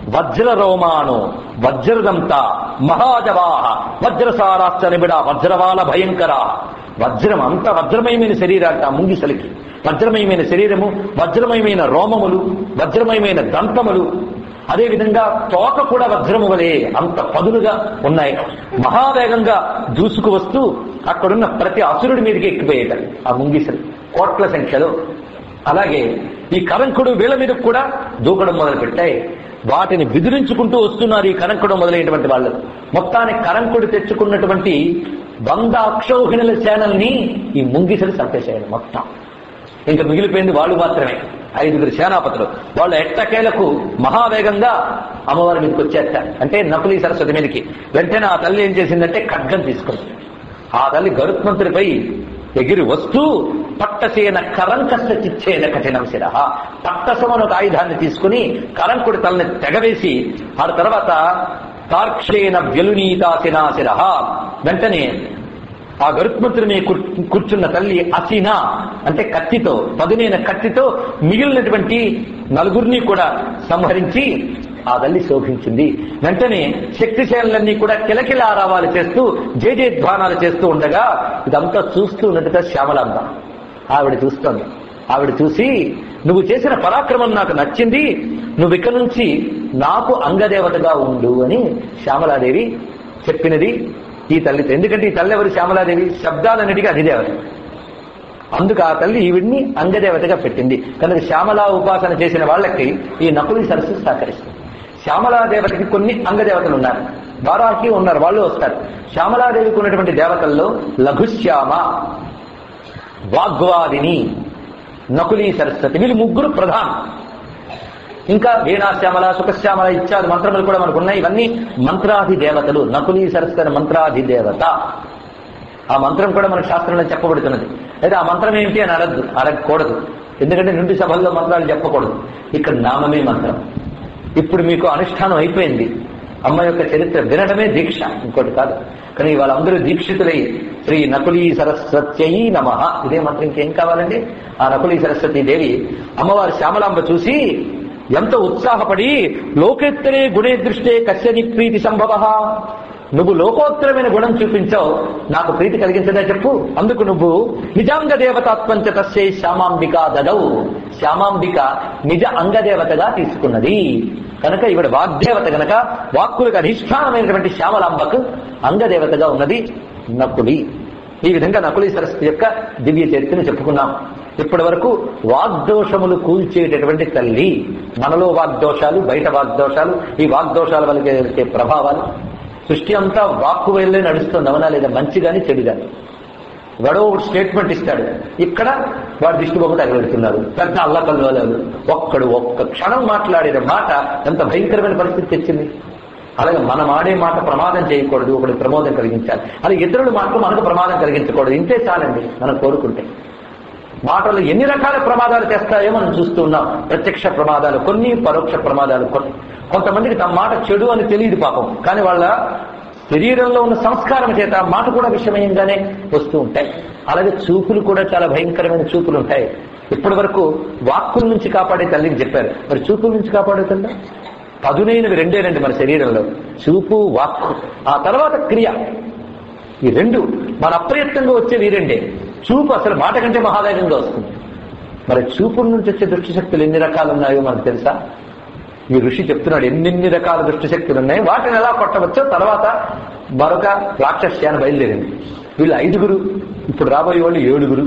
వజ్రరోమాణో వజ్రదంత మహాజవాహ వజ్రసారాశ్చ నిబిడ వజ్రవాల భయంకర. వజ్రం అంత వజ్రమయమైన శరీరాట ముంగిసలికి. వజ్రమయమైన శరీరము, వజ్రమయమైన రోమములు, వజ్రమయమైన దంతములు, అదేవిధంగా తోక కూడా వజ్రము వలె అంత పదులుగా ఉన్నాయి. మహావేగంగా దూసుకు వస్తూ అక్కడున్న ప్రతి అసురుడి మీదకి ఎక్కిపోయేట ఆ ముంగిసలు కోట్ల సంఖ్యలో. అలాగే ఈ కరంకుడు వీళ్ళ మీద కూడా దూకడం మొదలు పెట్టాయి. వాటిని విదిలించుకుంటూ వస్తున్నారు ఈ కరంకుడు మొదలైనటువంటి వాళ్ళు. మొత్తానికి కరంకుడు తెచ్చుకున్నటువంటి 100 అక్షౌహిణుల సేనల్ని ఈ ముంగిసలు చంపేశారు మొత్తం. ఇంకా మిగిలిపోయింది వాళ్ళు మాత్రమే, 5 సేనాపతులు. వాళ్ళు ఎట్టకేలకు మహావేగంగా అమ్మవారి మీదకి వచ్చేట. అంటే నకులి సరస్వతి మీదకి. వెంటనే ఆ తల్లి ఏం చేసిందంటే ఖడ్గం తీసుకుంది. ఆ తల్లి గరుత్మంతుడిపై ఎగిరి వస్తూ పట్టసేన కరంకస్త చిచ్చేన కఠినం శిర. పట్టసమను ఒక ఆయుధాన్ని తీసుకుని కరంకుడి తలని తెగవేసి ఆ తర్వాత తార్క్షేణ వ్యలునీతాసినా శిర. వెంటనే ఆ గరుత్మంతుడి మీద కూర్చున్న తల్లి అసినా అంటే కత్తితో, పదునైన కత్తితో మిగిలినటువంటి 4 కూడా సంహరించి ఆ తల్లి శోభించింది. వెంటనే శక్తిశైలన్నీ కూడా కిలకిలారావాలు చేస్తూ జయజయధ్వానాలు చేస్తూ ఉండగా ఇదంతా చూస్తూ ఉన్నట్టుగా శ్యామలాంబ ఆవిడ చూస్తోంది. ఆవిడ చూసి, నువ్వు చేసిన పరాక్రమం నాకు నచ్చింది, నువ్వు ఇక నుంచి నాకు అంగదేవతగా ఉండు అని శ్యామలాదేవి చెప్పినది ఈ తల్లితో. ఎందుకంటే ఈ తల్లి ఎవరు? శ్యామలాదేవి శబ్దాలన్నిటికీ అధిదేవత. అందుకు ఆ తల్లి ఈవిడ్ని అంగదేవతగా పెట్టింది. కనుక శ్యామలా ఉపాసన చేసిన వాళ్ళకి ఈ నకులి సరస్సు సహకరిస్తుంది. శ్యామలాదేవతకి కొన్ని అంగదేవతలు ఉన్నారు, వారాహి ఉన్నారు, వాళ్ళు వస్తారు. శ్యామలాదేవికి ఉన్నటువంటి దేవతల్లో లఘుశ్యామ, వాగ్వాదిని, నకులి సరస్వతి, వీళ్ళు 3 ప్రధానం. ఇంకా వీణాశ్యామల, సుఖశ్యామల ఇత్యాది మంత్రములు కూడా మనకు ఉన్నాయి. ఇవన్నీ మంత్రాధి దేవతలు. నకులి సరస్వతి మంత్రాధి దేవత. ఆ మంత్రం కూడా మన శాస్త్రంలో చెప్పబడుతున్నది. అయితే ఆ మంత్రం ఏమిటి అని అడగకూడదు. ఎందుకంటే నిండు సభల్లో మంత్రాలు చెప్పకూడదు. ఇక్కడ నామమే మంత్రం. ఇప్పుడు మీకు అనుష్ఠానం అయిపోయింది. అమ్మ యొక్క చరిత్ర వినడమే దీక్ష, ఇంకోటి కాదు. కానీ వాళ్ళందరూ దీక్షితులై శ్రీ నకులీ సరస్వత్యై నమః, ఇదే మంత్రం. ఇంకేం కావాలండి? ఆ నకులీ సరస్వతీ దేవి అమ్మవారి శ్యామలాంబ చూసి ఎంతో ఉత్సాహపడి, లోకోత్తరే గుణే దృష్టే కశ్యని ప్రీతి సంభవ, నువ్వు లోకోత్తరమైన గుణం చూపించావు, నాకు ప్రీతి కలిగించదా చెప్పు. అందుకు నువ్వు నిజాంగ దేవతాత్వంచ తస్యై శ్యామాంబిక దదవు, శ్యామాంబిక నిజ అంగదేవతగా తీసుకున్నది. కనుక ఇవిడ వాగ్దేవత కనుక వాక్కులకు అధిష్టానమైనటువంటి శ్యామలాంబకు అంగదేవతగా ఉన్నది నకులి. ఈ విధంగా నకులి సరస్వతి యొక్క దివ్య చరిత్రను చెప్పుకున్నాం. ఇప్పటి వరకు వాగ్దోషములు కూల్చేటటువంటి తల్లి, మనలో వాగ్దోషాలు, బయట వాగ్దోషాలు, ఈ వాగ్దోషాల వల్ల కలిగే ప్రభావాలు, సృష్టి అంతా వాక్కు వెళ్ళే నడుస్తుంది, అవునా లేదా? మంచి కానీ చెడు కానీ. వాడో ఒక స్టేట్మెంట్ ఇస్తాడు, ఇక్కడ వాడు దిష్టిబొమ్మ తగలెడుతున్నారు, పెద్ద అల్లకల్లోలాలు. ఒక్క క్షణం మాట్లాడిన మాట ఎంత భయంకరమైన పరిస్థితి తెచ్చింది. అలాగే మనం ఆడే మాట ప్రమాదం చేయకూడదు, ఒకటి ప్రమోదం కలిగించాలి. అలాగే ఇతరుల మాటలు మనకు ప్రమాదం కలిగించకూడదు. ఇంతే చాలండి మనం కోరుకుంటే. మాటలు ఎన్ని రకాల ప్రమాదాలు తెస్తాయో మనం చూస్తూ ఉన్నాం. ప్రత్యక్ష ప్రమాదాలు కొన్ని, పరోక్ష ప్రమాదాలు కొన్ని. కొంతమందికి తమ మాట చెడు అని తెలియదు పాపం, కానీ వాళ్ళ శరీరంలో ఉన్న సంస్కారం చేత మాట కూడా విషమయంగానే వస్తూ ఉంటాయి. అలాగే చూపులు కూడా చాలా భయంకరమైన చూపులు ఉంటాయి. ఇప్పటి వరకు వాక్కుల నుంచి కాపాడే తల్లిని చెప్పారు, మరి చూపుల నుంచి కాపాడే తల్లి పదునైనవి రెండేనండి మన శరీరంలో, చూపు, వాక్కు, ఆ తర్వాత క్రియ. ఈ 2 మన అప్రయత్నంగా వచ్చేవి ఈ 2. చూపు అసలు మాట కంటే మహావేగంగా వస్తుంది. మరి చూపుల నుంచి వచ్చే దుష్టశక్తులు ఎన్ని రకాలు ఉన్నాయో మనకు తెలుసా? ఈ ఋషి చెప్తున్నాడు ఎన్ని రకాల దుష్టశక్తులు ఉన్నాయి, వాటిని ఎలా కొట్టవచ్చో. తర్వాత మరొక రాక్షస్యాన్ని బయలుదేరింది. వీళ్ళు 5, ఇప్పుడు రాబోయే వాళ్ళు 7.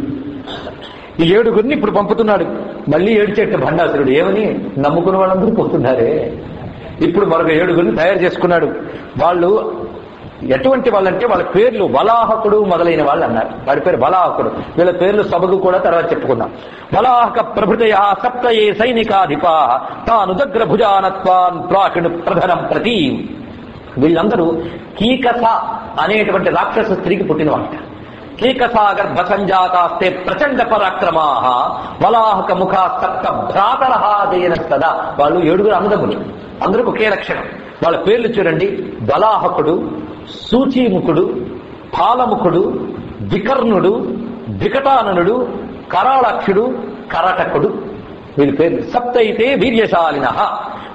ఈ 7 ఇప్పుడు పంపుతున్నాడు. మళ్ళీ ఏడ్చేట భండాసురుడు. ఏమని? నమ్ముకున్న వాళ్ళందరూ పోతున్నారే. ఇప్పుడు మరొక 7 తయారు చేసుకున్నాడు. వాళ్ళు ఎటువంటి వాళ్ళంటే వాళ్ళ పేర్లు వలాహకుడు మొదలైన వాళ్ళు అన్నారు. వాడి పేరు వలాహకుడు. వీళ్ళ పేర్లు సభకు కూడా తర్వాత చెప్పుకున్నాం. వలాహక ప్రభృతయ సప్తయే సైనికాధిపా తానుదగ్ర భుజానత్వాన్ ప్రాకిణు ప్రధనం ప్రతి. వీళ్ళందరూ కీకస అనేటువంటి రాక్షస స్త్రీకి పుట్టినవాట. కీకసా గర్భ సంజాతాస్తే ప్రచండ పరాక్రమా వలాహక ముఖా సప్త భ్రాతరహాదేనస్తదా. వాళ్ళు 7 అన్నదమ్ములు, అందరూ ఒకే లక్షణం. వాళ్ళ పేర్లు చూడండి: బలాహకుడు, సూచీముఖుడు, పాలముఖుడు, వికర్ణుడు, వికటాననుడు, కరాళాక్షుడు, కరటకుడు. వీళ్ళ పేర్లు. సప్తైతే వీర్యశాలిన,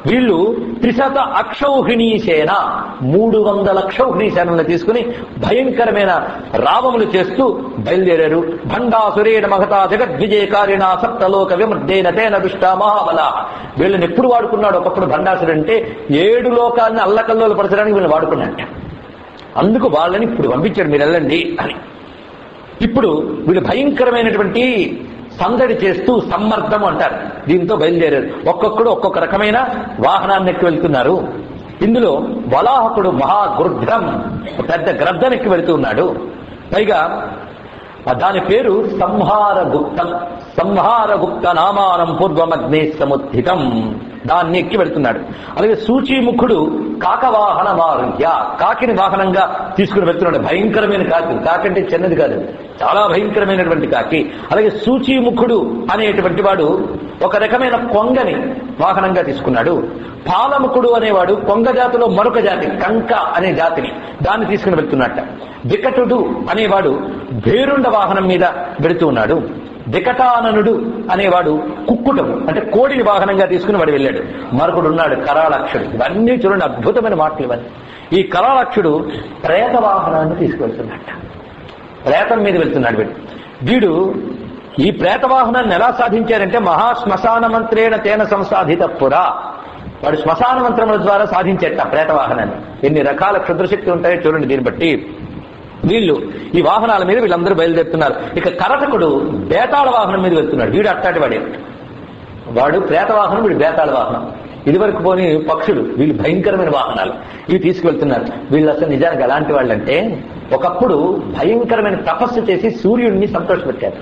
వీళ్ళు 300 అక్షౌహిణీ సేన, 300 అక్షౌహిణీ సేనలను తీసుకుని భయంకరమైన రావములు చేస్తూ బయలుదేరారు. భండాసురేణ మహతా జగద్విజయకారిణ సప్తలోక విమర్దేన తేన దుష్ట మహాబల. వీళ్ళని ఎప్పుడు వాడుకున్నాడు? ఒకప్పుడు భండాసురుడు అంటే 7 లోకాలను అల్లకల్లోలు పరచడానికి వీళ్ళని వాడుకున్నట్ట. అందుకు వాళ్ళని ఇప్పుడు పంపించాడు, మీరు వెళ్ళండి అని. ఇప్పుడు వీళ్ళు భయంకరమైనటువంటి సందడి చేస్తూ సమ్మర్దం అంటారు, దీంతో బయలుదేరారు. ఒక్కొక్కడు ఒక్కొక్క రకమైన వాహనాన్ని ఎక్కి వెళ్తున్నారు. ఇందులో వలాహకుడు మహాగృధ్రం, పెద్ద గ్రద్దనెక్కి వెళుతున్నాడు. పైగా దాని పేరు సంహారగుప్తం. సంహారగుప్త నామానం పూర్వమగ్నే సముద్ధితం, దాన్ని ఎక్కి వెళ్తున్నాడు. అలాగే సూచీముఖుడు కాకవాహన వాహ్య, కాకిని వాహనంగా తీసుకుని వెళ్తున్నాడు. భయంకరమైన కాకి, కాకంటే చిన్నది కాదు, చాలా భయంకరమైనటువంటి కాకి. అలాగే సూచీముఖుడు అనేటువంటి వాడు ఒక రకమైన కొంగని వాహనంగా తీసుకున్నాడు. పాలముఖుడు అనేవాడు కొంగ జాతిలో మరొక జాతి, కంక అనే జాతిని, దాన్ని తీసుకుని వెళ్తున్నట్ట. వికటుడు అనేవాడు భేరుండ వాహనం మీద వెళుతూ ఉన్నాడు. వికటాననుడు అనేవాడు కుక్కుటం అంటే కోడిని వాహనంగా తీసుకుని వాడు వెళ్ళాడు. మరొకడు ఉన్నాడు కరాళాక్షుడు. ఇవన్నీ చూడండి, అద్భుతమైన మాటలు ఇవన్నీ. ఈ కరాళాక్షుడు ప్రేత వాహనాన్ని తీసుకువెళ్తున్నట్ట, ప్రేతం మీద వెళ్తున్నాడు వీడు. ఈ ప్రేత వాహనాన్ని ఎలా సాధించారంటే మహాశ్మశాన మంత్రేణ తేన సంసాధిత పురా, వాడు శ్మశాన మంత్రముల ద్వారా సాధించేట ప్రేత వాహనాన్ని. ఎన్ని రకాల క్షుద్రశక్తులు ఉంటాయో చూడండి. దీన్ని బట్టి వీళ్ళు ఈ వాహనాల మీద వీళ్ళందరూ బయలుదేరుతున్నారు. ఇక కరటకుడు బేతాళ వాహనం మీద వెళ్తున్నాడు. వీడు అట్టాటి వాడే, వాడు ప్రేత వాహనం, వీడు బేతాళ వాహనం. ఇదివరకు పోని పక్షులు, వీళ్ళు భయంకరమైన వాహనాలు, ఇవి తీసుకువెళ్తున్నారు. వీళ్ళు అసలు నిజానికి ఎలాంటి వాళ్ళంటే ఒకప్పుడు భయంకరమైన తపస్సు చేసి సూర్యుడిని సంతోషపెట్టారు.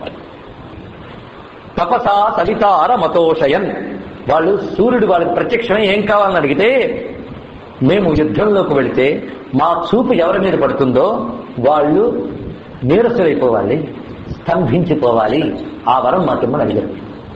తపసా సవితార మతోషయన్, వాళ్ళు సూర్యుడు వాళ్ళకి ప్రత్యక్షమై ఏం కావాలని అడిగితే, మేము యుద్ధంలోకి వెళితే మా చూపు ఎవరి మీద పడుతుందో వాళ్ళు నీరసులైపోవాలి, స్తంభించిపోవాలి, ఆ వరం మాకేమని అడిగారు.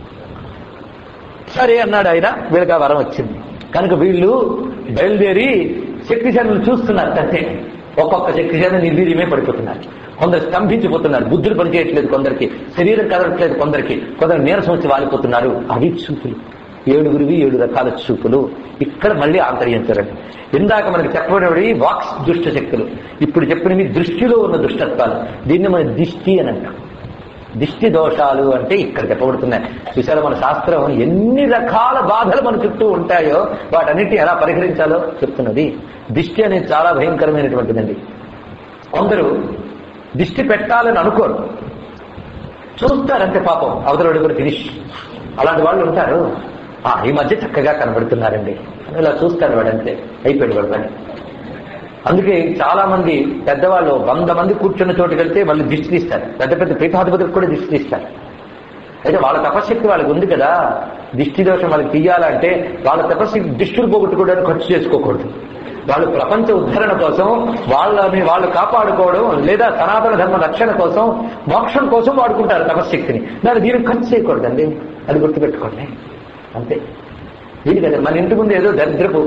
సరే అన్నాడు ఆయన. వీళ్ళకి ఆ వరం వచ్చింది కనుక వీళ్ళు బయలుదేరి శక్తిశాలను చూస్తున్నారు. అంతే, ఒక్కొక్క శక్తిశాలను నిర్వీర్యమే పడిపోతున్నారు. కొందరు స్తంభించిపోతున్నారు, బుద్ధులు పనిచేయట్లేదు, కొందరికి శరీరం కదలట్లేదు, కొందరు నీరసం వచ్చి వాలిపోతున్నారు. అవి చూపులు, 7గురివి 7 రకాల చూపులు. ఇక్కడ మళ్ళీ ఆంతర్యం చూడండి. ఇందాక మనకి చెప్పబడి వాక్స్ దుష్ట శక్తులు, ఇప్పుడు చెప్పినవి దృష్టిలో ఉన్న దుష్టత్వాలు. దీన్ని మన దిష్టి అని అంటాం. దిష్టి దోషాలు అంటే ఇక్కడ చెప్పబడుతున్నాయి. చూసారా, మన శాస్త్రం ఎన్ని రకాల బాధలు మన చుట్టూ ఉంటాయో వాటన్నిటిని ఎలా పరిహరించాలో చెప్తున్నది. దిష్టి అనేది చాలా భయంకరమైనటువంటిదండి. కొందరు దిష్టి పెట్టాలని అనుకోరు, చూస్తారంటే పాపం అవతల కూడా ఫినిష్. అలాంటి వాళ్ళు ఉంటారు. ఈ మధ్య చక్కగా కనబడుతున్నారండి ఇలా చూస్తాడు వాడంతే, అయిపోయాడు వాడు పని. అందుకే చాలా మంది పెద్దవాళ్ళు 100 మంది కూర్చున్న చోటుకి వెళ్తే వాళ్ళు దిష్టి తీస్తారు. పెద్ద పెద్ద పీఠాధిపతులకు కూడా దిష్టి తీస్తారు. అయితే వాళ్ళ తపశక్తి వాళ్ళకి ఉంది కదా, దిష్టి దోషం వాళ్ళకి తీయాలంటే వాళ్ళ తపశక్తి దిష్టిని పోగొట్టుకోవడానికి ఖర్చు చేసుకోకూడదు. వాళ్ళు ప్రపంచ ఉద్ధరణ కోసం, వాళ్ళని వాళ్ళు కాపాడుకోవడం లేదా సనాతన ధర్మ రక్షణ కోసం, మోక్షం కోసం వాడుకుంటారు తపశక్తిని. దాన్ని దీనికి ఖర్చు చేయకూడదండి, అది గుర్తుపెట్టుకోండి అంతే. ఇది కదా, మన ఇంటి ముందు ఏదో దరిద్రపు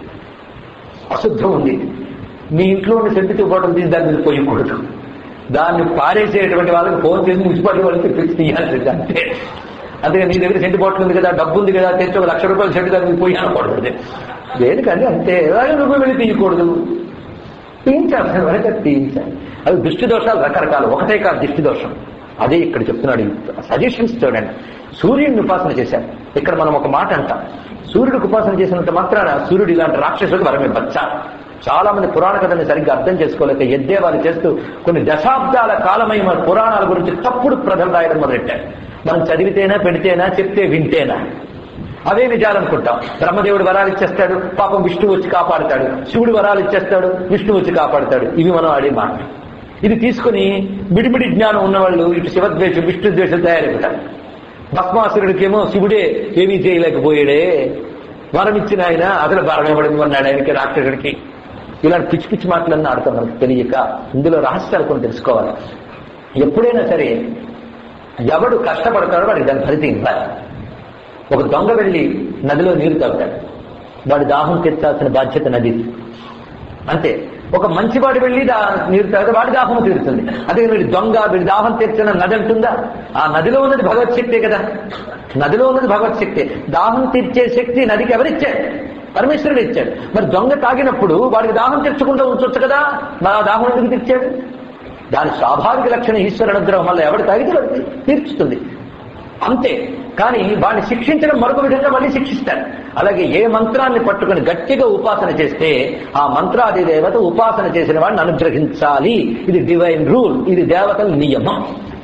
అశుద్ధం ఉంది, మీ ఇంట్లో ఉన్న సెంటు బాటిల్ తీసి దాని మీద పోయకూడదు. దాన్ని పారేసేటువంటి వాళ్ళకి ఫోన్ చేసి మున్సిపాలిటీ వాళ్ళకి తెచ్చి తీయాల్సింది అంతే. అందుకే నీ దగ్గర సెంటు బాటిల్ ఉంది కదా, డబ్బు ఉంది కదా, తెచ్చి ₹1,00,000 సెంటు దాని మీద పోయి అనకూడదు. దేనికంటే అంతే, ₹1,000 వెళ్ళి తీయకూడదు, తీయించాల్సిన వరకు తీయించాలి. అవి దృష్టి దోషాలు రకరకాలు, ఒకటే కాదు దృష్టి దోషం. అదే ఇక్కడ చెప్తున్నాడు. సజెషన్స్ చూడండి. సూర్యుడిని ఉపాసన చేశారు. ఇక్కడ మనం ఒక మాట అంటాం, సూర్యుడికి ఉపాసన చేసినంత మాత్రాన సూర్యుడు ఇలాంటి రాక్షసులకు వరమే బచ్చా. చాలా మంది పురాణ కథని సరిగ్గా అర్థం చేసుకోలేక ఎద్దేవాళ్ళు చేస్తూ కొన్ని దశాబ్దాల కాలమై మన పురాణాల గురించి తప్పుడు ప్రజలు రాయడం మొదలెట్టారు. మనం చదివితేనా, పెడితేనా, చెప్తే వింటేనా, అవే నిజాలనుకుంటాం. బ్రహ్మదేవుడు వరాలు ఇచ్చేస్తాడు, పాపం విష్ణువు వచ్చి కాపాడుతాడు. శివుడు వరాలు ఇచ్చేస్తాడు, విష్ణువు వచ్చి కాపాడుతాడు. ఇవి మనం ఆడే మాట. ఇది తీసుకుని మిడిమిడి జ్ఞానం ఉన్నవాళ్ళు ఇటు శివద్వేషం విష్ణు ద్వేషం తయారైపోతారు. భస్మాసురుడికేమో శివుడే ఏమీ చేయలేకపోయాడే, వరం ఇచ్చిన ఆయన అసలు భారమేపడింది అన్నాడు ఆయనకి, రాక్షసుడికి. ఇలాంటి పిచ్చి పిచ్చి మాటలన్నీ ఆడతాం మనకు తెలియక. ఇందులో రహస్యాలు కొన్ని తెలుసుకోవాలి. ఎప్పుడైనా సరే ఎవడు కష్టపడతాడో వాడికి దాని ఫలితం ఇవ్వాలి. ఒక దొంగ వెళ్ళి నదిలో నీరు తాగుతాడు, వాడి దాహం తీర్చాల్సిన బాధ్యత నది అంతే. ఒక మంచివాడు వెళ్ళి నీరు తాగితే వాడి దాహం తీరుతుంది. అదే వీడి దొంగ వీడి దాహం తీర్చిన నది అంటుందా? ఆ నదిలో ఉన్నది భగవత్ శక్తే కదా, నదిలో ఉన్నది భగవత్ శక్తే. దాహం తీర్చే శక్తి నదికి ఎవరిచ్చారు? పరమేశ్వరుడు ఇచ్చాడు. మరి దొంగ తాగినప్పుడు వాడికి దాహం తెచ్చుకుంటూ ఉంచొచ్చు కదా, నా దాహం ఎందుకు తెచ్చాడు? దాని స్వాభావిక లక్షణం ఈశ్వర అనుగ్రహం వల్ల ఎవడు తాగితే వాడికి తీర్చుతుంది అంతే. కానీ వాడిని శిక్షించడం మరొక విధంగా మళ్ళీ శిక్షిస్తాడు. అలాగే ఏ మంత్రాన్ని పట్టుకుని గట్టిగా ఉపాసన చేస్తే ఆ మంత్రాది దేవత ఉపాసన చేసిన వాడిని అనుగ్రహించాలి. ఇది డివైన్ రూల్, ఇది దేవతల నియమం.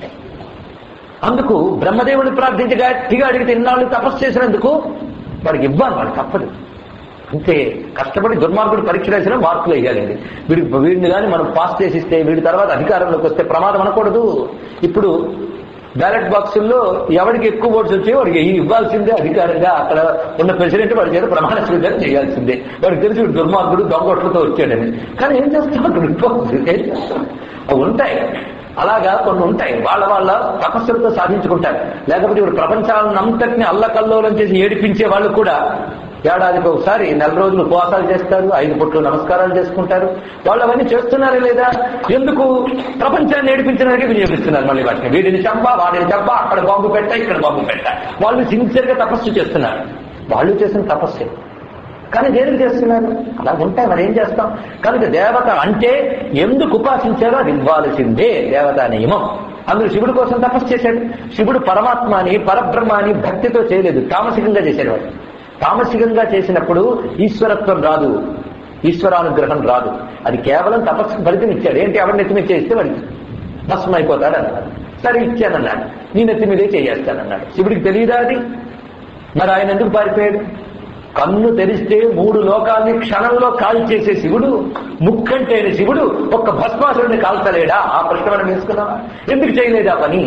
అందుకు బ్రహ్మదేవుని ప్రార్థించి గట్టిగా అడిగితే ఇన్నాళ్ళు తపస్సు చేసినందుకు వాడికి ఇవ్వాలి, వాడు తప్పదు. అంతే, కష్టపడి దుర్మార్గుడు పరీక్ష రాసినా మార్కులు వేయాలండి. వీడిని కానీ మనం పాస్ చేసిస్తే వీడి తర్వాత అధికారంలోకి వస్తే ప్రమాదం అనకూడదు. ఇప్పుడు బ్యాలెట్ బాక్సుల్లో ఎవరికి ఎక్కువ ఓట్స్ వచ్చాయో వాడికి ఇవ్వాల్సిందే అధికారంగా. అక్కడ ఉన్న ప్రెసిడెంట్ వాడి చేత ప్రమాణ స్వీకారం చేయాల్సిందే. వాడికి తెలిసి దుర్మార్గుడు దొంగొట్లతో వచ్చాడని. కానీ ఏం చేస్తాడు? అవి ఉంటాయి, అలాగా కొన్ని ఉంటాయి. వాళ్ళ తపస్సులతో సాధించుకుంటారు. లేకపోతే ఇప్పుడు ప్రపంచాన్నంతటిని అల్లకల్లోలం చేసి ఏడిపించే వాళ్ళు కూడా ఏడాదికి ఒకసారి 4 రోజులు ఉపవాసాలు చేస్తారు, 5 పూట్లు నమస్కారాలు చేసుకుంటారు. వాళ్ళు అవన్నీ చేస్తున్నారే లేదా? ఎందుకు? ప్రపంచాన్ని ఏడిపించడానికి వినియోగిస్తున్నారు. మళ్ళీ వాటిని వీడిని చంపా, వాడిని చంపా, అక్కడ బాంబు పెట్టా, ఇక్కడ బాంబు పెట్టా. వాళ్ళు సిన్సియర్ గా తపస్సు చేస్తున్నారు. వాళ్ళు చేసిన తపస్సే, కానీ దేనికి చేస్తున్నారు? అలా ఉంటాయి, మరి ఏం చేస్తాం? కనుక దేవత అంటే ఎందుకు ఉపాసించారో అది ఇవ్వాల్సిందే, దేవతా నియమం. అందులో శివుడి కోసం తపస్సు చేశాడు. శివుడు పరమాత్మని పరబ్రహ్మాని భక్తితో చేయలేదు, తామసికంగా చేశాడు. వాడు తామసికంగా చేసినప్పుడు ఈశ్వరత్వం రాదు, ఈశ్వరానుగ్రహం రాదు. అది కేవలం తపస్సుకు ఫలితం ఇచ్చాడు. ఏంటి? ఎవరి నెత్తి మీద చేస్తే వాడికి భస్మం అయిపోతాడు అన్నాడు. సరే ఇచ్చానన్నాడు, నీ నెత్తి మీదే చేయేస్తానన్నాడు. శివుడికి తెలియదా అది? మరి ఆయన ఎందుకు పారిపోయాడు? కన్ను తెరిస్తే 3 లోకాల్ని క్షణంలో కాల్చేసే శివుడు, ముక్కంటేని శివుడు ఒక్క భస్మాసురుడిని కాల్చలేడా? ఆ ప్రశ్న మనం వేసుకున్నావా? ఎందుకు చేయలేదా పని?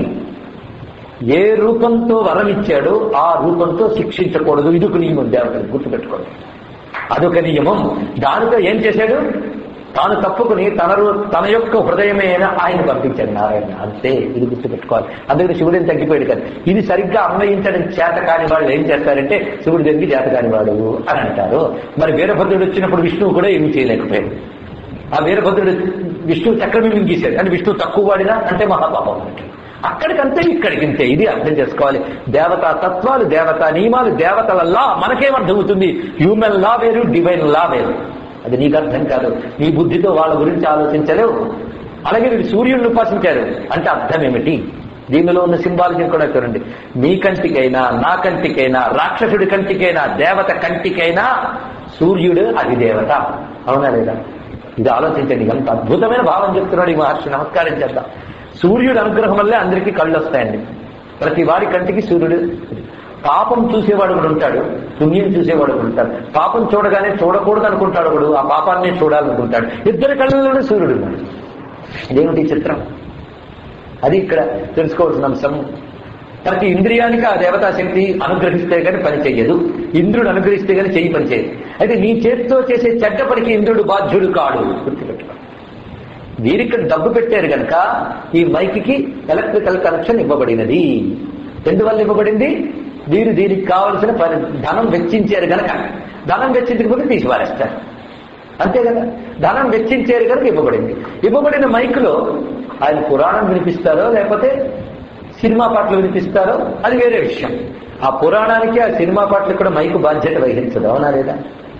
ఏ రూపంతో వరం ఇచ్చాడో ఆ రూపంతో శిక్షించకూడదు. ఇదొక నియమం, దేవతలు గుర్తుపెట్టుకోండి. అదొక నియమం. దానితో ఏం చేశాడు? తాను తప్పుకుని తన యొక్క హృదయమైన ఆయన పంపించాడు, నారాయణ. అంతే, ఇది గుర్తుపెట్టుకోవాలి. అందుకని శివుడిని తగ్గిపోయాడు కదా. ఇది సరిగ్గా అన్వయించడం చేత కాని వాళ్ళు ఏం చేస్తారంటే శివుడి దగ్గరికి చేత కానివాడు అని అంటారు. మరి వీరభద్రుడు వచ్చినప్పుడు విష్ణువు కూడా ఏమీ చేయలేకపోయాడు. ఆ వీరభద్రుడు విష్ణువు చక్రమే మింగేశాడు అని విష్ణువు తక్కువ వాడినా అంటే మహాపాపం. అక్కడికంతే ఇక్కడికింతే. ఇది అర్థం చేసుకోవాలి. దేవతా తత్వాలు, దేవతా నియమాలు, దేవతల లా మనకేమర్థమవుతుంది? హ్యూమన్ లా వేరు, డివైన్ లా వేరు. అది నీకు అర్థం కాదు. నీ బుద్ధితో వాళ్ళ గురించి ఆలోచించలేవు. అలాగే వీళ్ళు సూర్యుడిని ఉపాసించారు అంటే అర్థం ఏమిటి? దీనిలో ఉన్న సింబాలజీ కూడా చూడండి. మీ కంటికైనా, నా కంటికైనా, రాక్షసుడి కంటికైనా, దేవత కంటికైనా సూర్యుడు అది దేవత. అవునా లేదా? ఇది ఆలోచించండి. ఎంత అద్భుతమైన భావం చెప్తున్నాడు ఈ మహర్షి. నమస్కారం చేద్దాం. సూర్యుడు అనుగ్రహం వల్లే అందరికీ కళ్ళు వస్తాయండి. ప్రతి వాడి కంటికి సూర్యుడు. పాపం చూసేవాడు కూడా ఉంటాడు, పుణ్యం చూసేవాడు కూడా ఉంటాడు. పాపం చూడగానే చూడకూడదు అనుకుంటాడు ఒకడు, ఆ పాపాన్ని చూడాలనుకుంటాడు. ఇద్దరి కళ్ళలోనే సూర్యుడు ఉన్నాడు. ఇదేమిటి చిత్రం? అది ఇక్కడ తెలుసుకోవాల్సిన అంశం. ప్రతి ఇంద్రియానికి ఆ దేవతాశక్తి అనుగ్రహిస్తే గానీ పని చెయ్యదు. ఇంద్రుడు అనుగ్రహిస్తే గానీ చెయ్యి పని చేయదు. అయితే నీ చేతితో చేసే చెడ్డ పనికి ఇంద్రుడు బాధ్యుడు కాడు. గుర్తుపెట్టుకో. వీరిక్కడ డబ్బు పెట్టారు కనుక ఈ మైక్కి ఎలక్ట్రికల్ కనెక్షన్ ఇవ్వబడినది. ఎందువల్ల ఇవ్వబడింది? వీరు దీనికి కావలసిన ధనం వెచ్చించారు కనుక. ధనం వెచ్చించకపోతే తీసివారేస్తారు, అంతే కదా. ధనం వెచ్చించారు కనుక ఇవ్వబడింది. ఇవ్వబడిన మైక్లో ఆయన పురాణం వినిపిస్తారో లేకపోతే సినిమా పాటలు వినిపిస్తారో అది వేరే విషయం. ఆ పురాణానికి ఆ సినిమా పాటలకు కూడా మైకు బాధ్యత వహించదు. అవునా లేదా?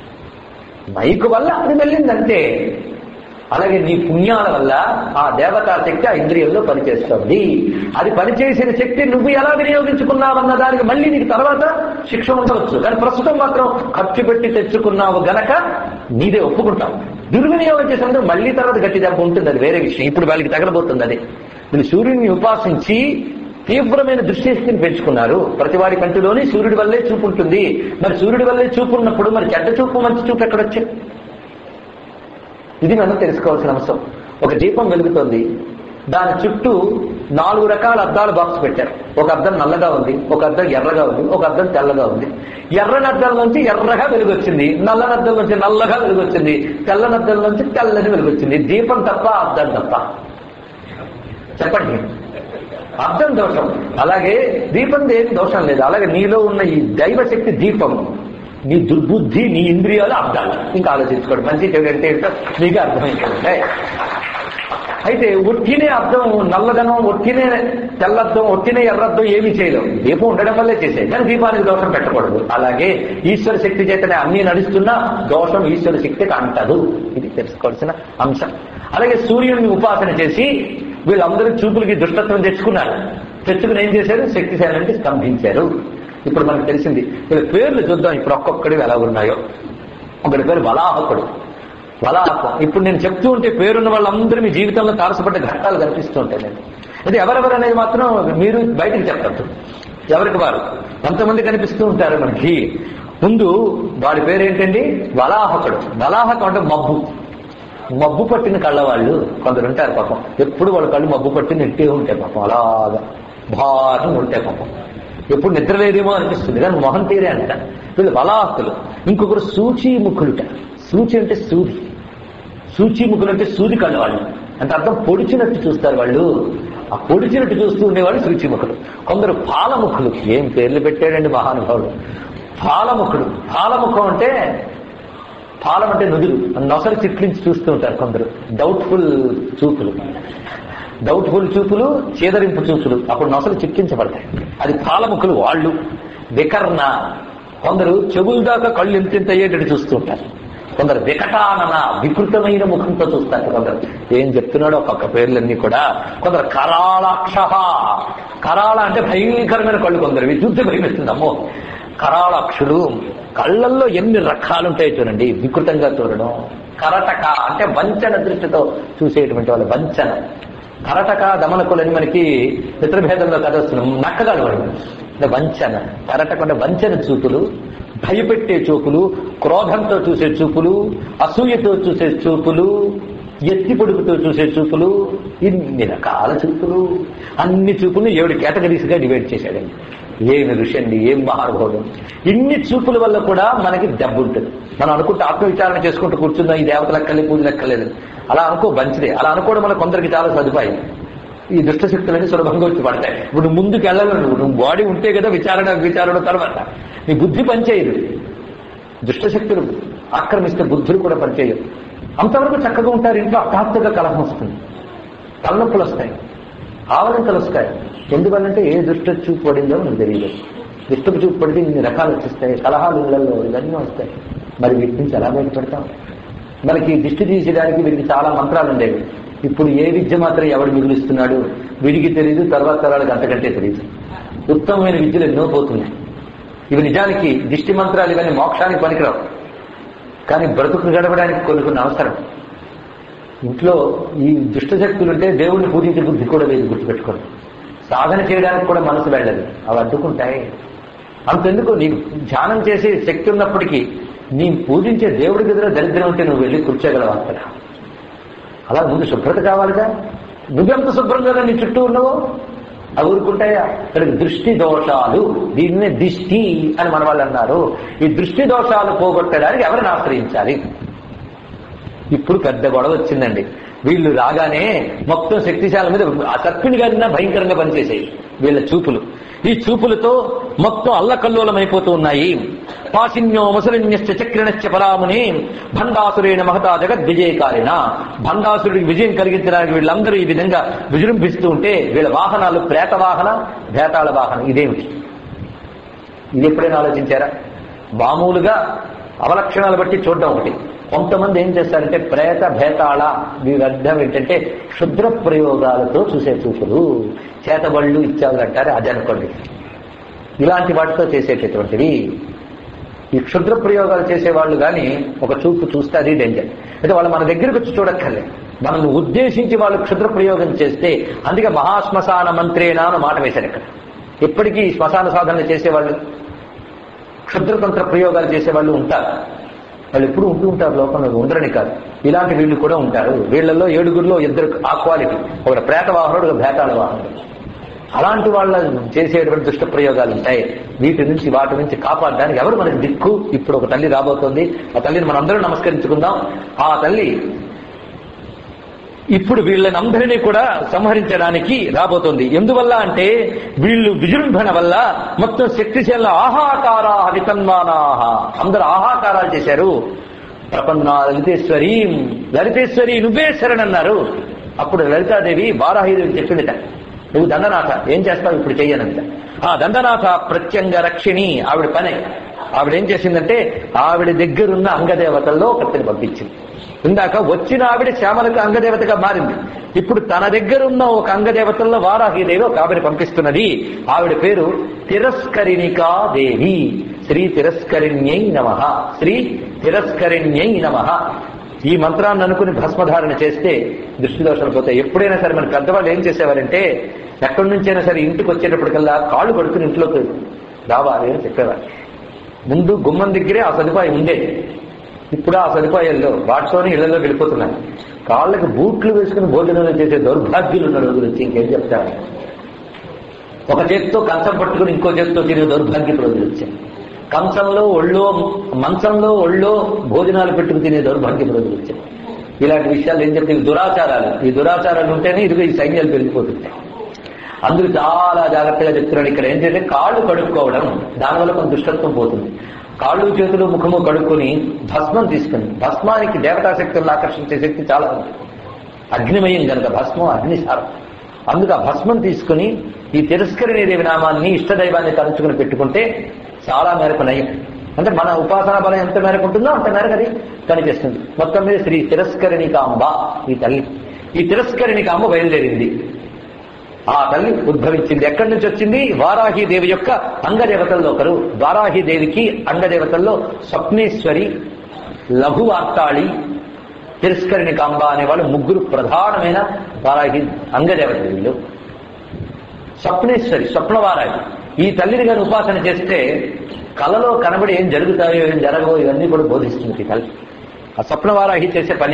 మైకు వల్ల అది వెళ్ళిందంతే. అలాగే నీ పుణ్యాల వల్ల ఆ దేవతా శక్తి ఆ ఇంద్రియంలో పనిచేస్తుంది. అది పనిచేసిన శక్తి నువ్వు ఎలా వినియోగించుకున్నావన్న దానికి మళ్ళీ నీకు తర్వాత శిక్ష ఉండవచ్చు. కానీ ప్రస్తుతం మాత్రం ఖర్చు పెట్టి తెచ్చుకున్నావు గనక నీదే ఒప్పుకుంటావు. దుర్వినియోగం చేసినందుకు మళ్ళీ తర్వాత గట్టి దెబ్బ ఉంటుంది, అది వేరే విషయం. ఇప్పుడు వాళ్ళకి తగలబోతుంది. అది మీరు సూర్యుడిని ఉపాసించి తీవ్రమైన దృష్టిని పెంచుకున్నారు. ప్రతివాడి కంటిలోని సూర్యుడి వల్లే చూపు ఉంటుంది. మరి సూర్యుడి వల్లే చూపు ఉన్నప్పుడు మరి చెడ్డ చూపు మంచి చూపు ఎక్కడొచ్చాయి? ఇది మనం తెలుసుకోవాల్సిన అంశం. ఒక దీపం వెలుగుతోంది, దాని చుట్టూ 4 రకాల అద్దాల బాక్స్ పెట్టారు. ఒక అద్దం నల్లగా ఉంది, ఒక అద్దం ఎర్రగా ఉంది, ఒక అద్దం తెల్లగా ఉంది. ఎర్రని అద్దం నుంచి ఎర్రగా వెలుగొచ్చింది, నల్లని అద్దం నుంచి నల్లగా వెలుగొచ్చింది, తెల్లని అద్దం నుంచి తెల్లని వెలుగొచ్చింది. దీపం తప్ప అద్దం తప్ప? చెప్పండి. అద్దం దోషం. అలాగే దీపం ఏం దోషం లేదు. అలాగే నీలో ఉన్న ఈ దైవశక్తి దీపం, నీ దుర్బుద్ధి, నీ ఇంద్రియాలు అర్థాలు. ఇంకా ఆలోచించుకోండి. మంచి చెడు అంటే ఏంటో మీకు అర్థమైందంటే. అయితే ఒట్టినే అర్థం నల్లదనం, ఒట్టినే తెల్లద్దం, ఒట్టినే ఎర్రద్దం ఏమీ చేయలేవు. దీపం ఉండడం వల్లే చేసేది, కానీ దీపానికి దోషం పెట్టకూడదు. అలాగే ఈశ్వర శక్తి చేతనే అన్ని నడుస్తున్నా దోషం ఈశ్వర శక్తికి అంటదు. ఇది తెలుసుకోవాల్సిన అంశం. అలాగే సూర్యుడిని ఉపాసన చేసి వీళ్ళందరూ చూపులకి దుష్టత్వం తెచ్చుకుని ఏం చేశారు? శక్తిశాలని స్తంభించారు. ఇప్పుడు మనకు తెలిసింది. వీళ్ళ పేర్లు చూద్దాం ఇప్పుడు ఒక్కొక్కడివి ఎలా ఉన్నాయో. ఒకటి పేరు వలాహకుడు. వలాహకం ఇప్పుడు నేను చెప్తూ ఉంటే పేరున్న వాళ్ళందరూ మీ జీవితంలో తారసపడ్డ ఘట్టాలు కనిపిస్తూ ఉంటాయి. నేను అది ఎవరెవరు అనేది మాత్రం మీరు బయటకు చెప్తారు, ఎవరికి వారు. ఎంతమంది కనిపిస్తూ ఉంటారు మనకి. ముందు వాడి పేరేంటండి? వలాహకుడు. వలాహకం అంటే మబ్బు పట్టిన కళ్ళవాళ్ళు కొందరు ఉంటారు పాపం. ఎప్పుడు వాళ్ళ కళ్ళు మబ్బు పట్టి నెట్టే ఉంటాయి పాపం, అలాగా భారం ఉంటాయి పాపం. ఎప్పుడు నిద్ర లేదేమో అనిపిస్తుంది, కానీ మొహం తీరే అంట. వీళ్ళు వలాహకులు. ఇంకొకరు సూచీముఖులుట. సూచి అంటే సూది, సూచీముఖులు అంటే సూది కళ్ళు వాళ్ళు. అంటే అర్థం పొడిచినట్టు చూస్తారు వాళ్ళు. ఆ పొడిచినట్టు చూస్తూ ఉండేవాళ్ళు సూచీముఖులు. కొందరు పాలముఖులు. ఏం పేర్లు పెట్టాడండి మహానుభావుడు. పాలముఖుడు. పాలముఖం అంటే పాలం అంటే నుదురు, నొసలు చిట్లించి చూస్తూ ఉంటారు కొందరు. డౌట్ఫుల్ చూపులు, చేదరింపు చూపులు. అప్పుడు నొసలు చిట్లించబడతాయి. అది పాలముఖులు వాళ్ళు. వికర్ణ. కొందరు చెవుల దాకా కళ్ళు ఎంతెంత అయ్యేటట్టు చూస్తూ ఉంటారు. కొందరు వికటానన, వికృతమైన ముఖంతో చూస్తారు. కొందరు ఏం చెప్తున్నాడో ఒక్కొక్క పేర్లన్నీ కూడా. కొందరు కరాళాక్ష. కరాళ అంటే భయంకరమైన కళ్ళు. కొందరు చూస్తే భయమేస్తుంది. అమ్మో, కరాళాక్షులు. కళ్ళల్లో ఎన్ని రకాలుంటాయో చూడండి, వికృతంగా చూడడం. కరటక అంటే వంచన దృష్టితో చూసేటువంటి వాళ్ళ వంచన. కరటక దమనకులని మనకి పితృభేదంలో కథ వస్తున్నాం. నక్కగాడు వాడు వంచన. కరటక అంటే వంచన చూపులు, భయపెట్టే చూపులు, క్రోధంతో చూసే చూపులు, అసూయతో చూసే చూపులు, ఎత్తి పొడుపుతో చూసే చూపులు, ఇన్ని రకాల చూపులు. అన్ని చూపులు 7 కేటగిరీస్గా డివైడ్ చేశాడండి. ఏమి ఋషి అండి, ఏం మహానుభావుడు. ఇన్ని చూపుల వల్ల కూడా మనకి దెబ్బ ఉంటుంది. మనం అనుకుంటే ఆత్మవిచారణ చేసుకుంటూ కూర్చుందాం, ఈ దేవతలు ఎక్కలేదు, పూజలు ఎక్కలేదు, అలా అనుకో మంచిదే. అలా అనుకోవడం వల్ల కొందరికి చాలా సదుపాయం. ఈ దుష్టశక్తులన్నీ సులభంగా వచ్చి పడతాయి. ఇప్పుడు నువ్వు ముందుకు వెళ్ళాలి. నువ్వు బాడీ ఉంటే కదా విచారణ తర్వాత నీ బుద్ధి పనిచేయదు. దుష్టశక్తులు ఆక్రమిస్తే బుద్ధులు కూడా పనిచేయవు. అంతవరకు చక్కగా ఉంటారు. ఇంట్లో హఠాత్తుగా కలహం వస్తుంది, తలనొప్పులు వస్తాయి, ఆవలింతలు వస్తాయి. ఎందువల్లంటే ఏ దుష్ట చూపు పడిందో మనకు తెలియదు. దుష్టపు చూపు పడితే ఇన్ని రకాలు వచ్చేస్తాయి, కలహాలు ఇళ్లలో ఇవన్నీ వస్తాయి. మరి వీటి నుంచి ఎలా బయటపడతాం? మనకి దిష్టి తీసేయడానికి వీరికి చాలా మంత్రాలు ఉండేవి. ఇప్పుడు ఏ విద్య మాత్రం ఎవడు మిగులుస్తున్నాడు వీడికి తెలియదు, తర్వాత తరాలకు అంతకంటే తెలియదు. ఉత్తమమైన విద్యలు ఎన్నో పోతున్నాయి. ఇవి నిజానికి దిష్టి మంత్రాలు ఇవన్నీ మోక్షానికి పనికిరావు, కానీ బ్రతుకు గడపడానికి కొన్ని అవసరం. ఇంట్లో ఈ దుష్టశక్తులు ఉంటే దేవుణ్ణి పూజించే బుద్ధి కూడా లేదు, గుర్తుపెట్టుకోండి. సాధన చేయడానికి కూడా మనసు వెళ్ళదు, అవి అడ్డుకుంటాయి. అంతెందుకు, నీకు ధ్యానం చేసే శక్తి ఉన్నప్పటికీ నీ పూజించే దేవుడికి ఎదురు దరిద్రం ఉంటే నువ్వు వెళ్ళి కూర్చోగలవు అక్కడ. అలా ముందు శుభ్రత కావాలిగా. నువ్వెంత శుభ్రంగా నీ చుట్టూ ఉన్నావో అవి ఊరుకుంటాయా? ఇక్కడికి దృష్టి దోషాలు, దీన్నే దిష్టి అని మన వాళ్ళు అన్నారు. ఈ దృష్టి దోషాలు పోగొట్టడానికి ఎవరిని ఆశ్రయించాలి? ఇప్పుడు పెద్ద గొడవ వచ్చిందండి. వీళ్ళు రాగానే మొత్తం శక్తిశాల మీద ఆ సర్పిణి గారిన భయంకరంగా పనిచేసాయి వీళ్ళ చూపులు. ఈ చూపులతో మొత్తం అల్లకల్లోలమైపోతూ ఉన్నాయి. పాశిన్యో ముసలిన్యశ్చ చక్రిణశ్చ పరాముని భండాసురేణ మహతా జగద్విజయకారిణ. భండాసురుడికి విజయం కలిగించడానికి వీళ్ళందరూ ఈ విధంగా విజృంభిస్తూ ఉంటే వీళ్ళ వాహనాలు ప్రేత వాహన, భేతాళ వాహనం. ఇదేమిటి? ఇది ఎప్పుడైనా ఆలోచించారా? మామూలుగా అవలక్షణాలు బట్టి చూడడం ఒకటి. కొంతమంది ఏం చేస్తారంటే ప్రేత భేతాళ, వీరి అర్థం ఏంటంటే క్షుద్ర ప్రయోగాలతో చూసే చూపులు, చేతబళ్ళు ఇచ్చావులు అంటారు, అది అనుకోండి. ఇలాంటి వాటితో చేసేటటువంటివి ఈ క్షుద్ర ప్రయోగాలు చేసేవాళ్ళు. కానీ ఒక చూపు చూస్తే అది డేంజర్. అయితే వాళ్ళు మన దగ్గరకు వచ్చి చూడక్కర్లే, మనల్ని ఉద్దేశించి వాళ్ళు క్షుద్ర ప్రయోగం చేస్తే. అందుకే మహాశ్మశాన మంత్రేనా అని మాట వేశారు ఇక్కడ. ఎప్పటికీ శ్మశాన సాధనలు చేసేవాళ్ళు, క్షుద్రతంత్ర ప్రయోగాలు చేసేవాళ్ళు ఉంటారు. వాళ్ళు ఎప్పుడు ఉంటూ ఉంటారు లోకంలో, ఉండరని కాదు. ఇలాంటి వీళ్ళు కూడా ఉంటారు. వీళ్ళల్లో 7గురిలో 2 ఆ క్వాలిటీ, ఒకటి ప్రేత వాహనుడు, ఒక భేతాళ వాహనుడు. అలాంటి వాళ్ళ చేసేటువంటి దుష్ట ప్రయోగాలు ఉంటాయి. వాటి నుంచి కాపాడడానికి ఎవరు మనకి దిక్కు? ఇప్పుడు ఒక తల్లి రాబోతోంది. ఆ తల్లిని మనందరూ నమస్కరించుకుందాం. ఆ తల్లి ఇప్పుడు వీళ్ళని అందరినీ కూడా సంహరించడానికి రాబోతోంది. ఎందువల్ల అంటే వీళ్ళు విజృంభణ వల్ల మొత్తం శక్తిశాల ఆహాకారా వితన్మానాహ, అందరూ ఆహాకారాలు చేశారు. ప్రపన్నా లలితేశ్వరి, లలితేశ్వరి నువ్వే శరణన్నారు. అప్పుడు లలితాదేవి వారాహిదేవి చెప్పిందిట, నువ్వు దండనాథ ఏం చేస్తావు ఇప్పుడు చెయ్యనంట. ఆ దండనాథ ప్రత్యంగ రక్షిణి ఆవిడ పనే. ఆవిడేం చేసిందంటే ఆవిడ దగ్గరున్న అంగదేవతల్లో ఒకరిని పంపించింది. ఇందాక వచ్చిన ఆవిడ శ్యామలకు అంగదేవతగా మారింది. ఇప్పుడు తన దగ్గరున్న ఒక అంగదేవతల్లో వారాహిదేవి ఒక ఆవిడ పంపిస్తున్నది. ఆవిడ పేరు తిరస్కరిణికాదేవి. శ్రీ తిరస్కరిణ్యై నమః, శ్రీ తిరస్కరిణ్యై నమః. ఈ మంత్రాన్ని అనుకుని భస్మధారణ చేస్తే దృష్టిదోషాలు పోతాయి. ఎప్పుడైనా సరే మన పెద్దవాళ్ళు ఏం చేసేవారంటే ఎక్కడి నుంచైనా సరే ఇంటికి వచ్చేటప్పటికల్లా కాళ్ళు కడుక్కుని ఇంట్లోకి రావాలి అని చెప్పేవారు. ముందు గుమ్మం దగ్గరే ఆ సదుపాయం ఉండేది. ఇప్పుడు ఆ సదుపాయాల్లో వాటితోనే ఇళ్లలో వెళ్ళిపోతున్నారు. కాళ్ళకి బూట్లు వేసుకుని భోజనాలు చేసే దౌర్భాగ్యులు ఉన్న రోజులు వచ్చి ఇంకేం చెప్తారు. ఒక చేతితో కంచం పట్టుకుని ఇంకో చేతితో తిరిగే దౌర్భాగ్యపు రోజులు వచ్చాయి. మంచంలో ఒళ్ళో భోజనాలు పెట్టుకుని తినే దౌర్భాగ్యపు రోజులు వచ్చాయి. ఇలాంటి విషయాలు ఏం చెప్తే దురాచారాలు. ఈ దురాచారాలు ఉంటేనే ఇదిగో ఈ సైన్యాలు పెరిగిపోతుంటాయి. అందుకు చాలా జాగ్రత్తగా చెప్తున్నాడు. ఇక్కడ ఏంటంటే కాళ్ళు కడుక్కోవడం, దానివల్ల కొంత దుష్టత్వం పోతుంది. కాళ్ళు చేతులు ముఖము కడుక్కొని భస్మం తీసుకుని, భస్మానికి దేవతాశక్తులను ఆకర్షించే శక్తి చాలా ఉంది. అగ్నిమయం కనుక భస్మం అగ్నిసారం. అందుకు ఆ భస్మం తీసుకుని ఈ తిరస్కరిణీదేవి నామాన్ని ఇష్టదైవాన్ని తలుచుకుని పెట్టుకుంటే చాలా మేరకు నయం. అంటే మన ఉపాసనా బలం ఎంత మేరకు ఉంటుందో అంత మేరకు అది కనిపిస్తుంది. మొత్తం మీద శ్రీ తిరస్కరిణికాంబ ఈ తల్లి. ఈ తిరస్కరిణికాంబ బయలుదేరింది. ఆ తల్లి ఉద్భవించింది. ఎక్కడి నుంచి వచ్చింది? వారాహిదేవి యొక్క అంగదేవతల్లో ఒకరు. వారాహిదేవికి అంగదేవతల్లో స్వప్నేశ్వరి, లఘువార్తాళి, తిరస్కరిణికాంబ అనేవాళ్ళు ముగ్గురు ప్రధానమైన వారాహి అంగదేవతలు. స్వప్నేశ్వరి, స్వప్నవారాహి. ఈ తల్లిని గారు ఉపాసన చేస్తే కలలో కనబడి ఏం జరుగుతాయో ఏం జరగవో ఇవన్నీ కూడా బోధిస్తుంది ఈ తల్లి. ఆ స్వప్నవారాహి చేసే పనే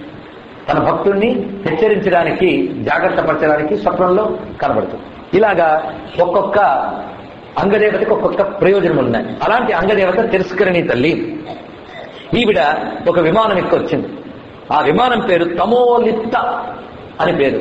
తన భక్తుల్ని హెచ్చరించడానికి, జాగ్రత్త పరచడానికి స్వప్నంలో కనబడుతుంది. ఇలాగా ఒక్కొక్క అంగదేవతకి ఒక్కొక్క ప్రయోజనం ఉన్నాయి. అలాంటి అంగదేవత తిరస్కరిణి తల్లి. ఈవిడ ఒక విమానం ఎక్కి వచ్చింది. ఆ విమానం పేరు తమోలిప్త అని పేరు.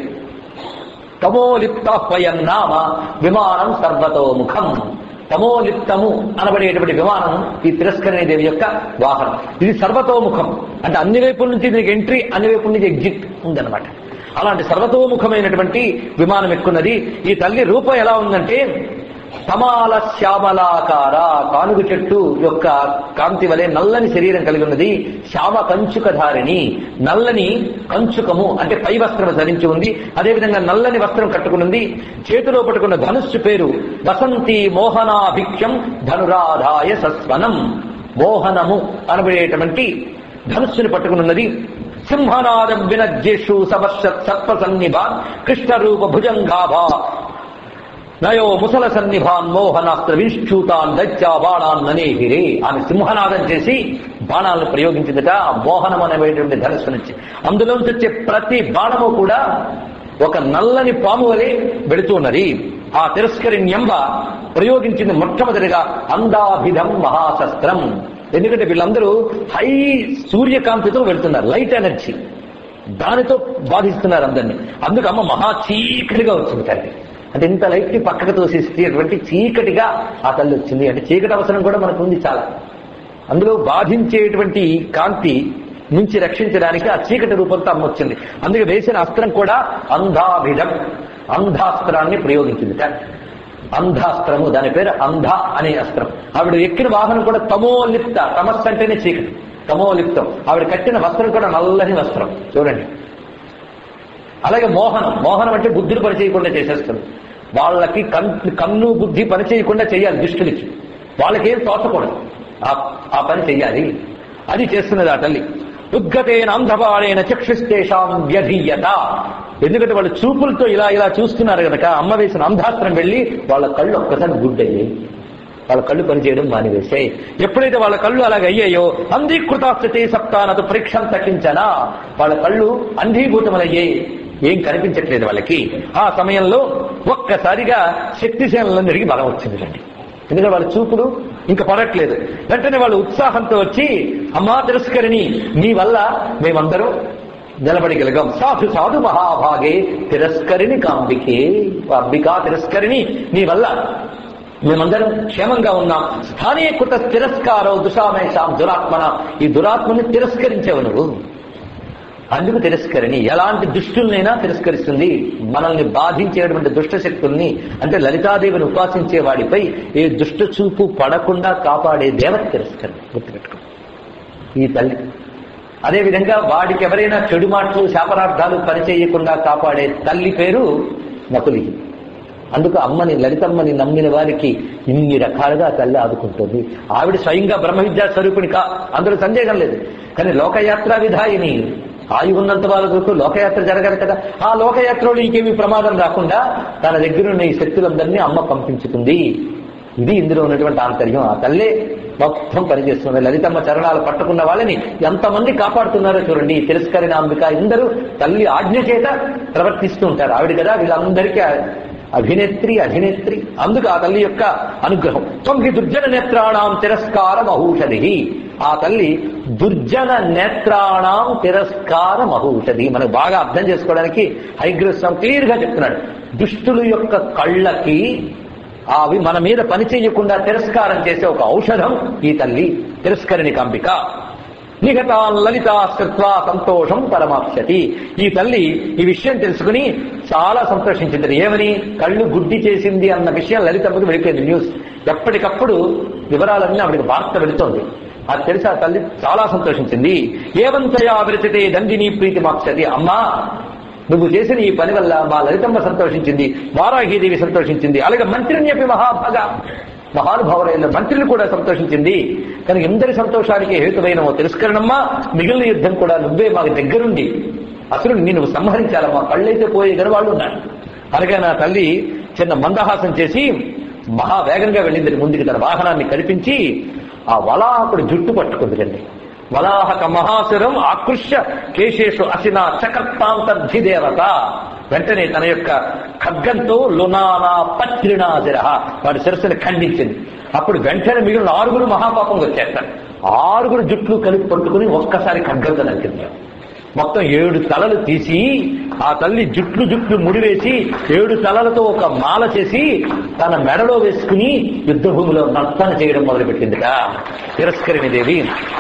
తమోలిప్త పయన్నామ విమానం సర్వతోముఖం. తమోలిప్తము అనబడేటువంటి విమానం ఈ తిరస్కరిణి దేవి యొక్క వాహనం. ఇది సర్వతోముఖం అంటే అన్ని వైపుల నుంచి దీనికి ఎంట్రీ, అన్ని వైపుల నుంచి ఎగ్జిట్ ఉందన్నమాట. అలాంటి సర్వతోముఖమైనటువంటి విమానం ఎక్కున్నది. ఈ తల్లి రూపం ఎలా ఉందంటే తమాల శ్యామలాకార, కానుగు చెట్టు యొక్క కాంతి వలె నల్లని శరీరం కలిగి ఉన్నది. శ్యామ కంచుకధారిణి, నల్లని కంచుకము అంటే పై వస్త్రం ధరించి ఉంది. అదేవిధంగా నల్లని వస్త్రం కట్టుకున్నది. చేతిలో పట్టుకున్న ధనుస్సు పేరు వసంతి మోహనాభిఖ్యం ధనురాధాయ సస్వనం. మోహనము అనబడేటువంటి ధనుస్సుని పట్టుకున్నది. సింహనాదం వినజ్జేషు సవర్షత్ సర్పసన్నిభాన్ కృష్ణరూప భుజంగాభా నయో ముసల సన్నిభాన్ మోహనాస్త్ర విశ్చూతాన్ దైత్యా బాణాన్ ననేహిరే. ఆమె సింహనాదం చేసి బాణాలను ప్రయోగించిందట. మోహనం అనేటువంటి ధనుస్సు నుంచి. అందులోంచి వచ్చే ప్రతి బాణము కూడా ఒక నల్లని పాము వలె వెళుతున్నది. ఆ తిరస్కరిణ్యంబ ప్రయోగించింది మొట్టమొదటిగా అందాభిధం మహాశస్త్రం. ఎందుకంటే వీళ్ళందరూ హై సూర్యకాంతితో వెళుతున్నారు, లైట్ ఎనర్జీ, దానితో బాధిస్తున్నారు అందరినీ. అందుకు అమ్మ మహా చీకటిగా వచ్చింది తల్లి. అంటే ఇంత లైట్ ని పక్కకు తోసేసేటువంటి చీకటిగా ఆ తల్లి వచ్చింది. అంటే చీకటి అవసరం కూడా మనకు ఉంది చాలా. అందులో బాధించేటువంటి కాంతి నుంచి రక్షించడానికి ఆ చీకటి రూపంతో అమ్మ వచ్చింది. అందుకే వేసిన అస్త్రం కూడా అంధాభిధం, అంధాస్త్రాన్ని ప్రయోగించింది. అంధాస్త్రము, దాని పేరు అంధ అనే అస్త్రం. ఆవిడ ఎక్కిన వాహనం కూడా తమోలిప్త, తమస్సు అంటేనే చీకటి, తమోలిప్తం. ఆవిడ కట్టిన వస్త్రం కూడా నల్లని వస్త్రం చూడండి. అలాగే మోహనం, మోహనం అంటే బుద్ధిని పనిచేయకుండా చేసేస్తుంది. వాళ్ళకి కన్ను బుద్ధి పనిచేయకుండా చేయాలి దుష్టులకి. వాళ్ళకేం తోచకూడదు, ఆ పని చెయ్యాలి. అది చేస్తున్నది ఆ తల్లి. ఉద్గతేన అంధబాళేన చక్షుస్తేషాం వ్యధీయత. ఎందుకంటే వాళ్ళు చూపులతో ఇలా ఇలా చూస్తున్నారు కనుక అమ్మ వేసిన అంధాస్త్రం వెళ్ళి వాళ్ళ కళ్ళు ఒక్కసారి గుడ్డయ్యాయి. వాళ్ళ కళ్ళు పనిచేయడం మానివేశాయి. ఎప్పుడైతే వాళ్ళ కళ్ళు అలాగే అయ్యాయో అంధీకృతాస్థితి సప్తానత పరీక్షం తగ్గించనా, వాళ్ళ కళ్ళు అంధీభూతములయ్యాయి, ఏం కనిపించట్లేదు వాళ్ళకి. ఆ సమయంలో ఒక్కసారిగా శక్తిసేనలందరికీ బలం వచ్చింది రండి. ఎందుకంటే వాళ్ళ చూపులు ఇంకా పడట్లేదు. వెంటనే వాళ్ళు ఉత్సాహంతో వచ్చి అమ్మా తిరస్కరిణి, నీ వల్ల మేమందరం నిలబడగలిగాం. సాధు సాధు మహాభాగే తిరస్కరిణి కాంబికే, అంబికా తిరస్కరిణి, నీ వల్ల మేమందరం క్షేమంగా ఉన్నాం. స్థానీకృత తిరస్కారో దుషామేషాం దురాత్మన, ఈ దురాత్మని తిరస్కరించేవు నువ్వు. అందుకు తిరస్కరిణి. ఎలాంటి దుష్టులనైనా తిరస్కరిస్తుంది. మనల్ని బాధించేటువంటి దుష్ట శక్తుల్ని, అంటే లలితాదేవిని ఉపాసించే వాడిపై ఏ దుష్ట చూపు పడకుండా కాపాడే దేవత తిరస్కరిణి. గుర్తుపెట్టుకో ఈ తల్లి. అదేవిధంగా వాడికి ఎవరైనా చెడు మాటలు శాపనార్థాలు పనిచేయకుండా కాపాడే తల్లి పేరు నకులి. అందుకు అమ్మని, లలితమ్మని నమ్మిన వారికి ఇన్ని రకాలుగా తల్లి ఆదుకుంటుంది. ఆవిడ స్వయంగా బ్రహ్మ విద్యా స్వరూపిణి అందులో సందేహం లేదు. కానీ లోకయాత్రా విధాయిని, ఆయువు ఉన్నంత వాళ్ళకు లోకయాత్ర జరగదు కదా. ఆ లోకయాత్రలో ఇంకేమీ ప్రమాదం రాకుండా తన దగ్గర ఉన్న ఈ శక్తులందరినీ అమ్మ పంపించుతుంది. ఇది ఇందులో ఉన్నటువంటి ఆంతర్యం. ఆ తల్లే మొత్తం పనిచేస్తుంది. లలితమ్మ చరణాలు పట్టుకున్న వాళ్ళని ఎంతమంది కాపాడుతున్నారో చూడండి. తిరస్కరిణ అంబిక ఇందరూ తల్లి ఆజ్ఞ చేత ప్రవర్తిస్తూ ఉంటారు. ఆవిడ కదా వీళ్ళందరికీ అధినేత్రి. అందుకు ఆ తల్లి యొక్క అనుగ్రహం. త్వంహి దుర్జన నేత్రాణం తిరస్కారం అహూషధి. ఆ తల్లి దుర్జన నేత్రాణం తిరస్కారం అహూషధి. మనకు బాగా అర్థం చేసుకోవడానికి హయగ్రీవ క్లియర్ గా చెప్తున్నాడు. దుష్టుల యొక్క కళ్ళకి అవి మన మీద పని చేయకుండా తిరస్కారం చేసే ఒక ఔషధం ఈ తల్లి తిరస్కరిణి కంబిక. నిగతా లలితా శ్రుత్వా సంతోషం పరమాప్స్యతి. ఈ తల్లి ఈ విషయం తెలుసుకుని చాలా సంతోషించింది. ఏమని? కళ్ళు గుడ్డి చేసింది అన్న విషయం లలితమ్మకి వెళ్ళిపోయింది న్యూస్. ఎప్పటికప్పుడు వివరాలన్నీ ఆవిడకి వార్త వెళుతోంది. అది తెలిసి ఆ తల్లి చాలా సంతోషించింది. ఏవంతయా విరచితే దండిని ప్రీతి మాప్స్యతి. అమ్మా, నువ్వు చేసిన ఈ పని వల్ల మా లలితమ్మ సంతోషించింది, వారాహీదేవి సంతోషించింది, అలాగే మంత్రిని చెప్పి మహానుభావులైన మంత్రులు కూడా సంతోషించింది. కనుక ఇందరి సంతోషానికి హేతువైన తిరస్కరణమ్మా, మిగిలిన యుద్ధం కూడా నువ్వే మాకు దగ్గరుండి అసలు నువ్వు సంహరించాలమ్మా. కళ్ళైతే పోయే గనవాళ్ళు ఉన్నారు. అలాగే నా తల్లి చిన్న మందహాసం చేసి మహావేగంగా వెళ్ళింది ముందుకు. తన వాహనాన్ని కల్పించి ఆ వలాహకుడు జుట్టు పట్టుకుందిరండి. వలాహక మహాసురం ఆకృష్య కేశేషు అసిన చకర్తాంతర్ధిదేవత. వెంటనే తన యొక్క ఖడ్గంతో లునానా పత్రిణాదిర వాడి శిరస్సుని ఖండించింది. అప్పుడు వెంటనే మిగిలిన 6 మహాపాపంగా వచ్చేస్తారు. 6 జుట్లు కలిపి పట్టుకుని ఒక్కసారి ఖడ్గంతో నరికింది. మొత్తం 7 తలలు తీసి ఆ తల్లి జుట్లు ముడివేసి 7 తలలతో ఒక మాల చేసి తన మెడలో వేసుకుని యుద్ధభూమిలో నర్తన చేయడం మొదలుపెట్టిందిట తిరస్కరిణి దేవి.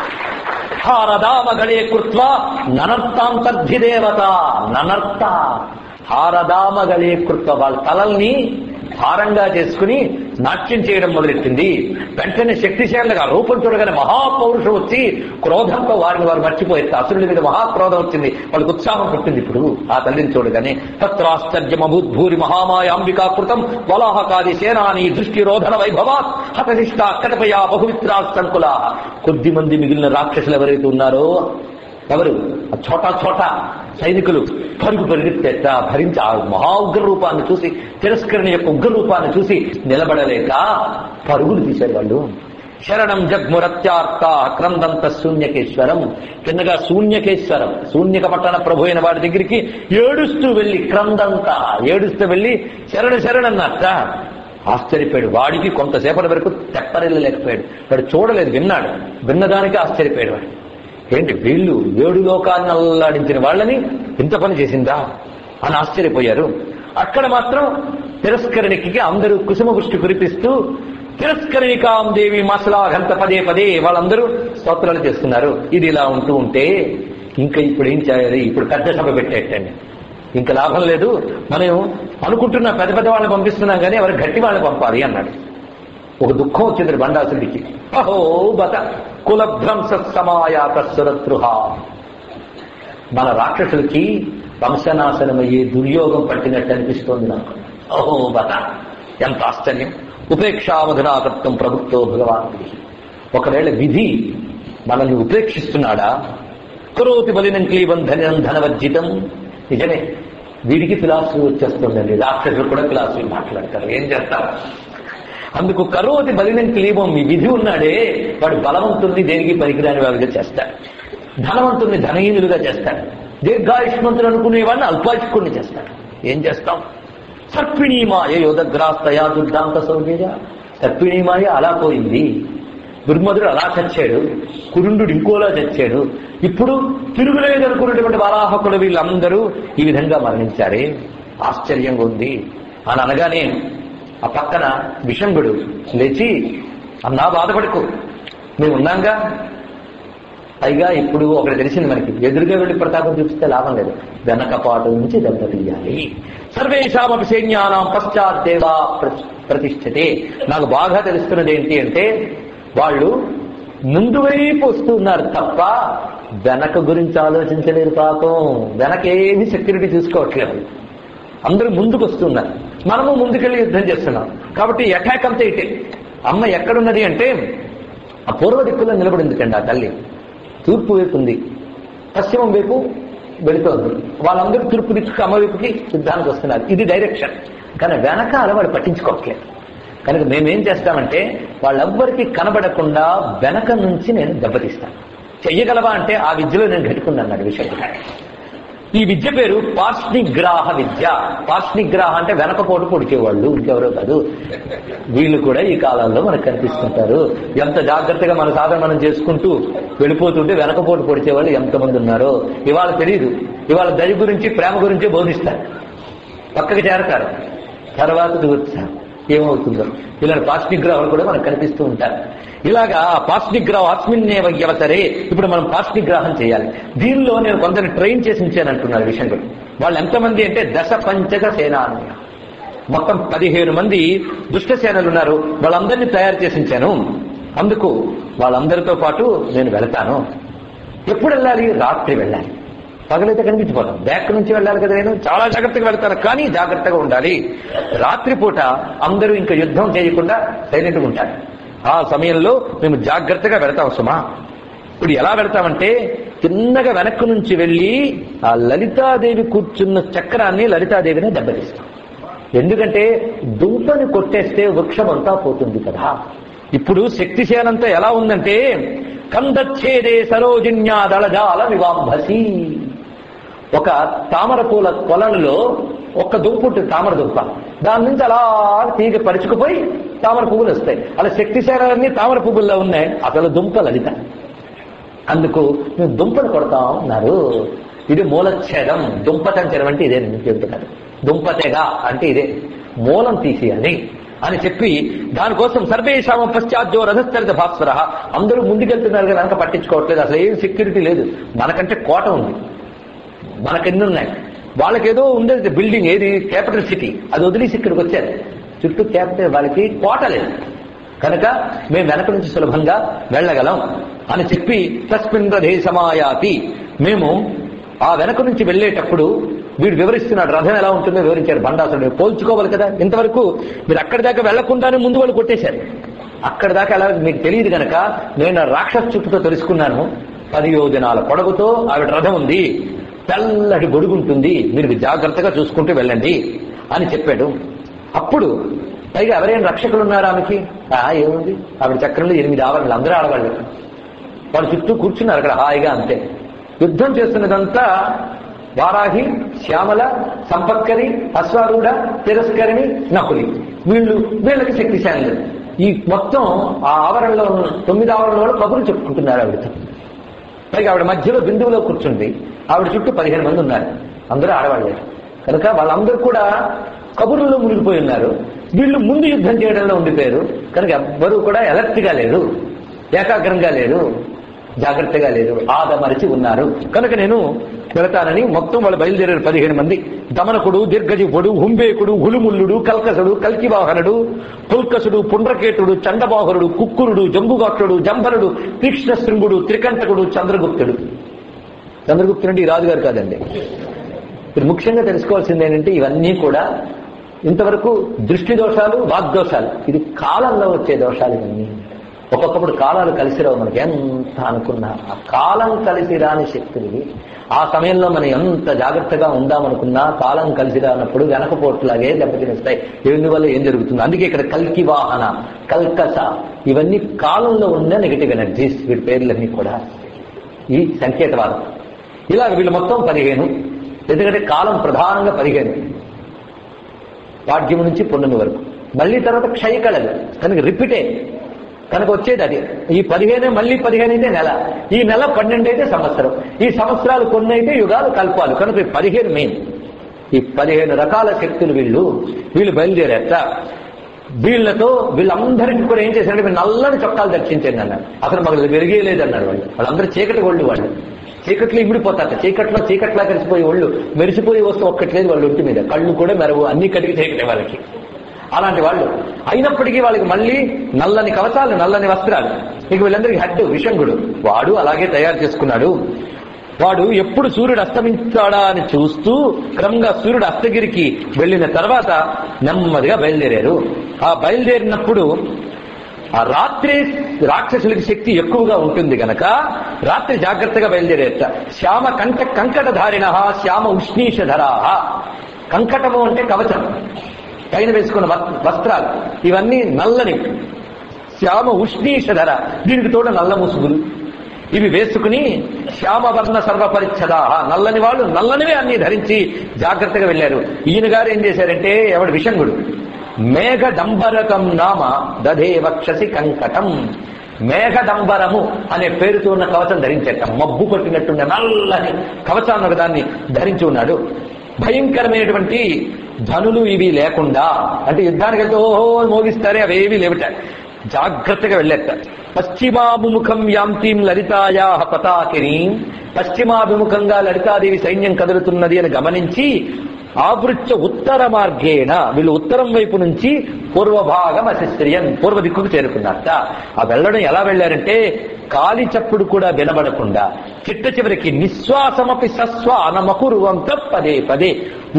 హారదామగళే కృత్వా ననర్తాంతర్ధిదేవత. ననర్త హారదామగళే కృత్వ, వాళ్ళ తలల్ని హారంగా చేసుకుని నాట్యం చేయడం మొదలెట్టింది. వెంటనే శక్తిశాలిగా రూపం చూడగానే మహాపౌరుషం వచ్చి క్రోధంతో వారిని వారు మర్చిపోయేస్తారు. అసురుడి మీద మహాక్రోధం వచ్చింది. వాళ్ళకి ఉత్సాహం పుట్టింది. ఇప్పుడు ఆ తల్లిని చూడగానే తత్రాశ్చర్యమభూద్భూరి మహామాయ అంబికాకృతం వలాహకాది సేనాని దృష్టిరోధన వైభవాత్ హతనిష్ట కటపయా బహుమిత్రా సంకులా. కొద్ది మంది మిగిలిన రాక్షసులు ఎవరైతే ఉన్నారో, ఎవరు చోటా సైనికులు పరిగెత్తేట భరించి ఆ మహా ఉగ్ర రూపాన్ని చూసి, తిరస్కరణ యొక్క ఉగ్ర రూపాన్ని చూసి నిలబడలేక పరుగులు తీశారు వాళ్ళు. శరణం జగ్మురత్యార్త క్రందంత శూన్యకేశ్వరం. కిందగా శూన్యకేశ్వరం, శూన్యక పట్టణ ప్రభు అయిన వాడి దగ్గరికి ఏడుస్తూ వెళ్లి ఏడుస్తూ వెళ్లి శరణన్నట్ట. ఆశ్చర్యపోయాడు. వాడికి కొంతసేపటి వరకు తెప్పరిల్లలేకపోయాడు. వాడు చూడలేదు, విన్నాడు. విన్నదానికి ఆశ్చర్యపోయాడు వాడు. ఏంటి వీళ్ళు 7 లోకాన్ని అల్లాడించిన వాళ్ళని ఇంత పని చేసిందా అని ఆశ్చర్యపోయారు. అక్కడ మాత్రం తిరస్కరణికి అందరూ కుసుమవృష్టి కురిపిస్తూ తిరస్కరణికాం దేవి మసలాఘంత పదే వాళ్ళందరూ స్తోత్రాలు చేస్తున్నారు. ఇది ఇలా ఉంటే ఇంకా ఇప్పుడు ఏం చేయాలి? ఇప్పుడు పెద్ద సభ పెట్టేటండి. ఇంకా లాభం లేదు. మనం అనుకుంటున్న పెద్ద వాళ్ళని పంపిస్తున్నాం కానీ ఎవరు గట్టి వాళ్ళని పంపాలి అన్నాడు. ఒక దుఃఖం వచ్చింది బండాసుడికి. అహో బత కులభ్రంశ సమాయాత సురతృహ. మన రాక్షసులకి వంశనాశనమయ్యే దుర్యోగం పట్టినట్టు అనిపిస్తోంది నాకు. అహో బత, ఎంత ఆశ్చర్యం. ఉపేక్షావధునాకర్తం ప్రభుత్వ భగవాన్. ఒకవేళ విధి మనల్ని ఉపేక్షిస్తున్నాడా? కరోతి బలినం క్లీబం ధనవర్జితం. నిజమే, వీడికి ఫిలాసఫీ వచ్చేస్తుందండి. రాక్షసులు కూడా ఫిలాసఫీ మాట్లాడతారు. ఏం చేస్తారు? అందుకు కరోతి బలినం క్లీబం. ఈ విధి ఉన్నాడే వాడు బలవంతుల్ని దేనికి పనికిరాని వాడిగా చేస్తాడు, ధనవంతుల్ని ధనహీనులుగా చేస్తాడు, దీర్ఘాయుష్మంతులు అనుకునే వాడిని అల్పాయుష్కుడిని చేస్తాడు. ఏం చేస్తాం? సర్పిణీమాయ యోధగ్రాస్తయా దుర్దాంత సౌజేయ. సర్పిణీమాయ అలా పోయింది. దుర్మధుడు అలా చచ్చాడు, కురుండు ఇంకోలా చచ్చాడు. ఇప్పుడు తిరుగులేదనుకున్నటువంటి వరాహకులు వీళ్ళందరూ ఈ విధంగా మరణించారే, ఆశ్చర్యంగా ఉంది అని అనగానే ఆ పక్కన విషంగుడు లేచి, అన్నా బాధపడుకో, మేము ఉన్నాంగా, పైగా ఇప్పుడు ఒకటి తెలిసింది మనకి, ఎదురుగా వెళ్ళి ప్రతాపం చూపిస్తే లాభం లేదు, వెనకపాటు నుంచి దెబ్బ తీయాలి. సర్వేషామపి సైన్యానాం పశ్చాత్తేవా ప్రతిష్ఠతే. నాకు బాగా తెలుస్తున్నది ఏంటి అంటే వాళ్ళు ముందు వైపు వస్తున్నారు తప్ప వెనక గురించి ఆలోచించలేరు. పాపం వెనకేమి సెక్యూరిటీ చూసుకోవట్లేదు, అందరూ ముందుకు వస్తున్నారు, మనము ముందుకెళ్ళి యుద్ధం చేస్తున్నాం. కాబట్టి అటాక్ అంతా ఇటే. అమ్మ ఎక్కడున్నది అంటే ఆ పూర్వ దిక్కులో నిలబడింది కండి. ఆ తల్లి తూర్పు వైపు ఉంది, పశ్చిమం వైపు వెళుతోంది. వాళ్ళందరూ తూర్పు దిక్కు అమ్మ వైపుకి యుద్ధానికి వస్తున్నారు. ఇది డైరెక్షన్. కానీ వెనకాల వాళ్ళు పట్టించుకోవట్లేదు. కనుక మేమేం చేస్తామంటే వాళ్ళెవ్వరికీ కనబడకుండా వెనక నుంచి నేను దెబ్బతీస్తాను. చెయ్యగలవా అంటే ఆ విద్యలో నేను గట్టుకున్నాను విషయం. ఈ విద్య పేరు పార్ష్నిగ్రాహ విద్య. పార్ష్నిగ్రాహ అంటే వెనకపోటు పొడిచేవాళ్ళు, ఇంకెవరో కాదు. వీళ్ళు కూడా ఈ కాలంలో మనకు కనిపిస్తుంటారు. ఎంత జాగ్రత్తగా మన సాధన మనం చేసుకుంటూ వెళ్ళిపోతుంటే వెనకపోటు పొడిచేవాళ్ళు ఎంతమంది ఉన్నారో ఇవాళ తెలియదు. ఇవాళ దయ గురించి ప్రేమ గురించి బోధిస్తారు, పక్కకి చేరతారు, తర్వాత దూరుతారు. ఏమవుతుందో ఇలాంటి పార్ష్నిగ్రహాలు కూడా మనకు కనిపిస్తూ ఉంటారు. ఇలాగా పార్ష్నిగ్రహం అస్మిన్నేవ వ్యవసరే. ఇప్పుడు మనం పార్ష్నిగ్రహం చేయాలి. దీనిలో నేను కొందరిని ట్రైన్ చేసి ఉంచానంటున్నారు విషయం కూడా. వాళ్ళు ఎంతమంది అంటే 10 పంచక సేనాని, మొత్తం 15 మంది దుష్ట సేనలు ఉన్నారు. వాళ్ళందరినీ తయారు చేసి ఉంచాను. అందుకు వాళ్ళందరితో పాటు నేను వెళతాను. ఎప్పుడు వెళ్ళాలి? రాత్రి వెళ్ళాలి. పగలైతే కనిపించిపోతాం. బ్యాక్ నుంచి వెళ్ళాలి కదా. నేను చాలా జాగ్రత్తగా వెళ్తాను, కానీ జాగ్రత్తగా ఉండాలి. రాత్రిపూట అందరూ ఇంకా యుద్ధం చేయకుండా సైలెంట్గా ఉంటారు. ఆ సమయంలో మేము జాగ్రత్తగా వెళతాం సుమా. ఇప్పుడు ఎలా వెళతామంటే చిన్నగా వెనక్కు నుంచి వెళ్ళి ఆ లలితాదేవి కూర్చున్న చక్రాన్ని లలితాదేవిని దెబ్బతీస్తాం. ఎందుకంటే దుంపని కొట్టేస్తే వృక్షం అంతా పోతుంది కదా. ఇప్పుడు శక్తిసేనంతా ఎలా ఉందంటే కందచ్ఛేదే సరోజిన్యా దళజాల వివాంభసి. ఒక తామర పూల కొలలలో ఒక్క దుంప ఉంటుంది, తామర దుంప. దాని నుంచి అలా తీగ పరుచుకుపోయి తామర పువ్వులు వస్తాయి. అలా శక్తిశాలన్నీ తామర పువ్వుల్లో ఉన్నాయి. అసలు దుంప లలిత. అందుకు మేము దుంపను కొడతాం అన్నారు. ఇది మూలచ్ఛేదం. దుంపతంచడం అంటే ఇదే. నేను చెబుతున్నాను, దుంపతెగా అంటే ఇదే, మూలం తీసేయాలి అని చెప్పి దానికోసం సర్వేషామ పశ్చాద్యో రథస్థరిత భాస్వర. అందరూ ముందుకెళ్తున్నారు కదా, వెనక పట్టించుకోవట్లేదు. అసలు ఏం సెక్యూరిటీ లేదు. మనకంటే కోట ఉంది, మనకెన్ని ఉన్నాయి. వాళ్ళకేదో ఉండేది బిల్డింగ్, ఏది క్యాపిటల్ సిటీ, అది వదిలేసి ఇక్కడికి వచ్చారు. చుట్టూ క్యాపిటల్, వాళ్ళకి కోట లేదు. కనుక మేము వెనక నుంచి సులభంగా వెళ్ళగలం అని చెప్పి తస్మిన్ రథే సమాయాతి. మేము ఆ వెనక నుంచి వెళ్ళేటప్పుడు వీడు వివరిస్తున్నాడు, రథం ఎలా ఉంటుందో వివరించాడు. బండాసుడు పోల్చుకోవాలి కదా. ఇంతవరకు మీరు అక్కడి దాకా వెళ్లకుండానే ముందు వాళ్ళు కొట్టేశారు. అక్కడి దాకా ఎలా మీకు తెలియదు కనుక నేను రాక్షస చుట్టుతో తెలుసుకున్నాను. 10 యోజనాల పొడవుతో ఆవిడ రథం ఉంది, తెల్లటి గొడుగు ఉంటుంది, మీరు జాగ్రత్తగా చూసుకుంటూ వెళ్ళండి అని చెప్పాడు. అప్పుడు పైగా ఎవరైనా రక్షకులు ఉన్నారు ఆమెకి? ఏముంది, ఆవిడ చక్రంలో 8 ఆవరణలు, అందరూ ఆడవాళ్ళు. వాళ్ళ చుట్టూ కూర్చున్నారు అక్కడ హాయిగా. అంతే. యుద్ధం చేస్తున్నదంతా వారాహి, శ్యామల, సంపత్కరి, అశ్వారూఢ, తిరస్కరిణి, నకులి. వీళ్ళకి శక్తిశాలి. ఈ మొత్తం ఆ ఆవరణలో 9 ఆవరణలో కబుర్లు చెప్పుకుంటున్నారు ఆవిడతో. పైగా ఆవిడ మధ్యలో బిందువులో కూర్చుంది. ఆవిడ చుట్టూ 15 మంది ఉన్నారు, అందరూ ఆడవాళ్ళే. కనుక వాళ్ళందరూ కూడా కబుర్లలో మునిగిపోయి ఉన్నారు. వీళ్ళు ముందు యుద్ధం చేయడంలో ఉండిపోయారు. కనుక ఎవ్వరూ కూడా ఎలర్ట్గా లేరు, ఏకాగ్రంగా లేరు, జాగ్రత్తగా లేరు, ఆదమరిచి ఉన్నారు. కనుక నేను వెళతానని మొత్తం వాళ్ళు బయలుదేరారు 15 మంది. దమనకుడు, దీర్ఘజిహ్వుడు, హుంబేకుడు, హులుముల్లుడు, కల్కసుడు, కల్కివాహనుడు, పుల్కసుడు, పుండ్రకేతుడు, చండబాహురుడు, కుక్కురుడు, జంబుగాక్షుడు, జంబరుడు, తీక్ష్ణశృంగుడు, త్రికంటకుడు, చంద్రగుప్తుడు. చంద్రగుప్తుడు అంటే ఈ రాజుగారు కాదండి. ఇప్పుడు ముఖ్యంగా తెలుసుకోవాల్సింది ఏంటంటే ఇవన్నీ కూడా ఇంతవరకు దృష్టి దోషాలు, వాగ్దోషాలు, ఇది కాలంలో వచ్చే దోషాలు. ఇవన్నీ ఒక్కొక్కప్పుడు కాలాలు కలిసి రావు. మనకి ఎంత అనుకున్నా ఆ కాలం కలిసి రాని శక్తులు. ఆ సమయంలో మనం ఎంత జాగ్రత్తగా ఉందామనుకున్నా కాలం కలిసి రానప్పుడు వెనకపోట్లాగే దెబ్బతినిస్తాయి. ఎందువల్ల ఏం జరుగుతుంది? అందుకే ఇక్కడ కల్కి వాహన, కల్కస, ఇవన్నీ కాలంలో ఉన్న నెగిటివ్ ఎనర్జీస్. వీటి పేర్లన్నీ కూడా ఈ సంకేతవాదం. ఇలాగ వీళ్ళు మొత్తం 15. ఎందుకంటే కాలం ప్రధానంగా 15, వాడ్యము నుంచి పున్నమి వరకు. మళ్ళీ తర్వాత క్షయకళలు కనుక రిపీటే కనుక వచ్చేది అది. ఈ 15 మళ్ళీ 15 అయితే నెల, ఈ నెల 12 అయితే సంవత్సరం, ఈ సంవత్సరాలు కొన్ని అయితే యుగాలు, కల్పాలు. కనుక 15 మెయిన్. ఈ 15 రకాల శక్తులు వీళ్ళు బయలుదేరేట. వీళ్ళందరికీ కూడా ఏం చేశారంటే మీరు నల్లని చొక్కాలు దర్శించండి అన్నారు. అసలు మాకు వెలిగేయలేదు అన్నారు వాళ్ళందరూ చీకటి ఒళ్ళు వాళ్ళు, చీకట్లో ఇమిడిపోతారట. చీకట్లా కలిసిపోయే ఒళ్ళు, మెరిసిపోయే వస్తువు ఒక్కట్లేదు వాళ్ళ ఒంటి మీద, కళ్ళు కూడా మెరవు, అన్ని కడిగి చీకటి వాళ్ళకి. అలాంటి వాళ్ళు అయినప్పటికీ వాళ్ళకి మళ్ళీ నల్లని కవచాలు, నల్లని వస్త్రాలు. ఇక వీళ్ళందరికీ హెడ్ విషంగుడు, వాడు అలాగే తయారు చేసుకున్నాడు. వాడు ఎప్పుడు సూర్యుడు అస్తమించాడా అని చూస్తూ క్రమంగా సూర్యుడు అస్తగిరికి వెళ్లిన తర్వాత నెమ్మదిగా బయలుదేరారు. ఆ బయలుదేరినప్పుడు ఆ రాత్రి రాక్షసులకి శక్తి ఎక్కువగా ఉంటుంది గనక రాత్రి జాగ్రత్తగా బయలుదేరేట. శ్యామ కంకటధారిణ శ్యామ ఉష్ణీషధరా. కంకటము అంటే కవచం, పైన వేసుకున్న వస్త్రాలు, ఇవన్నీ నల్లని. శ్యామ ఉష్ణీషధర, దీనికి తోడ నల్ల ముసుగులు ఇవి వేసుకుని శ్యామవర్ణ సర్వపరిచ్ఛదా, నల్లని వాళ్ళు నల్లనివే అన్ని ధరించి జాగ్రత్తగా వెళ్లారు. ఈయన గారు ఏం చేశారంటే ఎవడు విషంగుడు, మేఘడంబరకం నామ దధే వక్షసి కంకటం. మేఘడంబరము అనే పేరుతో ఉన్న కవచం ధరించేట. మబ్బు కొట్టినట్టుండే నల్లని కవచాన్ని ఒకదాన్ని ధరించి ఉన్నాడు. భయంకరమైనటువంటి ధనులు ఇవి లేకుండా, అంటే యుద్ధానికి వెళ్తే ఓహో మోగిస్తారే అవేవి లేవిట. జాగ్రత్తగా వెళ్ళేట. పశ్చిమాభిముఖం యాంతీం లలితాయా పతాకిరీం. పశ్చిమాభిముఖంగా లలితాదేవి సైన్యం కదులుతున్నది అని గమనించి ఆవృత్య ఉత్తర మార్గేణ, వీళ్ళు ఉత్తరం వైపు నుంచి పూర్వభాగం అశిస్త్రియన్, పూర్వ దిక్కుకు చేరుకున్నారట. ఆ వెళ్ళడం ఎలా వెళ్లారంటే కాలి చప్పుడు కూడా వినబడకుండా, చిట్ట చివరికి నిశ్వాసమపి సస్వానమకురువంత పదే పదే,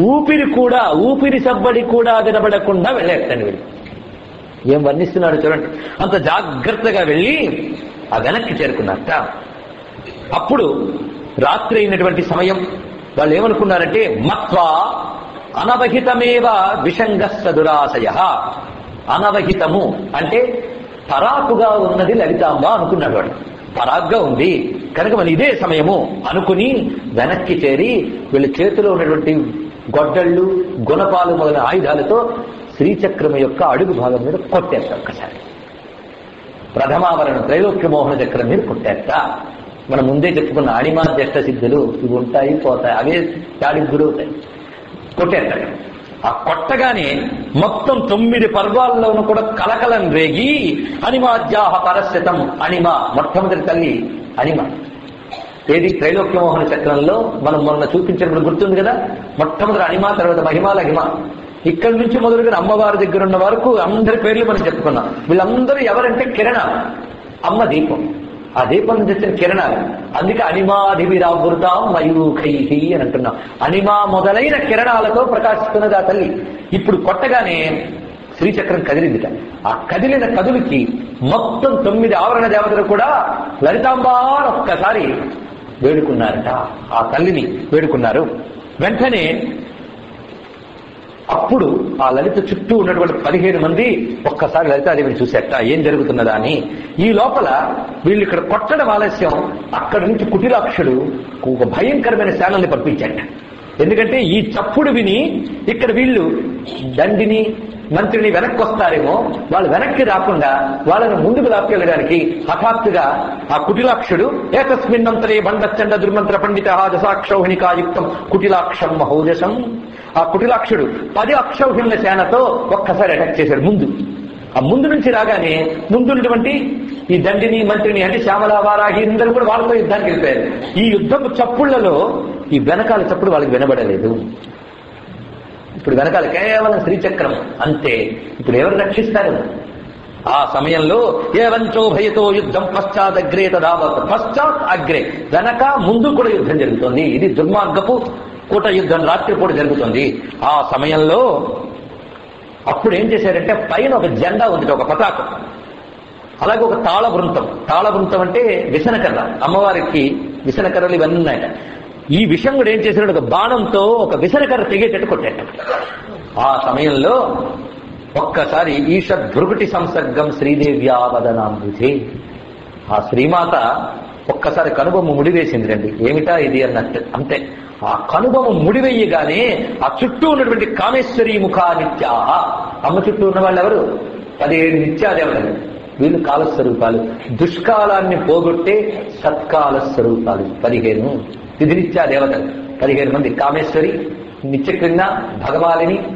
ఊపిరి సబ్బడి కూడా వినబడకుండా వెళ్ళేటండి వీళ్ళు. ఏం వర్ణిస్తున్నాడు చూడండి. అంత జాగ్రత్తగా వెళ్ళి ఆ వెనక్కి చేరుకున్నారట. అప్పుడు రాత్రి అయినటువంటి సమయం. వాళ్ళు ఏమనుకున్నారంటే మత్వా అనవహితమేవ విషంగస్స దురాశయ. అనవహితము అంటే పరాకుగా ఉన్నది లలితాంబ అనుకున్నాడు వాడు. పరాగ్గా ఉంది కనుక మన ఇదే సమయము అనుకుని వెనక్కి చేరి వీళ్ళ చేతిలో ఉన్నటువంటి గొడ్డళ్ళు, గుణపాలు మొదలైన ఆయుధాలతో శ్రీచక్రం యొక్క అడుగు భాగం మీద కొట్టేస్తారు. ఒక్కసారి ప్రథమావరణ త్రైలోక్య మోహన చక్రం మీద కొట్టేస్తా. మనం ముందే చెప్పుకున్న అణిమా జ్యేష్ఠ సిద్ధులు ఇవి ఉంటాయి, పోతాయి, అవే దాడికి గురవుతాయి. కొట్టేస్తాడు. ఆ కొట్టగానే మొత్తం 9 పర్వాల్లోనూ కూడా కలకలం రేగి అణిమాద్యాహ పరస్యతం. అణిమ మొట్టమొదటి తల్లి అణిమ. ఏది త్రైలోక్య మోహన చక్రంలో మనం మొన్న చూపించినప్పుడు గుర్తుంది కదా, మొట్టమొదటి అణిమ, తర్వాత మహిమ, లహిమ. ఇక్కడి నుంచి మొదలుగా అమ్మవారి దగ్గర ఉన్న వరకు అందరి పేర్లు మనం చెప్పుకున్నాం. వీళ్ళందరూ ఎవరంటే కిరణాలు, అమ్మ దీపం. ఆ దీపం నుంచి వచ్చిన కిరణాలు. అందుకే అణిమాధివిరావృతాం మయూఖై అని అంటున్నాం. అణిమా మొదలైన కిరణాలతో ప్రకాశిస్తున్నది ఆ తల్లి. ఇప్పుడు కొట్టగానే శ్రీచక్రం కదిలిందిట. ఆ కదిలిన కదులుకి మొత్తం 9 ఆవరణ దేవతలు కూడా లలితాంబాను ఒక్కసారి వేడుకున్నారట. ఆ తల్లిని వేడుకున్నారు. వెంటనే అప్పుడు ఆ లలిత చుట్టూ ఉన్నటువంటి 15 మంది ఒక్కసారి లలితాదేవిని చూసేట ఏం జరుగుతున్నదా అని. ఈ లోపల వీళ్ళు ఇక్కడ కొట్టడం ఆలస్యం. అక్కడి నుంచి కుటిలాక్షుడు ఒక భయంకరమైన సేనల్ని పంపించాట. ఎందుకంటే ఈ చప్పుడు విని ఇక్కడ వీళ్ళు దండిని, మంత్రిని వెనక్కి వస్తారేమో, వాళ్ళు వెనక్కి రాకుండా వాళ్ళని ముందుకు లాక్కెళ్ళడానికి హఠాత్తుగా ఆ కుటిలాక్షుడు ఏకస్మిన్నంతరే బండచండ దుర్మంత్ర పండిత దశాక్షౌహిణికాయుక్తం కుటిలాక్షం మహోజసం. ఆ కుటిలాక్షుడు 10 అక్షౌహిణుల సేనతో ఒక్కసారి అటాక్ చేశాడు ముందు. ఆ ముందు నుంచి రాగానే ముందున్నటువంటి ఈ దండిని, మంత్రిని అంటే శ్యామల, వారాహి అందరూ కూడా వాళ్ళతో యుద్ధానికి వెళ్ళిపోయారు. ఈ యుద్ధపు చప్పుళ్లలో ఈ వెనకాల చప్పుడు వాళ్ళకి వినబడలేదు. ఇప్పుడు వెనకాల కేవలం శ్రీచక్రం అంతే. ఇప్పుడు ఎవరు రక్షిస్తారు? ఆ సమయంలో ఏవంచో భయతో యుద్ధం పశ్చాదగ్రే తదావత్. పశ్చాత్ అగ్రే, వెనక ముందు కూడా యుద్ధం జరుగుతుంది. ఇది దుర్మార్గపు కూట యుద్ధం రాత్రిపూట జరుగుతుంది. ఆ సమయంలో అప్పుడు ఏం చేశారంటే పైన ఒక జెండా ఉంది, ఒక పతాకం, అలాగే ఒక తాళబృంతం. తాళబృంతం అంటే విసనకర్ర, అమ్మవారికి విసనకర్రలు ఇవన్నీ ఉన్నాయట. ఈ విషంగుడు ఏం చేశాడు, ఒక బాణంతో ఒక విసనకర్ర తెగేటట్టు కొట్టాడు. ఆ సమయంలో ఒక్కసారి ఈషద్భృగుటి సంసర్గం శ్రీదేవ్యావదనాంబుధే. ఆ శ్రీమాత ఒక్కసారి కనుబొమ్మ ముడివేసింది రండి. ఏమిటా ఇది అన్నట్టు. అంతే. ఆ కనుబొమ్మ ముడివేయగానే ఆ చుట్టూ ఉన్నటువంటి కామేశ్వరీ ముఖానిత్యా, అమ్మ చుట్టూ ఉన్న వాళ్ళు ఎవరు? 17 నిత్యాదేవతలు. వీళ్ళు కాలస్వరూపాలు, దుష్కాలాన్ని పోగొట్టే సత్కాల స్వరూపాలు 15 విధినిత్యా దేవతలు. 15 మంది. కామేశ్వరి, నిత్యక్రింద, భగవాలిని,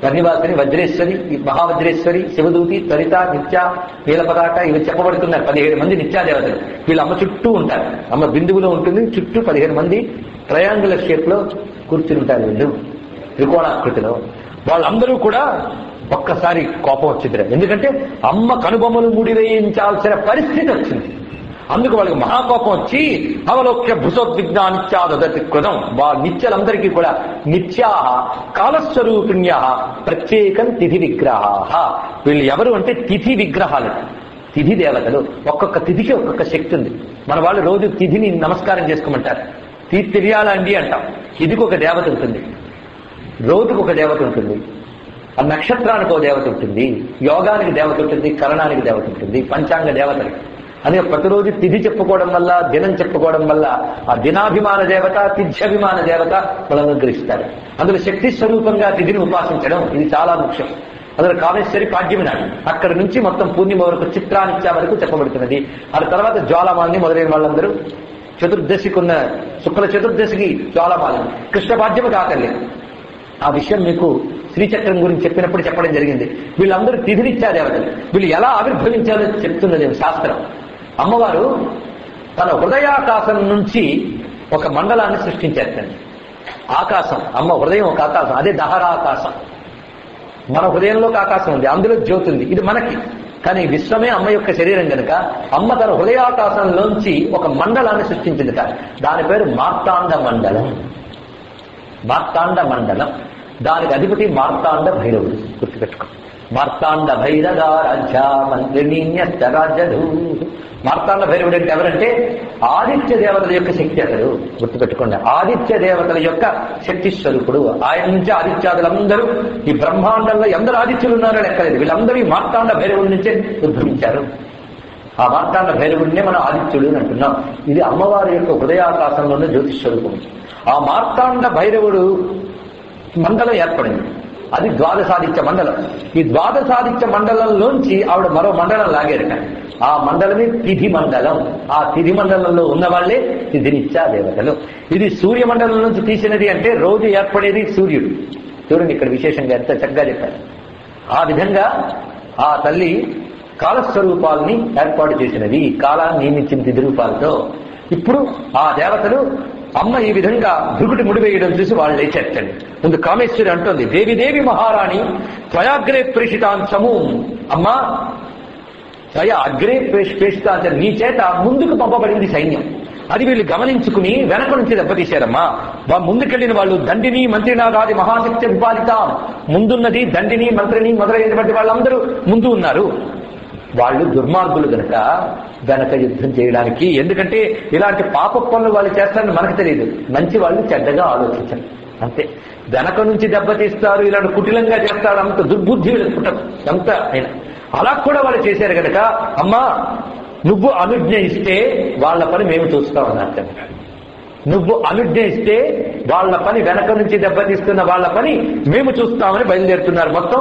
వన్నివాసిని, వజ్రేశ్వరి, మహావజ్రేశ్వరి, శివదూతి, త్వరిత, నిత్య, నీలపతాక ఇవి చెప్పబడుతున్నారు. 17 మంది నిత్యాదేవతలు. వీళ్ళు అమ్మ చుట్టూ ఉంటారు. అమ్మ బిందువులో ఉంటుంది, చుట్టూ 15 మంది ట్రయాంగులర్ షేప్ లో కూర్చుని ఉంటారు. వీళ్ళు త్రికోణాకృతిలో. వాళ్ళందరూ కూడా ఒక్కసారి కోపం వచ్చింది. ఎందుకంటే అమ్మ కనుబొమ్మలు ముడివేయించాల్సిన పరిస్థితి వచ్చింది. అందుకు వాళ్ళకి మహాకోపం వచ్చి అవలోక్య భృసోద్విగ్నా నిత్యాదతి కృతం. వాళ్ళ నిత్యలందరికీ కూడా నిత్యా కాలస్వరూపిణ్య ప్రత్యేకం తిథి విగ్రహ. వీళ్ళు ఎవరు అంటే తిథి విగ్రహాలు, తిథి దేవతలు. ఒక్కొక్క తిథికి ఒక్కొక్క శక్తి ఉంది. మన వాళ్ళు రోజు తిథిని నమస్కారం చేసుకోమంటారు. తిథి తెలియాలండి అంటాం. తిథికి ఒక దేవత ఉంటుంది, రోజుకు ఒక దేవత ఉంటుంది, ఆ నక్షత్రానికి ఒక దేవత ఉంటుంది, యోగానికి దేవత ఉంటుంది, కరణానికి దేవత ఉంటుంది, పంచాంగ దేవతలు. అందుకే ప్రతిరోజు తిథి చెప్పుకోవడం వల్ల, దినం చెప్పుకోవడం వల్ల ఆ దినాభిమాన దేవత, తిథ్యభిమాన దేవత మనల్ని గ్రహిస్తారు. అందులో శక్తి స్వరూపంగా తిథిని ఉపాసించడం ఇది చాలా ముఖ్యం. అందులో కామేశ్వరి పాడ్యమి నాడు అక్కడి నుంచి మొత్తం పూర్ణిమ వరకు, చిత్రానిత్య వరకు చెప్పబడుతున్నది. ఆ తర్వాత జ్వాలమాలని మొదలైన వాళ్ళందరూ చతుర్దశికి ఉన్న శుక్ల చతుర్దశికి జ్వాలమాలని, కృష్ణ పాడ్యమి కాకలే. ఆ విషయం మీకు శ్రీచక్రం గురించి చెప్పినప్పుడు చెప్పడం జరిగింది. వీళ్ళందరూ తిథినిత్యా దేవతలు. వీళ్ళు ఎలా ఆవిర్భవించాలో చెప్తున్నది శాస్త్రం. అమ్మవారు తన హృదయాకాశం నుంచి ఒక మండలాన్ని సృష్టించారు. ఆకాశం, అమ్మ హృదయం ఒక ఆకాశం, అదే దహరాకాశం. మన హృదయంలో ఒక ఆకాశం ఉంది, అందులో జ్యోతి ఉంది. ఇది మనకి. కానీ విశ్వమే అమ్మ యొక్క శరీరం కనుక అమ్మ తన హృదయాకాశంలోంచి ఒక మండలాన్ని సృష్టించింది. దాని పేరు మార్తాండ మండలం. మార్తాండ మండలం. దానికి అధిపతి మార్తాండ భైరవుడు. గుర్తుపెట్టుకో. మార్తాండ భైరవారాధ్య మంత్రిణీన్యరాజ్యధూ. మార్తాండ భైరవుడు అంటే ఎవరంటే ఆదిత్య దేవతల యొక్క శక్తి అతడు. గుర్తుపెట్టుకోండి, ఆదిత్య దేవతల యొక్క శక్తి స్వరూపుడు. ఆయన నుంచి ఆదిత్యాదులందరూ ఈ బ్రహ్మాండంలో ఎందరు ఆదిత్యులు ఉన్నారో లెక్కలేదు. వీళ్ళందరూ ఈ మార్తాండ భైరవుడి నుంచే ఉద్భవించారు. ఆ మార్తాండ భైరవుడినే మనం ఆదిత్యుడు అని అంటున్నాం. ఇది అమ్మవారి యొక్క హృదయాకాశంలో ఉన్న జ్యోతిష్ స్వరూపం. ఆ మార్తాండ భైరవుడు మండలం ఏర్పడింది. అది ద్వాదశాదిత్య మండలం. ఈ ద్వాదశాదిత్య మండలంలోంచి ఆవిడ మరో మండలం లాగారట. ఆ మండలమే తిథి మండలం. ఆ తిథి మండలంలో ఉన్న వాళ్లే తిథినిత్యా దేవతలు. ఇది సూర్యమండలం నుంచి తీసినది అంటే రోజు ఏర్పడేది సూర్యుడు. చూడండి ఇక్కడ విశేషంగా ఎంత చక్కగా చెప్పారు. ఆ విధంగా ఆ తల్లి కాలస్వరూపాలని ఏర్పాటు చేసినది, కాలాన్ని నియమించిన తిథి రూపాలతో. ఇప్పుడు ఆ దేవతలు అమ్మ ఈ విధంగా భృగుటి ముడివేయడం చూసి వాళ్ళు లేచేటండి. ముందు కామేశ్వరి అంటోంది, దేవి మహారాణి త్వయాగ్రే ప్రేషితాంశము. అమ్మా త్వయ అగ్రే ప్రేషితాంశ, నీ చేత ముందుకు పంపబడింది సైన్యం. అది వీళ్ళు గమనించుకుని వెనక నుంచి దెబ్బతీశారమ్మా. ముందుకెళ్లిన వాళ్ళు దండిని, మంత్రినాథాది మహాశక్తి విపాదితాం. ముందున్నది దండిని, మంత్రిని మొదలైనటువంటి వాళ్ళందరూ ముందు ఉన్నారు. వాళ్ళు దుర్మార్గులు గనక వెనక యుద్ధం చేయడానికి. ఎందుకంటే ఇలాంటి పాప పనులు వాళ్ళు చేస్తారని మనకు తెలియదు. మంచి వాళ్ళు చెడ్డగా ఆలోచించరు అంతే. వెనక నుంచి దెబ్బతీస్తారు, ఇలాంటి కుటిలంగా చేస్తారు, అంత దుర్బుద్ధి పుట్టదు అంత అయినా. అలా కూడా వాళ్ళు చేశారు గనక అమ్మా నువ్వు అనుజ్ఞ ఇస్తే వాళ్ళ పని మేము చూస్తామన్నారు. నువ్వు అనుజ్ఞ ఇస్తే వాళ్ళ పని, వెనక నుంచి దెబ్బతీస్తున్న వాళ్ళ పని మేము చూస్తామని బయలుదేరుతున్నారు. మొత్తం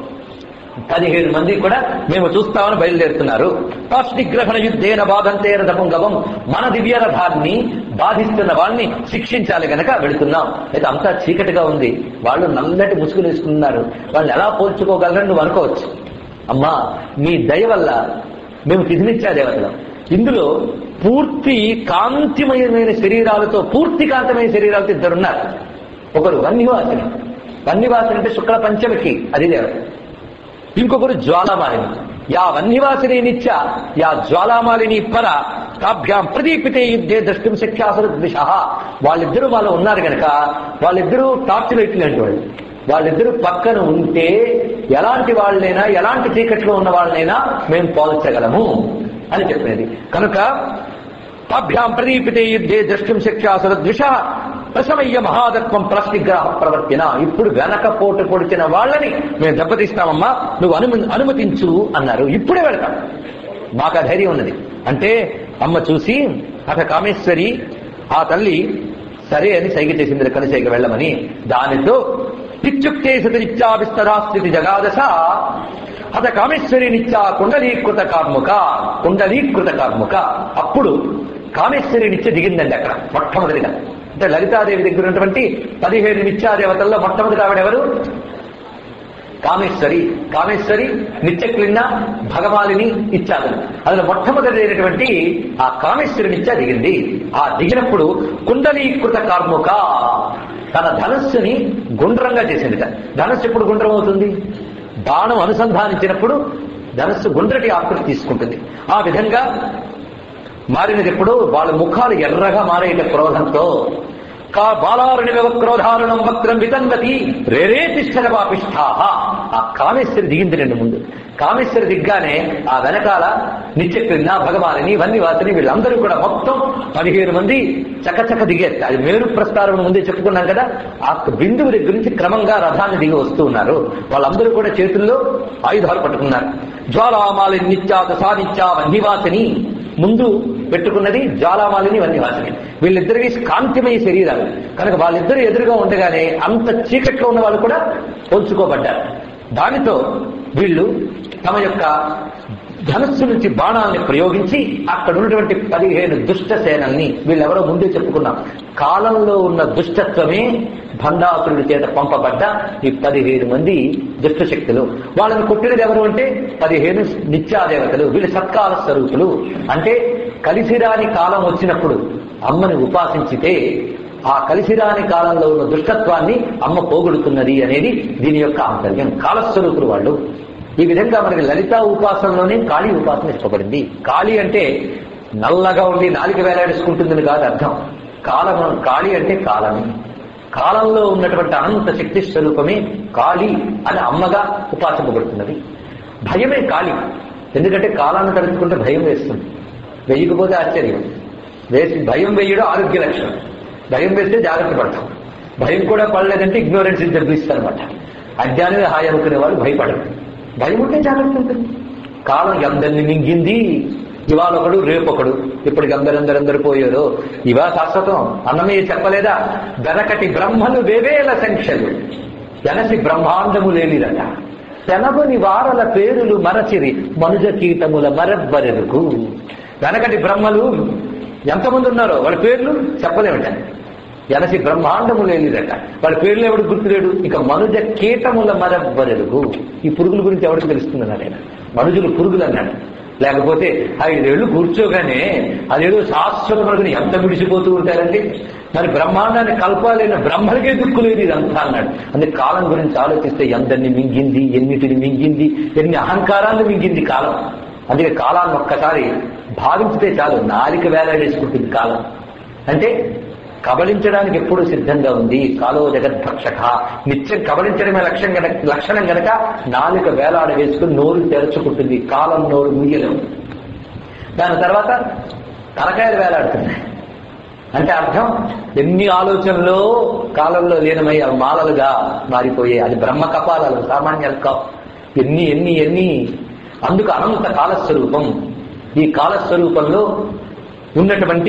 17 మంది కూడా మేము చూస్తామని బయలుదేరుతున్నారు. కాష్టిగ్రహణ యుద్ధేన బాధంతే రథపుంగవం. మన దివ్య రథాన్ని బాధిస్తున్న వాళ్ళని శిక్షించాలి గనక వెళుతున్నాం. అయితే అంతా చీకటిగా ఉంది, వాళ్ళు నల్లటి ముసుగులు వేసుకున్నారు. వాళ్ళని ఎలా పోల్చుకోగలరని నువ్వు అనుకోవచ్చు. అమ్మా నీ దయ వల్ల మేము తిథినిత్యా దేవతలం. ఇందులో పూర్తి కాంతిమయమైన శరీరాలతో, పూర్తి కాంతిమయ శరీరాలతో ఇద్దరున్నారు. ఒకరు వన్నివాసిని. వన్నివాసిని అంటే శుక్ల పంచమికి అది దేవత. ఇంకొకరు జ్వాలామాలిని. యా వన్నివాసిని నిత్య యా జ్వాలామాలిని పర తాభ్యాం ప్రదీపితే యుద్ధే ద్రష్టుం శక్యాసుర దిశ. వాళ్ళిద్దరూ వాళ్ళు ఉన్నారు కనుక వాళ్ళిద్దరూ టార్చ్ లైట్లు లాంటి వాళ్ళు. వాళ్ళిద్దరూ పక్కన ఉంటే ఎలాంటి వాళ్ళైనా, ఎలాంటి చీకట్లో ఉన్న వాళ్ళైనా మేము పోల్చగలము అని చెప్పినది. కనుక తాభ్యాం ప్రదీపితే యుద్ధే ద్రష్టుం శక్యాసుర ద్విష ప్రసమయ్య మహాదత్వం ప్రశ్నిగ్రహ ప్రవర్తిన. ఇప్పుడు వెనక పోటు పొడిచిన వాళ్ళని మేము దెబ్బతీస్తామమ్మా, నువ్వు అనుమతించు అన్నారు. ఇప్పుడే వెళతాం, మాకు ఆ ధైర్యం ఉన్నది అంటే. అమ్మ చూసి అట కామేశ్వరి ఆ తల్లి సరే అని సైగ చేసింది, కనుసైగ వెళ్ళమని. దానితో పిచ్చుక్తే సతినిత్యా విస్తరాస్థితి జగాదశ అత కామేశ్వరి నిత్యా కుండలీకృత కార్ముక. కుండలీకృత కార్ముక. అప్పుడు కామేశ్వరి నిత్య దిగిందండి అక్కడ మొట్టమొదటిగా. అంటే లలితాదేవి దగ్గర ఉన్నటువంటి 17 నిత్యాదేవతల్లో మొట్టమొదటి ఆవిడెవరు? కామేశ్వరి, కామేశ్వరి, నిత్యక్లిన్న, భగవాలిని, ఇత్యాదులు. అందులో మొట్టమొదటి ఆ కామేశ్వరి నిత్య దిగింది. ఆ దిగినప్పుడు కుండలీకృత కార్ముక తన ధనస్సుని గుండ్రంగా చేసింది. ధనస్సు ఎప్పుడు గుండ్రం అవుతుంది? బాణం అనుసంధానించినప్పుడు ధనస్సు గుండ్రటి ఆకృతి తీసుకుంటుంది. ఆ విధంగా మారినది ఎప్పుడు వాళ్ళ ముఖాలు ఎర్రగా మారేట క్రోధంతో. బాలారుణివ క్రోధారుణం వక్రం వితందతి రేరే తిష్టర పాపిష్ఠాః. ఆ కామేశ్వరి దిగింది రెండు ముందు. కామేశ్వరి దిగ్గానే ఆ వెనకాల నిత్యక్లిన్న, భగవానిని, వన్నివాసిని వీళ్ళందరూ కూడా మొత్తం 17 మంది చకచక దిగారు. అది మేరు ప్రస్తారం ముందే చెప్పుకున్నాం కదా. ఆ బిందువు దగ్గర నుంచి క్రమంగా రథాన్ని దిగి వస్తూ ఉన్నారు. వాళ్ళందరూ కూడా చేతుల్లో ఆయుధాలు పట్టుకున్నారు. జ్వాలామాలి నిత్యాత సానిత్యా వన్నివాసిని ముందు పెట్టుకున్నది జ్వాలామాలిని, వన్నివాసిని. వీళ్ళిద్దరికీ కాంతిమయ శరీరాలు కనుక వాళ్ళిద్దరూ ఎదురుగా ఉండగానే అంత చీకట్లో ఉన్న వాళ్ళు కూడా పోల్చుకోబడ్డారు. దానితో వీళ్ళు తమ యొక్క ధనస్సు నుంచి బాణాలని ప్రయోగించి అక్కడ ఉన్నటువంటి 15 దుష్ట సేనల్ని, వీళ్ళెవరో ముందే చెప్పుకున్నాం, కాలంలో ఉన్న దుష్టత్వమే భండాసురుడి చేత పంపబడ్డ ఈ 15 మంది దుష్ట శక్తులు. వాళ్ళని కొట్టినది ఎవరు అంటే 15 నిత్యాదేవతలు. వీళ్ళు సత్కాల స్వరూపులు. అంటే కలిసిరాని కాలం వచ్చినప్పుడు అమ్మని ఉపాసించితే ఆ కలిసిరాని కాలంలో ఉన్న దుష్టత్వాన్ని అమ్మ పోగొడుతున్నది అనేది దీని యొక్క ఆంతర్యం. కాలస్వరూపులు వాళ్ళు. ఈ విధంగా మనకి లలితా ఉపాసనలోనే కాళీ ఉపాసన ఇష్టపడింది. కాళీ అంటే నల్లగా ఉండి నాలిక వేలాడేసుకుంటుందని కాదు అర్థం. కాళీ అంటే కాలమే. కాలంలో ఉన్నటువంటి అనంత శక్తి స్వరూపమే కాళీ అని అమ్మగా ఉపాసింపబడుతున్నది. భయమే కాళీ. ఎందుకంటే కాలాన్ని తలుచుకుంటే భయం వేస్తుంది. వేయకపోతే ఆశ్చర్యం. భయం వేయడం ఆరోగ్య లక్షణం. భయం వేస్తే జాగ్రత్త పడతాం. భయం కూడా పడలేదంటే ఇగ్నోరెన్స్ దెబ్బిస్తారనమాట. అజ్ఞానమే హాయి అనుకునే వాళ్ళు భయపడరు. భయం ఉంటే జాగ్రత్త ఉంటుంది. కాలం అందరినీ మింగింది. ఇవాళ ఒకడు రేపొకడు. ఇప్పటికి అందరందరూ పోయారు. ఇవా శాశ్వతం. అన్నమే చెప్పలేదా? వెనకటి బ్రహ్మలు వేవేల సంఖ్యలు వెనసి బ్రహ్మాండము లేనిదట. తెనబని వారల పేరులు మరచిరి మనుజ కీటముల మరబ్బరెరుకు. వెనకటి బ్రహ్మలు ఎంతమంది ఉన్నారో వాళ్ళ పేర్లు చెప్పలేమట. ఎనసి బ్రహ్మాండము లేనిదట. వాళ్ళ పేర్లు ఎవడు గుర్తులేడు. ఇక మనుజ కీటముల మరబ్బరెరుకు. ఈ పురుగుల గురించి ఎవరికి తెలుస్తుందన్నాడు ఆయన. మనుజులు పురుగులు అన్నాడు. లేకపోతే 5 ఏళ్లు కూర్చోగానే అదేదో శాశ్వతమనుకుని ఎంత విడిచిపోతూ ఉంటారండి. మరి బ్రహ్మాండాన్ని కల్పాలైన బ్రహ్మలకే దిక్కులేదు ఇదంతా అన్నాడు. అందుకే కాలం గురించి ఆలోచిస్తే ఎందరిని మింగింది, ఎన్నిటిని మింగింది, ఎన్ని అహంకారాన్ని మింగింది కాలం. అందుకే కాలాన్ని ఒక్కసారి భావించితే చాలు, నాలిక వేలాడేసుకుంటుంది కాలం. అంటే కబలించడానికి ఎప్పుడూ సిద్ధంగా ఉంది. కాలో జగద్భక్షక. నిత్యం కబలించడమే లక్షణం గనక నాలుక వేలాడ వేసుకుని నోరు తెరచుకుంటుంది. కాలం నోరు ముయ్యలేము. దాని తర్వాత తలకాయలు వేలాడుతున్నాయి. అంటే అర్థం ఎన్ని ఆలోచనలో కాలంలో లీనమై అవి మాలలుగా మారిపోయాయి. అది బ్రహ్మ కపాలాలు, సామాన్యాలు కావు. ఎన్ని అందుకు అనంత కాలస్వరూపం. ఈ కాలస్వరూపంలో ఉన్నటువంటి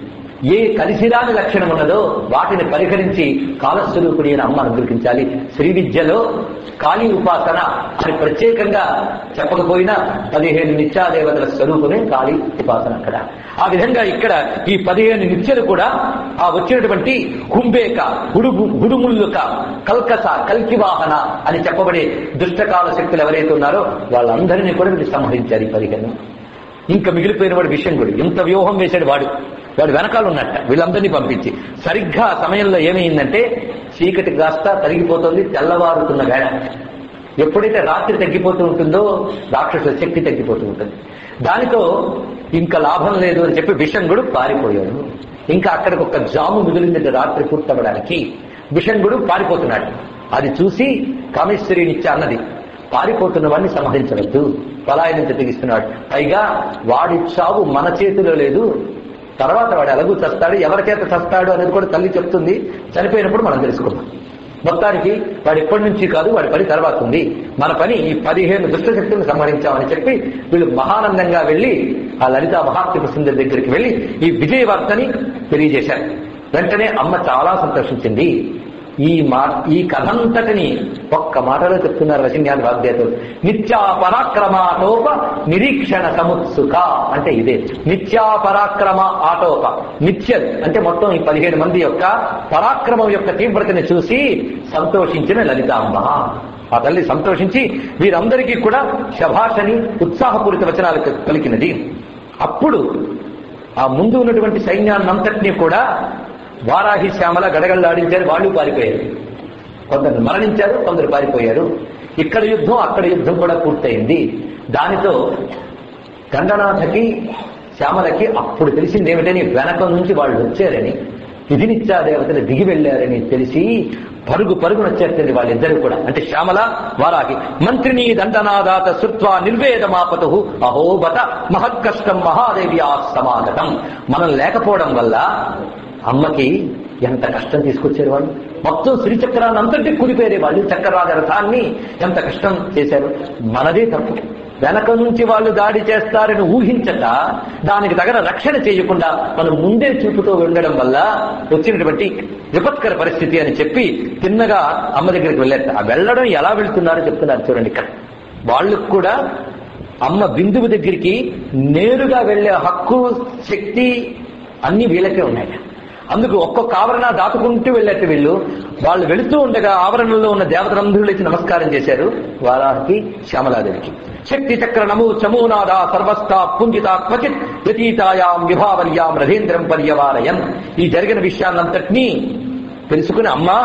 ఏ కలిసిరాని లక్షణం ఉన్నదో వాటిని పరిహరించి కాలస్వరూపుడి అని అమ్మ అనుగ్రహించాలి. శ్రీ విద్యలో కాళీ ఉపాసన అని ప్రత్యేకంగా చెప్పకపోయినా 15 నిత్యాదేవతల స్వరూపమే కాళీ ఉపాసన అక్కడ. ఆ విధంగా ఇక్కడ ఈ 15 నిత్యలు కూడా ఆ వచ్చినటువంటి కుంభేక, గుడుముల్లుక, కల్కస, కల్కివాహన అని చెప్పబడే దుష్టకాల శక్తులు ఎవరైతే ఉన్నారో వాళ్ళందరినీ కూడా వీళ్ళు సంహరించారు ఈ 15. ఇంకా మిగిలిపోయిన వాడు విషంగుడు. ఇంత వ్యూహం వేశాడు వాడు వెనకాల ఉన్నట్ట వీళ్ళందరినీ పంపించి. సరిగ్గా సమయంలో ఏమైందంటే చీకటి కాస్త తరిగిపోతుంది, తెల్లవారుతున్న వేళ. ఎప్పుడైతే రాత్రి తగ్గిపోతూ ఉంటుందో రాక్షసుల శక్తి తగ్గిపోతూ ఉంటుంది. దానితో ఇంకా లాభం లేదు అని చెప్పి విషంగుడు పారిపోయాడు. ఇంకా అక్కడికి ఒక జాము మిగిలిందంటే రాత్రి పూర్తవడానికి. విషంగుడు పారిపోతున్నాడు. అది చూసి కామేశ్వరినిచ్చ అన్నది, పారిపోతున్న వాడిని సంహరించవద్దు, పలాయనం తెగిస్తున్నాడు. పైగా వాడి చావు మన చేతిలో లేదు. తర్వాత వాడు ఎలాగూ చస్తాడు, ఎవరి చేత చస్తాడు అనేది కూడా తల్లి చెప్తుంది. చనిపోయినప్పుడు మనం తెలుసుకుందాం. మొత్తానికి వాడు ఎప్పటి నుంచి కాదు, వాడి పని తర్వాత ఉంది. మన పని ఈ 15 దుష్టశక్తులను సంహరించామని చెప్పి వీళ్ళు మహానందంగా వెళ్లి ఆ లలితా మహాత్మ సుందరి దగ్గరికి వెళ్లి ఈ విజయవార్తని తెలియజేశారు. వెంటనే అమ్మ చాలా సంతోషించింది. ఈ కథంతటిని ఒక్క మాటలో చెప్తున్నారు రచన్యాది వాగ్దేవతలు. నిత్యాపరాక్రమాటోప నిరీక్షణ సముత్సుక అంటే ఇదే. నిత్యాపరాక్రమ ఆటోప, నిత్య అంటే మొత్తం ఈ 15 మంది యొక్క పరాక్రమం యొక్క తీవ్రతని చూసి సంతోషించిన లలితాంబ. ఆ తల్లి సంతోషించి వీరందరికీ కూడా శభాషని ఉత్సాహపూరిత వచనాలు పలికినది. అప్పుడు ఆ ముందు ఉన్నటువంటి సైన్యాన్నంతటినీ కూడా వారాహి శ్యామల గడగడలాడించారు. వాళ్ళు పారిపోయారు. కొందరు మరణించారు, కొందరు పారిపోయారు. ఇక్కడ యుద్ధం అక్కడ యుద్ధం కూడా పూర్తయింది. దానితో గంగనాథకి శ్యామలకి అప్పుడు తెలిసింది ఏమిటని, వెనక నుంచి వాళ్ళు వచ్చారని, విధినిచ్చా దేవతలు దిగి వెళ్లారని తెలిసి పరుగు వచ్చేస్తుంది వాళ్ళిద్దరూ కూడా. అంటే శ్యామల వారాహి. మంత్రిని దండనాదాత శృత్వా నిర్వేదమాపతు అహోబత మహత్కష్టం మహాదేవ్యా సమాగతం. మనం లేకపోవడం వల్ల అమ్మకి ఎంత కష్టం తీసుకొచ్చారు వాళ్ళు. మొత్తం శ్రీచక్రాన్ని అంతటి కుదిపేరే వాళ్ళు. చక్రరాజ రథాన్ని ఎంత కష్టం చేశారు. మనదే తప్పు. వెనక నుంచి వాళ్ళు దాడి చేస్తారని ఊహించక దానికి తగిన రక్షణ చేయకుండా మనం ముందే చూపుతూ ఉండడం వల్ల వచ్చినటువంటి విపత్కర పరిస్థితి అని చెప్పి తిన్నగా అమ్మ దగ్గరికి వెళ్ళారు. ఆ వెళ్ళడం ఎలా వెళ్తున్నారో చెప్తున్నారు చూడండి. ఇక్కడ వాళ్ళు కూడా అమ్మ బిందువు దగ్గరికి నేరుగా వెళ్లే హక్కు, శక్తి అన్ని వీళ్ళకే ఉన్నాయి. అందుకు ఒక్కొక్క ఆవరణ దాటుకుంటూ వెళ్ళేట్టు వీళ్ళు. వాళ్ళు వెళుతూ ఉండగా ఆవరణలో ఉన్న దేవతలందరూ లేచి నమస్కారం చేశారు వారాహి శ్యామలాదేవికి. శక్తి చక్ర నమో చమోనాద సర్వస్థా పుంజిత క్వచిత్ వ్యతీతాయాం విభావర్యాం రథేంద్రం పర్యవారయన్. ఈ జరిగిన విషయాన్నంతటినీ తెలుసుకుని, అమ్మా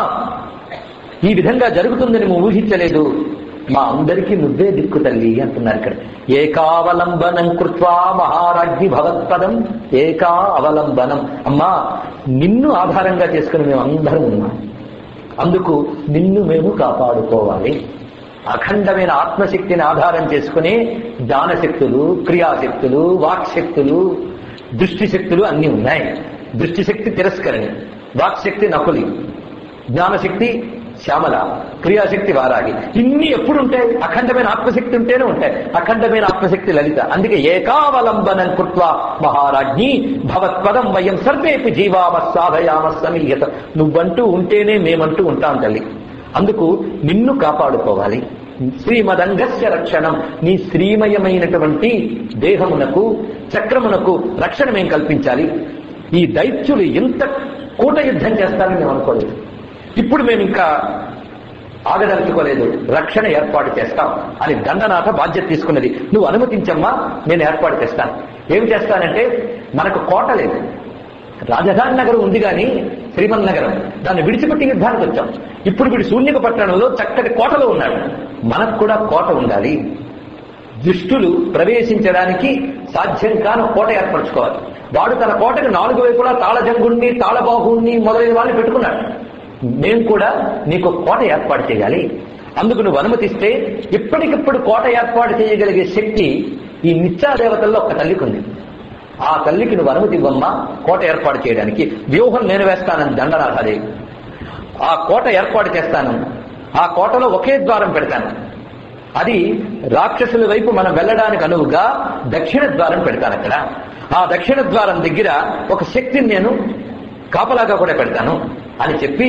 ఈ విధంగా జరుగుతుందని మేము ఊహించలేదు, మా అందరికీ నువ్వే దిక్కు తల్లి అంటున్నారు ఇక్కడ. ఏకావలంబనం కృత్వా మహారాజ్ఞి భవత్పదం. ఏకా అవలంబనం. అమ్మా నిన్ను ఆధారంగా చేసుకుని మేము అందరం ఉన్నాం. అందుకు నిన్ను మేము కాపాడుకోవాలి. అఖండమైన ఆత్మశక్తిని ఆధారం చేసుకుని జ్ఞానశక్తులు, క్రియాశక్తులు, వాక్శక్తులు, దృష్టి శక్తులు అన్నీ ఉన్నాయి. దృష్టిశక్తి తిరస్కరణి, వాక్శక్తి నకులి, జ్ఞానశక్తి శ్యామల, క్రియాశక్తి వారాగి. ఇన్ని ఎప్పుడుంటాయి? అఖండమైన ఆత్మశక్తి ఉంటేనే ఉంటాయి. అఖండమైన ఆత్మశక్తి లలిత. అందుకే ఏకావలంబనం కృత్వా మహారాజ్ఞి భవత్పదం వయం సర్వేపి జీవామ సాధయామ సమీయత. నువ్వంటూ ఉంటేనే మేమంటూ ఉంటాం తల్లి. అందుకు నిన్ను కాపాడుకోవాలి. శ్రీమదంగస్య రక్షణం. నీ శ్రీమయమైనటువంటి దేహమునకు, చక్రమునకు రక్షణ మేము కల్పించాలి. ఈ దైత్యులు ఇంత కూట యుద్ధం చేస్తారని మేము అనుకోలేదు. ఇప్పుడు మేము ఇంకా ఆగదలుచుకోలేదు, రక్షణ ఏర్పాటు చేస్తాం అని దండనాథ బాధ్యత తీసుకున్నది. నువ్వు అనుమతించమ్మా, నేను ఏర్పాటు చేస్తాను. ఏమి చేస్తానంటే, మనకు కోట లేదు, రాజధాని నగరం ఉంది కానీ శ్రీమన్ నగరం, దాన్ని విడిచిపెట్టి యుద్ధానికి వచ్చాం. ఇప్పుడు వీడు శూన్యక పట్టణంలో చక్కటి కోటలో ఉన్నాడు. మనకు కూడా కోట ఉండాలి. దుష్టులు ప్రవేశించడానికి సాధ్యం కాని కోట ఏర్పరచుకోవాలి. వాడు తన కోటకు 4 వైపులా తాళజంగుణ్ణి, తాళబాహుణ్ణి మొదలైన వాళ్ళని పెట్టుకున్నాడు. మేము కూడా నీకు కోట ఏర్పాటు చేయాలి. అందుకు నువ్వు అనుమతిస్తే ఇప్పటికిప్పుడు కోట ఏర్పాటు చేయగలిగే శక్తి ఈ నిత్యాదేవతల్లో ఒక తల్లికి ఉంది. ఆ తల్లికి నువ్వు అనుమతి ఇవ్వమ్మా కోట ఏర్పాటు చేయడానికి. వ్యూహం నేను వేస్తానని దండనాథాదేవి. ఆ కోట ఏర్పాటు చేస్తాను. ఆ కోటలో ఒకే ద్వారం పెడతాను. అది రాక్షసుల వైపు మనం వెళ్ళడానికి అనువుగా దక్షిణ ద్వారం పెడతాను. అక్కడ ఆ దక్షిణ ద్వారం దగ్గర ఒక శక్తిని నేను కాపలాగా కూడా పెడతాను అని చెప్పి,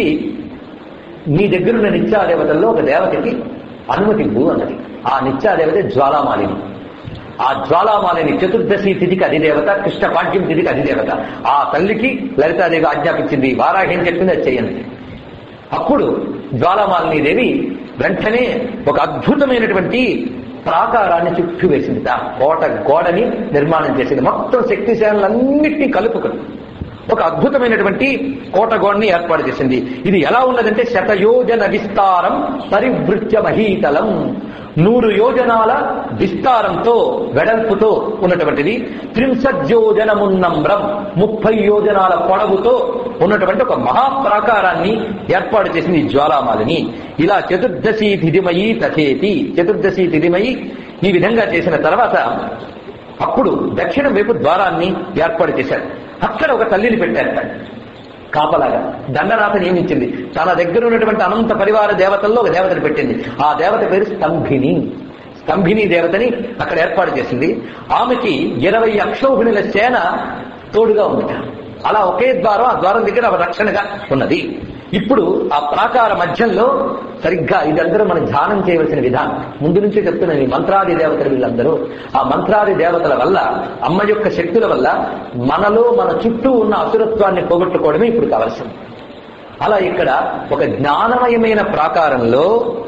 నీ దగ్గరున్న నిత్యాదేవతల్లో ఒక దేవతకి అనుమతి ఇవ్వు అన్నది. ఆ నిత్యాదేవత జ్వాలామాలిని. ఆ జ్వాలామాలిని చతుర్దశి తిథికి అధిదేవత, కృష్ణ పాఠ్యం తిథికి అధిదేవత. ఆ తల్లికి లలితాదేవి ఆజ్ఞాపించింది, వారాహి ఏం చెప్పింది అది చేయండి. అప్పుడు జ్వాలామాలిని దేవి వెంటనే ఒక అద్భుతమైనటువంటి ప్రాకారాన్ని చుట్టూ వేసింది. కోట గోడని నిర్మాణం చేసింది. మొత్తం శక్తిశాలన్నింటినీ కలుపుకొని ఒక అద్భుతమైనటువంటి కోట గోడని ఏర్పాటు చేసింది. ఇది ఎలా ఉన్నదంటే, శతయోజన విస్తారం పరివృత్య మహీతలం. 100 యోజనాల విస్తారంతో, వెడల్పుతో ఉన్నటువంటిది. 30 యోజనమున్నమ్రం, 30 యోజనాల పొడవుతో ఉన్నటువంటి ఒక మహాప్రాకారాన్ని ఏర్పాటు చేసింది జ్వాలామాలిని. ఇలా చతుర్దశి తిథిమయి తథేతి. చతుర్దశి తిథిమయి ఈ విధంగా చేసిన తర్వాత అప్పుడు దక్షిణ వైపు ద్వారాన్ని ఏర్పాటు చేశారు. అక్కడ ఒక తల్లిని పెట్టారు కాపలాగా. దండనాథ నియమించింది. తన దగ్గర ఉన్నటువంటి అనంత పరివార దేవతల్లో ఒక దేవతని పెట్టింది. ఆ దేవత పేరు స్తంభిని. స్తంభిని దేవతని అక్కడ ఏర్పాటు చేసింది. ఆమెకి 20 అక్షౌహిణుల సేన తోడుగా ఉంది. అలా ఒకే ద్వారం, ఆ ద్వారం దగ్గర రక్షణగా ఉన్నది. ఇప్పుడు ఆ ప్రాకార మధ్యంలో సరిగ్గా ఇదందరూ మనం ధ్యానం చేయవలసిన విధానం ముందు నుంచే చెప్తున్నాను. ఈ మంత్రాది దేవతలు వీళ్ళందరూ, ఆ మంత్రాది దేవతల వల్ల, అమ్మ యొక్క శక్తుల వల్ల మనలో మన చుట్టూ ఉన్న అసురత్వాన్ని పోగొట్టుకోవడమే ఇప్పుడు కావలసింది. అలా ఇక్కడ ఒక జ్ఞానమయమైన ప్రాకారంలో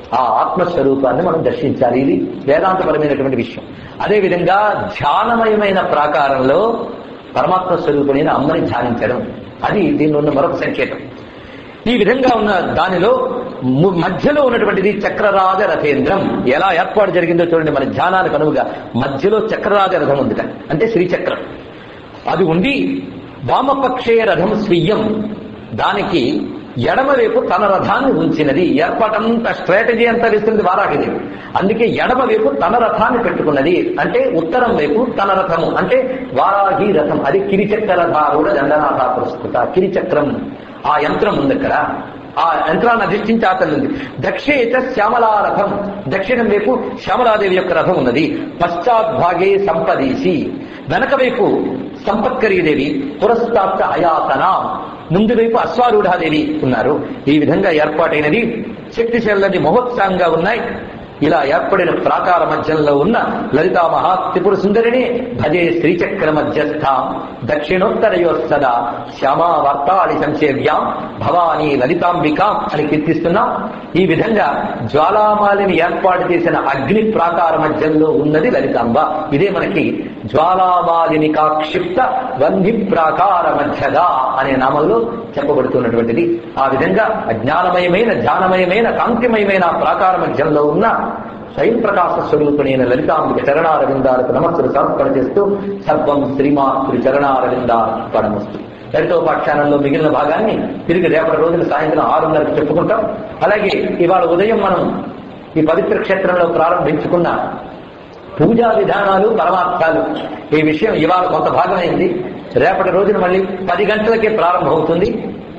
ఆ ఆత్మస్వరూపాన్ని మనం దర్శించాలి. ఇది వేదాంతపరమైనటువంటి విషయం. అదేవిధంగా ధ్యానమయమైన ప్రాకారంలో పరమాత్మ స్వరూపుడైన అమ్మని ధ్యానించడం, అది దీనిలో ఉన్న మరొక సంకేతం. ఈ విధంగా ఉన్న దానిలో మధ్యలో ఉన్నటువంటిది చక్రరాజ రథేంద్రం. ఎలా ఏర్పాటు జరిగిందో చూడండి. మన ధ్యానానికి అనువుగా మధ్యలో చక్రరాజ రథం ఉంది, అంటే శ్రీచక్రం. అది ఉండి వామపక్షే రథం స్వీయం, దానికి ఎడమవైపు తన రథాన్ని ఉంచినది. ఏర్పాటంతా స్ట్రాటజీ అంతా వేస్తుంది వారాహిదేవి. అందుకే ఎడమవైపు తన రథాన్ని పెట్టుకున్నది. అంటే ఉత్తరం వైపు తన రథము, అంటే వారాహి రథం. అది కిరిచక్ర రథారూఢ దండనాథ పురస్కృత. కిరిచక్రం ఆ యంత్రం ఉంది అక్కడ. ఆ యంత్రాన్ని అధిష్ఠించి ఆతలుంది. దక్షేచ శ్యామలారథం, దక్షిణం వైపు శ్యామలాదేవి యొక్క రథం ఉన్నది. పశ్చాద్భాగే సంపదీసి, వెనక వైపు సంపత్కరీదేవి, పురస్తాప్త అయాతన, ముందు వైపు అశ్వారూఢాదేవి ఉన్నారు. ఈ విధంగా ఏర్పాటైనది. శక్తిశైలది మహోత్సాహంగా ఉన్నాయి. ఇలా ఏర్పడిన ప్రాకార మధ్యంలో ఉన్న లలితా మహాత్రిపుర సుందరిని భజే శ్రీచక్ర మధ్యస్థాం దక్షిణోత్తరయోస్తదా శ్యామా వార్తాళి సంసేవ్యాం భవానీ లలితాంబికాం అని కీర్తిస్తున్నాం. ఈ విధంగా జ్వాలామాలిని ఏర్పాటు చేసిన అగ్ని ప్రాకార మధ్యంలో ఉన్నది లలితాంబ. ఇదే మనకి జ్వాలామాలినికాక్షిప్త వన్హి ప్రాకార మధ్యగా అనే నామంలో చెప్పబడుతున్నటువంటిది. ఆ విధంగా అజ్ఞానమయమైన ధ్యానమయమైన కాంతిమయమైన ప్రాకార మధ్యంలో ఉన్న స్వయం ప్రకాశ స్వరూపుణైన లలితాంబిక చరణారవిందాలకు నమస్సులు సమర్పణ చేస్తూ సర్వం శ్రీమాతృ చరణారవిందార్పణమస్తు. లలితోపాఖ్యానంలో మిగిలిన భాగాన్ని తిరిగి రేపటి రోజున సాయంత్రం 6:30కు చెప్పుకుంటాం. అలాగే ఇవాళ ఉదయం మనం ఈ పవిత్ర క్షేత్రంలో ప్రారంభించుకున్న పూజా విధానాలు, పరమార్థాలు, ఈ విషయం ఇవాళ కొంత భాగమైంది. రేపటి రోజున మళ్ళీ 10 గంటలకే ప్రారంభమవుతుంది.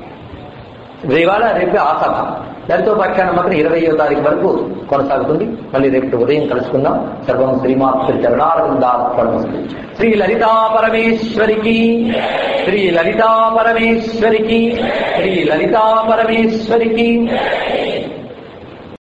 ఇవాళ రేపు ఆ సభ. లలితోపాఖ్యానం మాత్రం 20వ తారీఖు వరకు కొనసాగుతుంది. మళ్ళీ రేపు ఉదయం కలుసుకుందాం. సర్వం శ్రీమాతృ చరణారవిందార్పణమస్తు. శ్రీ లలితా పరమేశ్వరికి, శ్రీ లలితా పరమేశ్వరికి, శ్రీ లలితా పరమేశ్వరికి.